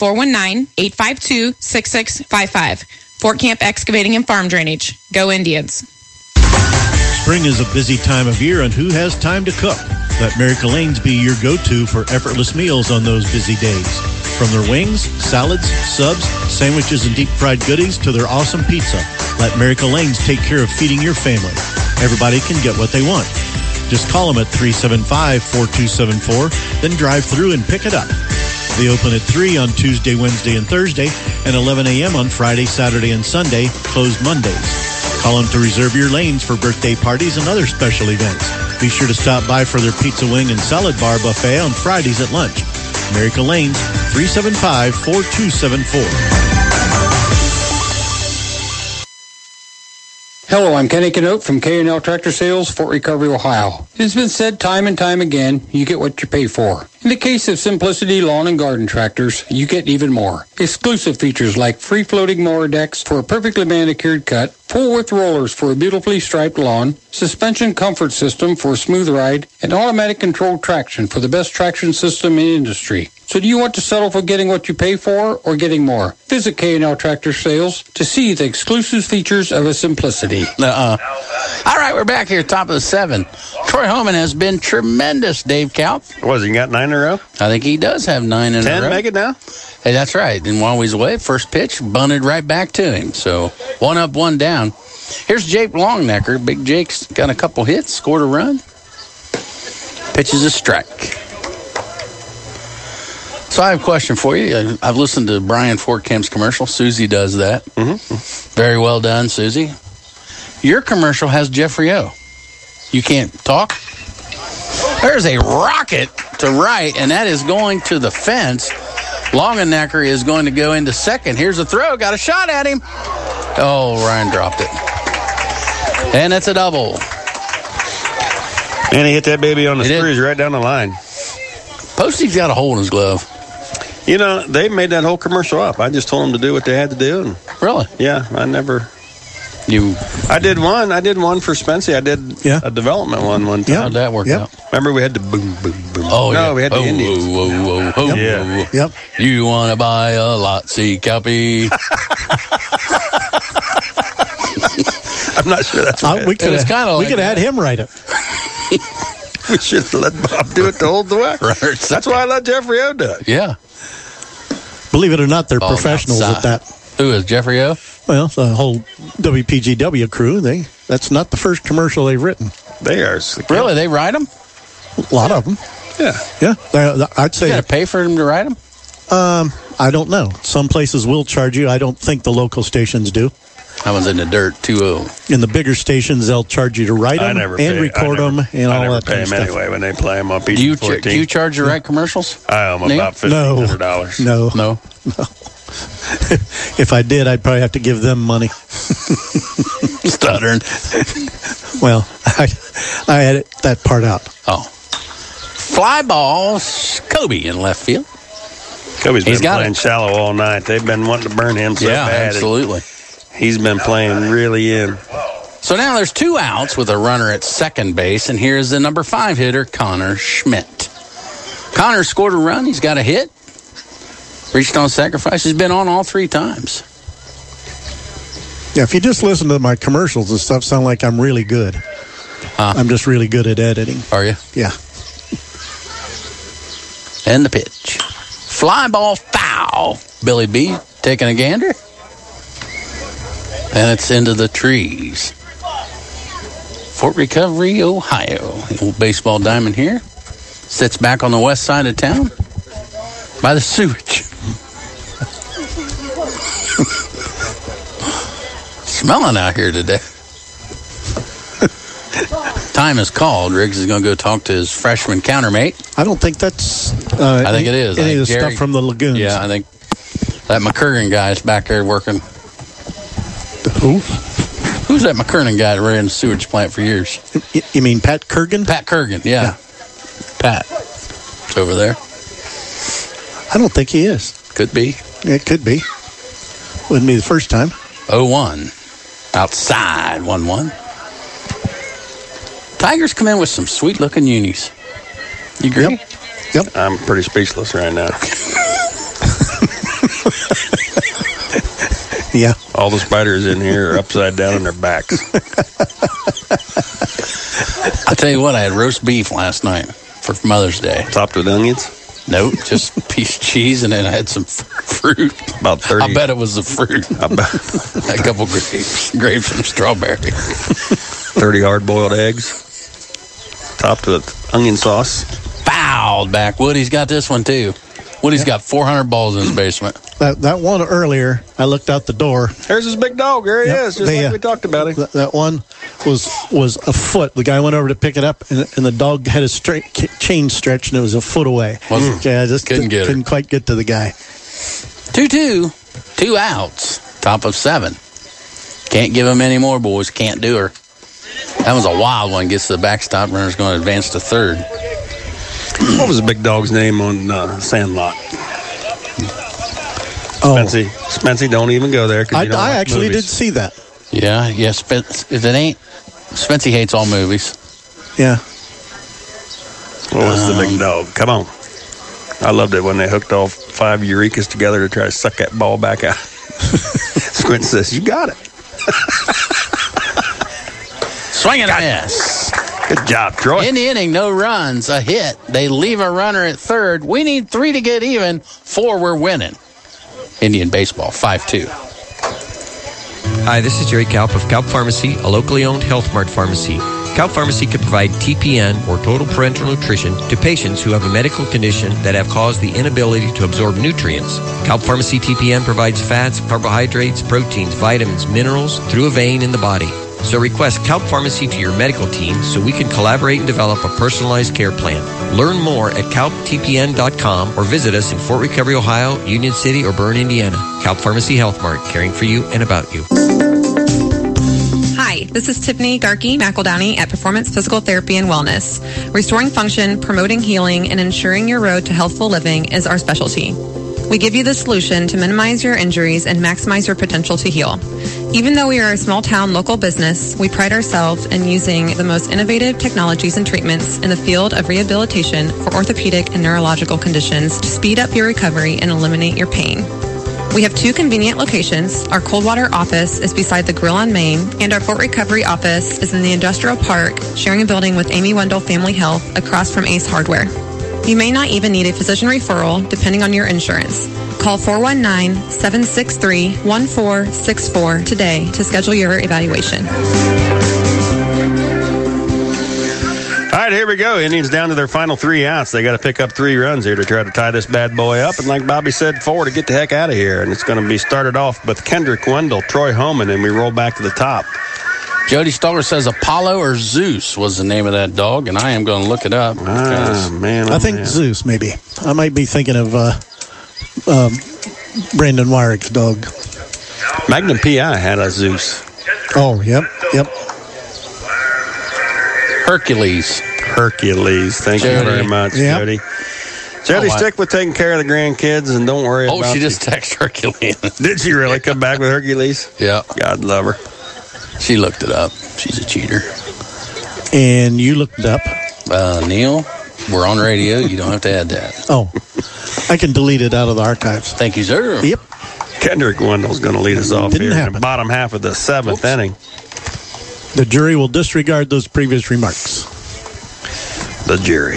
419-852-6655. Fort Camp Excavating and Farm Drainage. Go Indians.
Spring is a busy time of year, and who has time to cook? Let Mary Colleen's be your go-to for effortless meals on those busy days. From their wings, salads, subs, sandwiches, and deep-fried goodies to their awesome pizza, let Mary Colleen's take care of feeding your family. Everybody can get what they want. Just call them at 375-4274, then drive through and pick it up. They open at 3 on Tuesday, Wednesday, and Thursday, and 11 a.m. on Friday, Saturday, and Sunday, closed Mondays. Call them to reserve your lanes for birthday parties and other special events. Be sure to stop by for their pizza wing and salad bar buffet on Fridays at lunch. Miracle Lanes, 375-4274.
Hello, I'm Kenny Canote from K&L Tractor Sales, Fort Recovery, Ohio. It's been said time and time again, you get what you pay for. In the case of Simplicity Lawn and Garden Tractors, you get even more. Exclusive features like free-floating mower decks for a perfectly manicured cut, full-width rollers for a beautifully striped lawn, suspension comfort system for a smooth ride, and automatic controlled traction for the best traction system in the industry. So do you want to settle for getting what you pay for or getting more? Visit K&L Tractor Sales to see the exclusive features of a Simplicity.
All right, we're back here, top of the 7. Troy Homan has been tremendous, Dave Kaup.
He got 9 in a row?
I think he does have 9 in a row.
10 make it now?
Hey, that's right. And while he's away, first pitch bunted right back to him. So 1 up, 1 down. Here's Jake Longnecker. Big Jake's got a couple hits, scored a run. Pitches a strike. So I have a question for you. I've listened to Brian Fort Camp's commercial. Susie does that.
Mm-hmm.
Very well done, Susie. Your commercial has Jeffrey O. You can't talk? There's a rocket to right, and that is going to the fence. Longenecker is going to go into second. Here's a throw. Got a shot at him. Oh, Ryan dropped it. And it's a double.
And he hit that baby on the screws right down the line.
Posty's got a hole in his glove.
You know, they made that whole commercial up. I just told them to do what they had to do.
Really?
Yeah, I never... I did one for Spency. I did a development one time.
How'd that work out?
Remember we had the boom, boom, boom.
Oh,
no,
yeah.
we had the Indians.
Yeah.
Yep.
You want to buy a lot, see, copy.
I'm not sure that's right.
We could have had him write it.
We should have let Bob do it to hold the way.
Right.
That's why I let Jeffrey O do it.
Yeah.
Believe it or not, they're professionals at that.
Who is Jeffrey O?
Well, the whole WPGW crew, that's not the first commercial they've written.
They are.
Really? They write them?
A lot of them.
Yeah.
Yeah. I'd say.
You got to pay for them to write them?
I don't know. Some places will charge you. I don't think the local stations do.
That one's in the dirt, 2-0.
In the bigger stations, they'll charge you to write them and record them and all that kind of stuff.
I never pay them anyway when they play them on PG-14.
Do you charge to write commercials?
I owe them about $1,500.
No. If I did, I'd probably have to give them money.
Stuttering.
Well, I had that part out.
Oh. Fly balls, Kobe in left field.
Kobe's been playing shallow all night. They've been wanting to burn him so bad.
Yeah, absolutely.
He's been playing really in.
So now there's 2 outs with a runner at second base, and here's the number 5 hitter, Connor Schmidt. Connor scored a run. He's got a hit. Reached on sacrifice. He's been on all 3 times.
Yeah, if you just listen to my commercials and stuff, sound like I'm really good. I'm just really good at editing.
Are you?
Yeah.
And the pitch. Fly ball foul. Billy B taking a gander. And it's into the trees. Fort Recovery, Ohio. The old baseball diamond here. Sits back on the west side of town by the sewage. Smelling out here today. Time is called. Riggs is going to go talk to his freshman countermate.
I don't think that's...
I think it is.
Any of the stuff from the lagoons.
Yeah, I think that McCurran guy's back there working.
Who?
Who's that McKernan guy that ran the sewage plant for years?
You mean Pat Kurgan?
Pat Kurgan, yeah. Pat. It's over there.
I don't think he is.
Could be.
It could be. Wouldn't be the first time.
0-1. Outside, 1-1. Tigers come in with some sweet-looking unis. You agree?
Yep.
I'm pretty speechless right now.
Yeah.
All the spiders in here are upside down on their backs.
I tell you what, I had roast beef last night for Mother's Day.
Topped with onions?
Nope, just a piece of cheese, and then I had some fruit.
About 30.
I bet it was the fruit. A couple grapes and strawberry.
30 hard-boiled eggs. Topped with onion sauce.
Fouled back. Woody's got this one, too. Woody's got 400 balls in his basement.
That one earlier, I looked out the door.
There's his big dog. There he is, just like we talked about him.
That one was a foot. The guy went over to pick it up, and the dog had his chain stretched, and it was a foot away. Yeah, I just couldn't quite get to the guy.
2-2, 2 outs, top of 7. Can't give him any more, boys. Can't do her. That was a wild one. Gets to the backstop. Runner's going to advance to third.
What was the big dog's name on Sandlot? Spency, don't even go there.
I actually did see that.
Yeah. If it ain't, Spency hates all movies.
Yeah.
What was the big dog? Come on. I loved it when they hooked all 5 Eurekas together to try to suck that ball back out. Squint says, "You got it."
Swing and a miss.
Good job, Troy.
In the inning, no runs, a hit. They leave a runner at third. We need 3 to get even. 4, we're winning. Indian baseball, 5-2.
Hi, this is Jerry Kalp of Kalp Pharmacy, a locally owned Health Mart pharmacy. Kalp Pharmacy can provide TPN, or total parenteral nutrition, to patients who have a medical condition that have caused the inability to absorb nutrients. Kalp Pharmacy TPN provides fats, carbohydrates, proteins, vitamins, minerals through a vein in the body. So request Kalp Pharmacy to your medical team so we can collaborate and develop a personalized care plan. Learn more at kalptpn.com or visit us in Fort Recovery, Ohio, Union City, or Bern, Indiana. Kalp Pharmacy Health Mart, caring for you and about you.
Hi, This is Tiffany Garkey McEldowney at Performance Physical Therapy and Wellness. Restoring function, promoting healing, and ensuring your road to healthful living is our specialty. We give you the solution to minimize your injuries and maximize your potential to heal. Even though we are a small-town local business, we pride ourselves in using the most innovative technologies and treatments in the field of rehabilitation for orthopedic and neurological conditions to speed up your recovery and eliminate your pain. We have 2 convenient locations. Our Coldwater office is beside the Grill on Main, and our Fort Recovery office is in the Industrial Park, sharing a building with Amy Wendell Family Health across from Ace Hardware. You may not even need a physician referral, depending on your insurance. Call 419-763-1464 today to schedule your evaluation.
All right, here we go. Indians down to their final 3 outs. They got to pick up 3 runs here to try to tie this bad boy up. And like Bobby said, 4 to get the heck out of here. And it's going to be started off with Kendrick Wendell, Troy Homan, and we roll back to the top.
Jody Stoller says Apollo or Zeus was the name of that dog, and I am going to look it up.
I think Zeus, maybe. I might be thinking of Brandon Wyrick's dog.
Magnum P.I. had a Zeus.
Oh, yep.
Hercules. Thank you very much, Jody. Jody, stick with taking care of the grandkids and don't worry about
she just texted Hercules.
Did she really come back with Hercules?
Yeah.
God love her.
She looked it up. She's a cheater.
And you looked it up?
Neil, we're on radio. You don't have to add that.
Oh, I can delete it out of the archives.
Thank you, sir.
Yep.
Kendrick Wendell's going to lead us off
Didn't
here
happen.
in the bottom half of the 7th inning.
The jury will disregard those previous remarks.
The jury.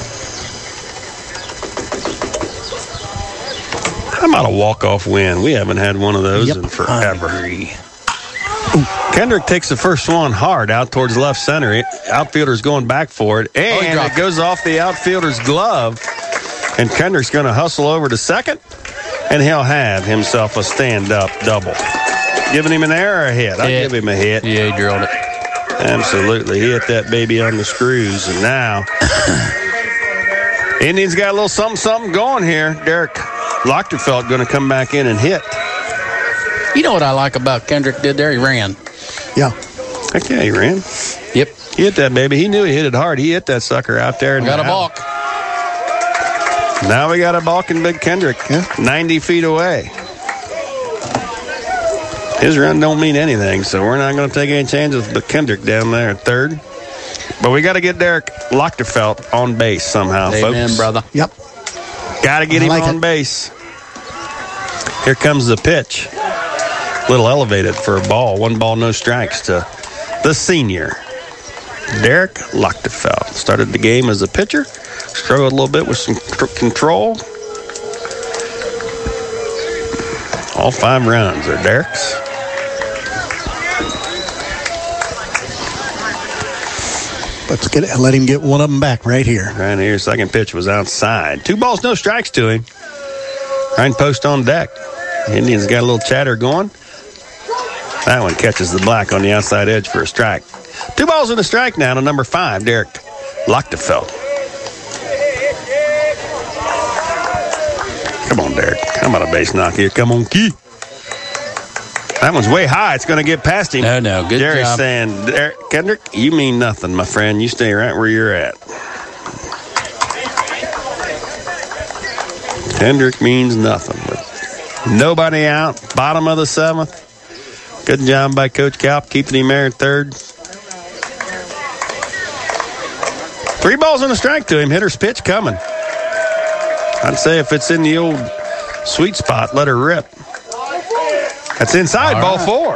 How about a walk-off win? We haven't had one of those in forever. Kendrick takes the first one hard out towards left center. Outfielder's going back for it, and it goes off the outfielder's glove. And Kendrick's going to hustle over to second, and he'll have himself a stand-up double. Giving him an error or a hit? I'll give him a hit.
Yeah, he drilled it.
Absolutely. He hit that baby on the screws, and now Indians got a little something going here. Derek Lochterfeld going to come back in and hit.
You know what I like about Kendrick did there? He ran.
Yeah.
Heck yeah, he ran.
Yep.
He hit that baby. He knew he hit it hard. He hit that sucker out there.
Got a balk.
Now we got a balking Big Kendrick. 90 feet away. His run don't mean anything, so we're not going to take any chances with Kendrick down there at third. But we got to get Derek Lochterfeld on base somehow, folks.
Amen, brother.
Yep.
Got to get him on base. Here comes the pitch. A little elevated for a ball. 1 ball, no strikes to the senior, Derek Lochterfeld. Started the game as a pitcher. Struggled a little bit with some control. All 5 runs are Derek's.
Let him get one of them back right here.
Right here. Second pitch was outside. 2 balls, no strikes to him. Ryan Post on deck. Indians got a little chatter going. That one catches the black on the outside edge for a strike. 2 balls and a strike now to number 5, Derek Lochterfeld. Come on, Derek. How about a base knock here? Come on, Key. That one's way high. It's going to get past him.
No. Good
Jerry's
job.
saying, Kendrick, you mean nothing, my friend. You stay right where you're at. Kendrick means nothing. But nobody out. Bottom of the 7th. Good job by Coach Kalp keeping him there at third. 3 balls and a strike to him. Hitter's pitch coming. I'd say if it's in the old sweet spot, let her rip. That's inside, ball 4.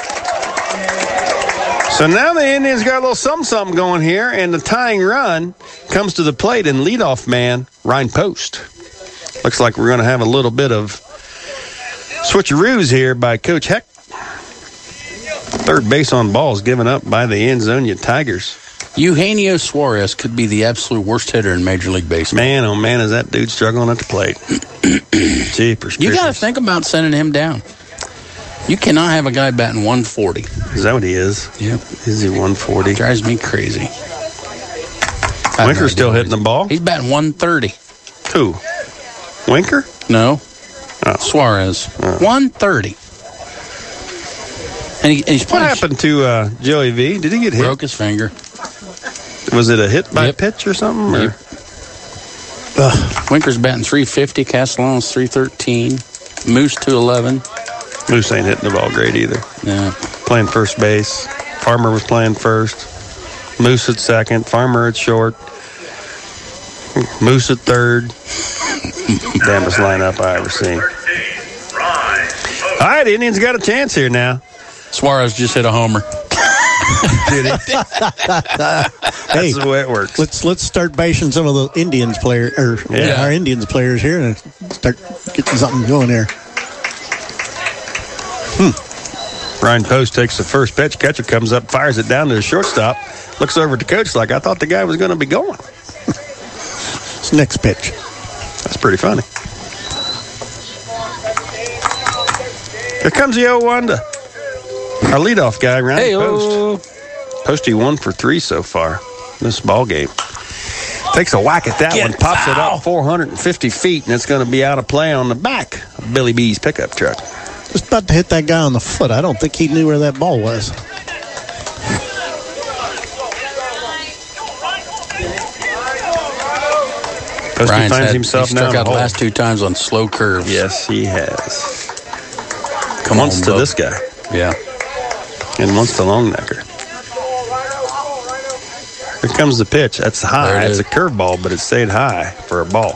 So now the Indians got a little something going here, and the tying run comes to the plate, and leadoff man, Ryan Post. Looks like we're going to have a little bit of switcheroos here by Coach Heck. Third base on balls given up by the Enzonia Tigers.
Eugenio Suarez could be the absolute worst hitter in Major League Baseball.
Man, oh man, is that dude struggling at the plate. Jeepers.
You got to think about sending him down. You cannot have a guy batting 140.
Is that what he is?
Yep.
Is he 140?
Drives me crazy.
Winker's still hitting the ball?
He's batting 130.
Who? Winker?
No. Suarez. 130. And he's
what happened to Joey V? Did he get hit?
Broke his finger.
Was it a hit by pitch or something? Or?
Winker's batting 350. Castellanos 313. Moose 211.
Moose ain't hitting the ball great either.
Yeah.
Playing first base. Farmer was playing first. Moose at second. Farmer at short. Moose at third. Damnest lineup I ever seen. All right, Indians got a chance here now.
Suarez just hit a homer.
Did he?
Hey,
that's the way it works.
Let's start bashing some of the Indians players, or our Indians players here, and start getting something going here.
Ryan Post takes the first pitch. Catcher comes up, fires it down to the shortstop. Looks over at the coach like, I thought the guy was going to be going.
It's next pitch.
That's pretty funny. Here comes the 0-1 to our leadoff guy, Ryan Post. Posty 1 for 3 so far in this ball game. Takes a whack at that one, pops it up 450 feet, and it's going to be out of play on the back of Billy B's pickup truck.
Just about to hit that guy on the foot. I don't think he knew where that ball was.
Posty finds himself now.
He struck out the last 2 times on slow curves.
Yes, he has.
Once
to this guy.
Yeah.
And once to long necker. Here comes the pitch. That's high. It's a curveball, but it stayed high for a ball.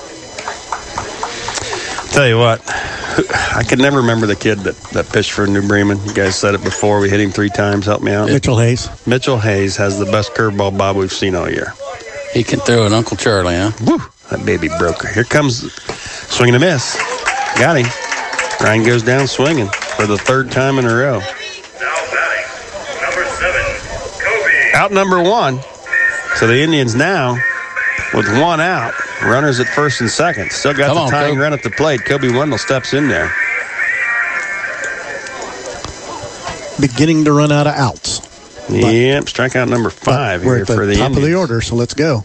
Tell you what, I can never remember the kid that pitched for New Bremen. You guys said it before. We hit him 3 times. Help me out.
Mitchell Hayes.
Mitchell Hayes has the best curveball bob we've seen all year.
He can throw an Uncle Charlie, huh?
Woo! That baby broker. Here comes swing and a miss. Got him. Ryan goes down swinging for the 3rd time in a row. Out number 1. So the Indians now with 1 out. Runners at first and second. Still got the tying run at the plate. Kobe Wendell steps in there.
Beginning to run out of outs.
Yep, strikeout number 5 here for the Indians.
Top of the order, so let's go.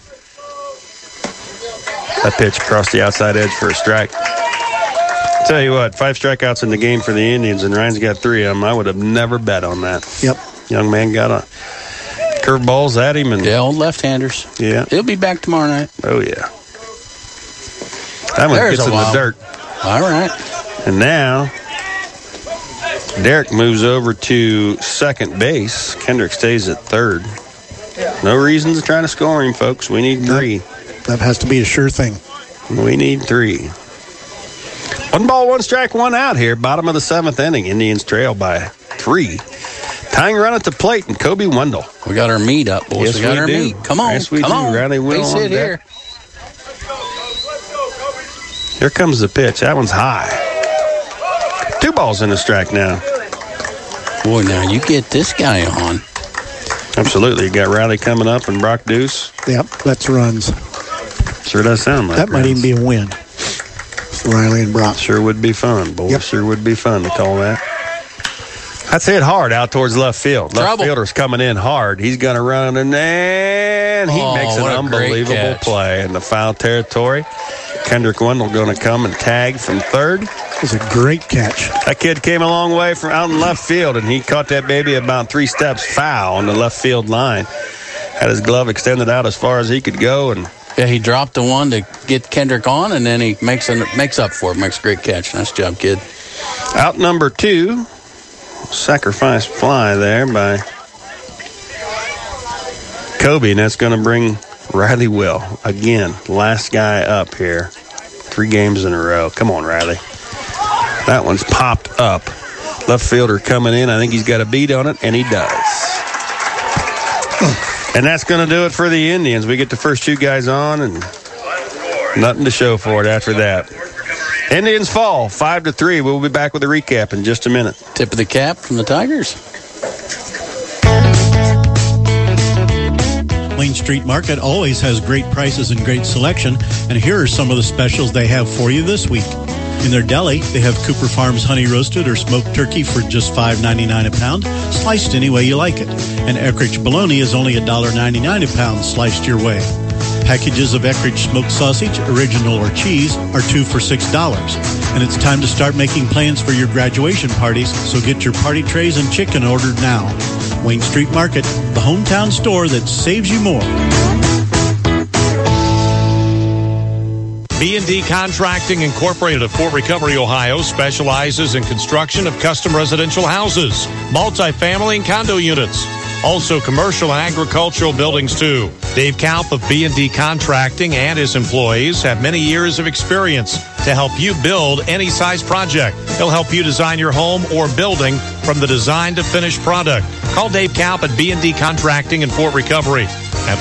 That pitch across the outside edge for a strike. Tell you what, 5 strikeouts in the game for the Indians, and Ryan's got 3 of them. I would have never bet on that.
Yep.
Young man got a curveballs at him. And
old left-handers.
Yeah.
He'll be back tomorrow night.
Oh, yeah. That one gets in the dirt.
All right.
And now, Derek moves over to second base. Kendrick stays at third. No reason to try to score him, folks. We need 3.
That has to be a sure thing.
We need 3. 1 ball, 1 strike, 1 out here. Bottom of the 7th inning. Indians trail by 3. Tying run at the plate, and Kobe Wendell.
We got our meat up, boys.
Yes,
we got our
do.
meat. Come on.
Yes, we
come
do.
on.
Riley Will
Base
on
hit
deck.
here.
Here comes the pitch. That one's high. 2 balls and a strike now.
Boy, now you get this guy on.
Absolutely. You got Riley coming up and Brock Deuce.
Yep, that's runs.
Sure does sound like
that. Might even be a win. Riley and Brock.
Sure would be fun, boys. Yep. Sure would be fun to call that. That's hit hard out towards left field. Left fielder's coming in hard. He's going to run, and then he makes an unbelievable play in the foul territory. Kendrick Wendell going to come and tag from third.
It was a great catch.
That kid came a long way from out in left field, and he caught that baby about 3 steps foul on the left field line. Had his glove extended out as far as he could go, and
he dropped the one to get Kendrick on, and then he makes up for it. Makes a great catch. Nice job, kid.
Out number 2. Sacrifice fly there by Kobe, and that's going to bring Riley Will. Again, last guy up here. 3 games in a row. Come on, Riley. That one's popped up. Left fielder coming in. I think he's got a beat on it, and he does. And that's going to do it for the Indians. We get the first 2 guys on, and nothing to show for it after that. Indians fall 5-3. We'll be back with a recap in just a minute.
Tip of the cap from the Tigers.
Main Street Market always has great prices and great selection, and here are some of the specials they have for you this week. In their deli, they have Cooper Farms honey roasted or smoked turkey for just $5.99 a pound, sliced any way you like it. And Eckrich bologna is only $1.99 a pound, sliced your way. Packages of Eckrich smoked sausage, original or cheese, are 2 for $6. And it's time to start making plans for your graduation parties, so get your party trays and chicken ordered now. Wayne Street Market, the hometown store that saves you more.
B&D Contracting Incorporated of Fort Recovery, Ohio specializes in construction of custom residential houses, multifamily and condo units. Also commercial and agricultural buildings too. Dave Kaup of B&D Contracting and his employees have many years of experience to help you build any size project. He'll help you design your home or building from the design to finished product. Call Dave Kaup at B&D Contracting in Fort Recovery at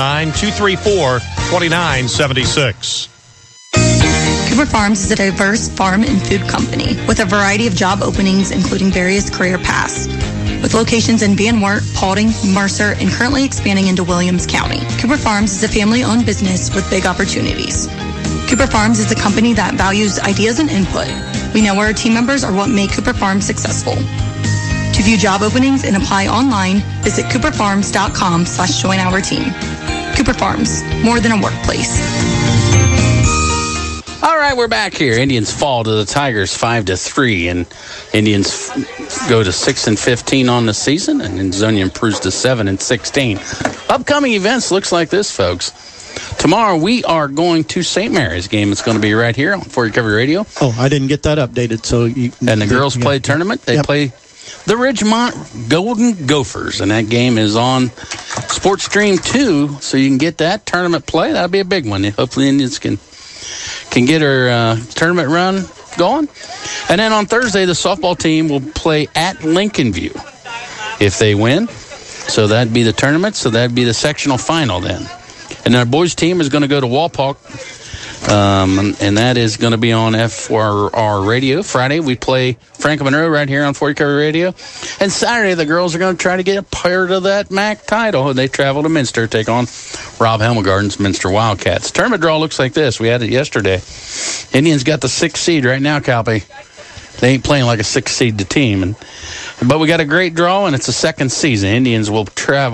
419-234-2976.
Cooper Farms is a diverse farm and food company with a variety of job openings, including various career paths. With locations in Van Wert, Paulding, Mercer, and currently expanding into Williams County. Cooper Farms is a family-owned business with big opportunities. Cooper Farms is a company that values ideas and input. We know our team members are what make Cooper Farms successful. To view job openings and apply online, visit cooperfarms.com/join our team. Cooper Farms, more than a workplace.
All right, we're back here. Indians fall to the Tigers 5-3, and Indians go to 6-15 on the season, and Anzonia improves to 7-16. Upcoming events looks like this, folks. Tomorrow we are going to St. Mary's game. It's going to be right here on Fort Recovery Radio.
Oh, I didn't get that updated.
And the girls play tournament. They play the Ridgemont Golden Gophers, and that game is on Sports Stream 2, so you can get that tournament play. That'll be a big one. Hopefully Indians can get our tournament run going. And then on Thursday, the softball team will play at Lincoln View if they win. So that'd be the tournament. So that'd be the sectional final then. And our boys team is going to go to Walpock, and that is going to be on FRR Radio. Friday, we play Franklin Monroe right here on Fort Recovery Radio. And Saturday, the girls are going to try to get a part of that MAC title. They travel to Minster, take on Rob Helmelgarden's Minster Wildcats. Tournament draw looks like this. We had it yesterday. Indians got the 6th seed right now, Calpe. They ain't playing like a 6th seed team. But we got a great draw, and it's the second season. Indians will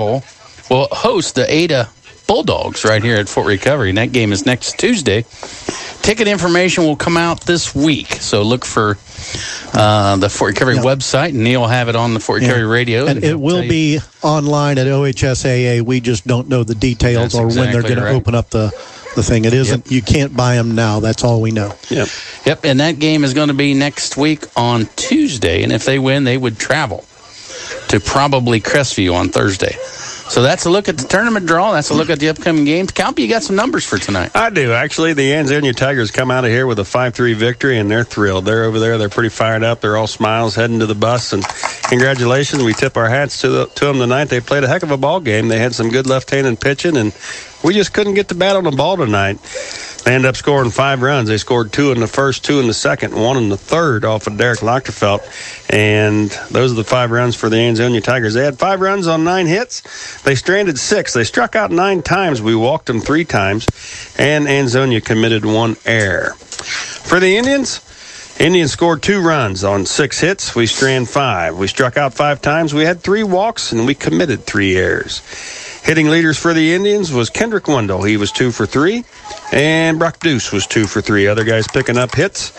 host the Ada Bulldogs right here at Fort Recovery, and that game is next Tuesday. Ticket information will come out this week, so look for the Fort Recovery website, and Neil will have it on the Fort Recovery Radio.
And it will be online at OHSAA. We just don't know the details when they're going to open up the thing. It isn't. You can't buy them now. That's all we know.
Yep, and that game is going to be next week on Tuesday, and if they win, they would travel to probably Crestview on Thursday. So that's a look at the tournament draw. That's a look at the upcoming games. Calpe, you got some numbers for tonight.
I do. Actually, the Anzonia Tigers come out of here with a 5-3 victory, and they're thrilled. They're over there. They're pretty fired up. They're all smiles heading to the bus, and congratulations. We tip our hats to them tonight. They played a heck of a ball game. They had some good left-handed pitching, and we just couldn't get the bat on the ball tonight. They ended up scoring 5 runs. They scored 2 in the first, 2 in the second, 1 in the third off of Derek Lochterfelt. And those are the 5 runs for the Anzonia Tigers. They had 5 runs on 9 hits. They stranded 6. They struck out 9 times. We walked them 3 times. And Anzonia committed 1 error. For the Indians scored 2 runs on 6 hits. We stranded 5. We struck out 5 times. We had 3 walks, and we committed 3 errors. Hitting leaders for the Indians was Kendrick Wendell. He was 2 for 3. And Brock Deuce was 2 for 3. Other guys picking up hits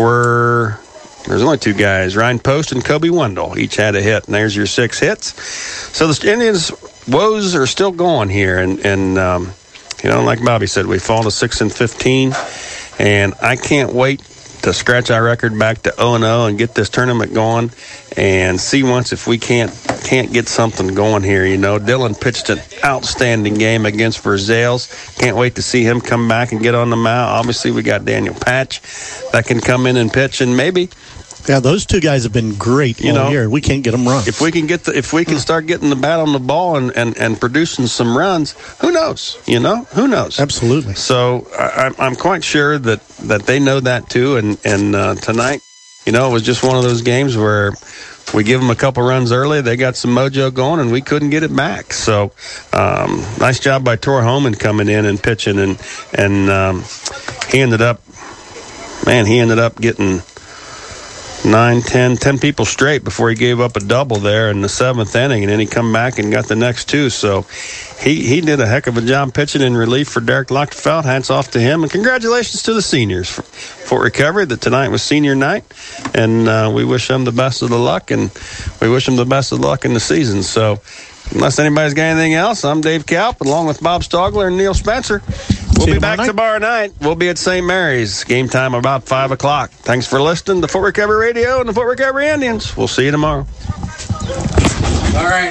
there's only 2 guys, Ryan Post and Kobe Wendell. Each had a hit, and there's your 6 hits. So the Indians' woes are still going here. And like Bobby said, we fall to 6-15. And I can't wait to scratch our record back to 0-0 and get this tournament going and see once if we can't get something going here. Dylan pitched an outstanding game against Versailles. Can't wait to see him come back and get on the mound. Obviously, we got Daniel Patch that can come in and pitch, and maybe.
Yeah, those 2 guys have been great all year. We can't get them run.
If we can start getting the bat on the ball and producing some runs, who knows? Who knows?
Absolutely.
So I'm quite sure that they know that too. And tonight, it was just one of those games where we give them a couple runs early. They got some mojo going, and we couldn't get it back. So nice job by Tor Homan coming in and pitching, and he ended up getting 9, 10 people straight before he gave up a double there in the 7th inning, and then he come back and got the next 2. So he did a heck of a job pitching in relief for Derek Luchtenfeld. Hats off to him, and congratulations to the seniors for Fort Recovery. That tonight was senior night, and we wish them the best of the luck, and we wish them the best of luck in the season. So unless anybody's got anything else, I'm Dave Kaup, along with Bob Stogler and Neil Spencer. We'll be back tomorrow night. We'll be at St. Mary's. Game time about 5 o'clock. Thanks for listening to Fort Recovery Radio and the Fort Recovery Indians. We'll see you tomorrow.
All right.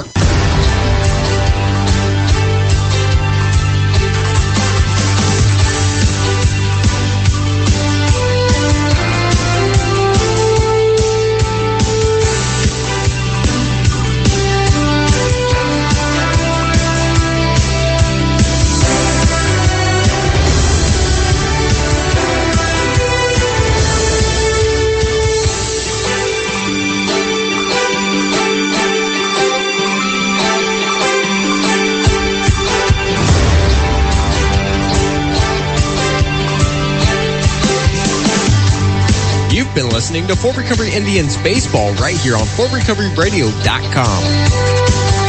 You've been listening to Fort Recovery Indians Baseball right here on FortRecoveryRadio.com.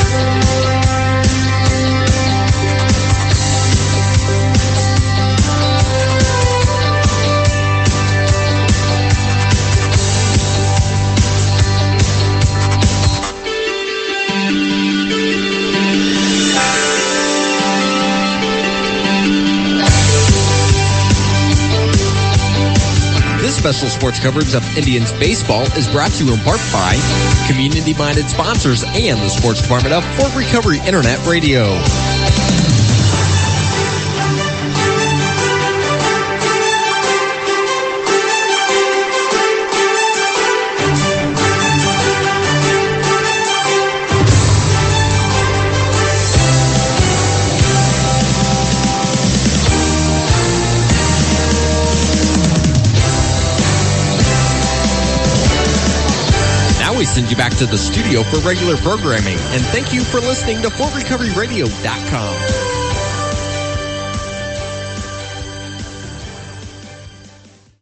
Special sports coverage of Indians baseball is brought to you in part by community-minded sponsors and the sports department of Fort Recovery Internet Radio. We send you back to the studio for regular programming, and thank you for listening to FortRecoveryRadio.com.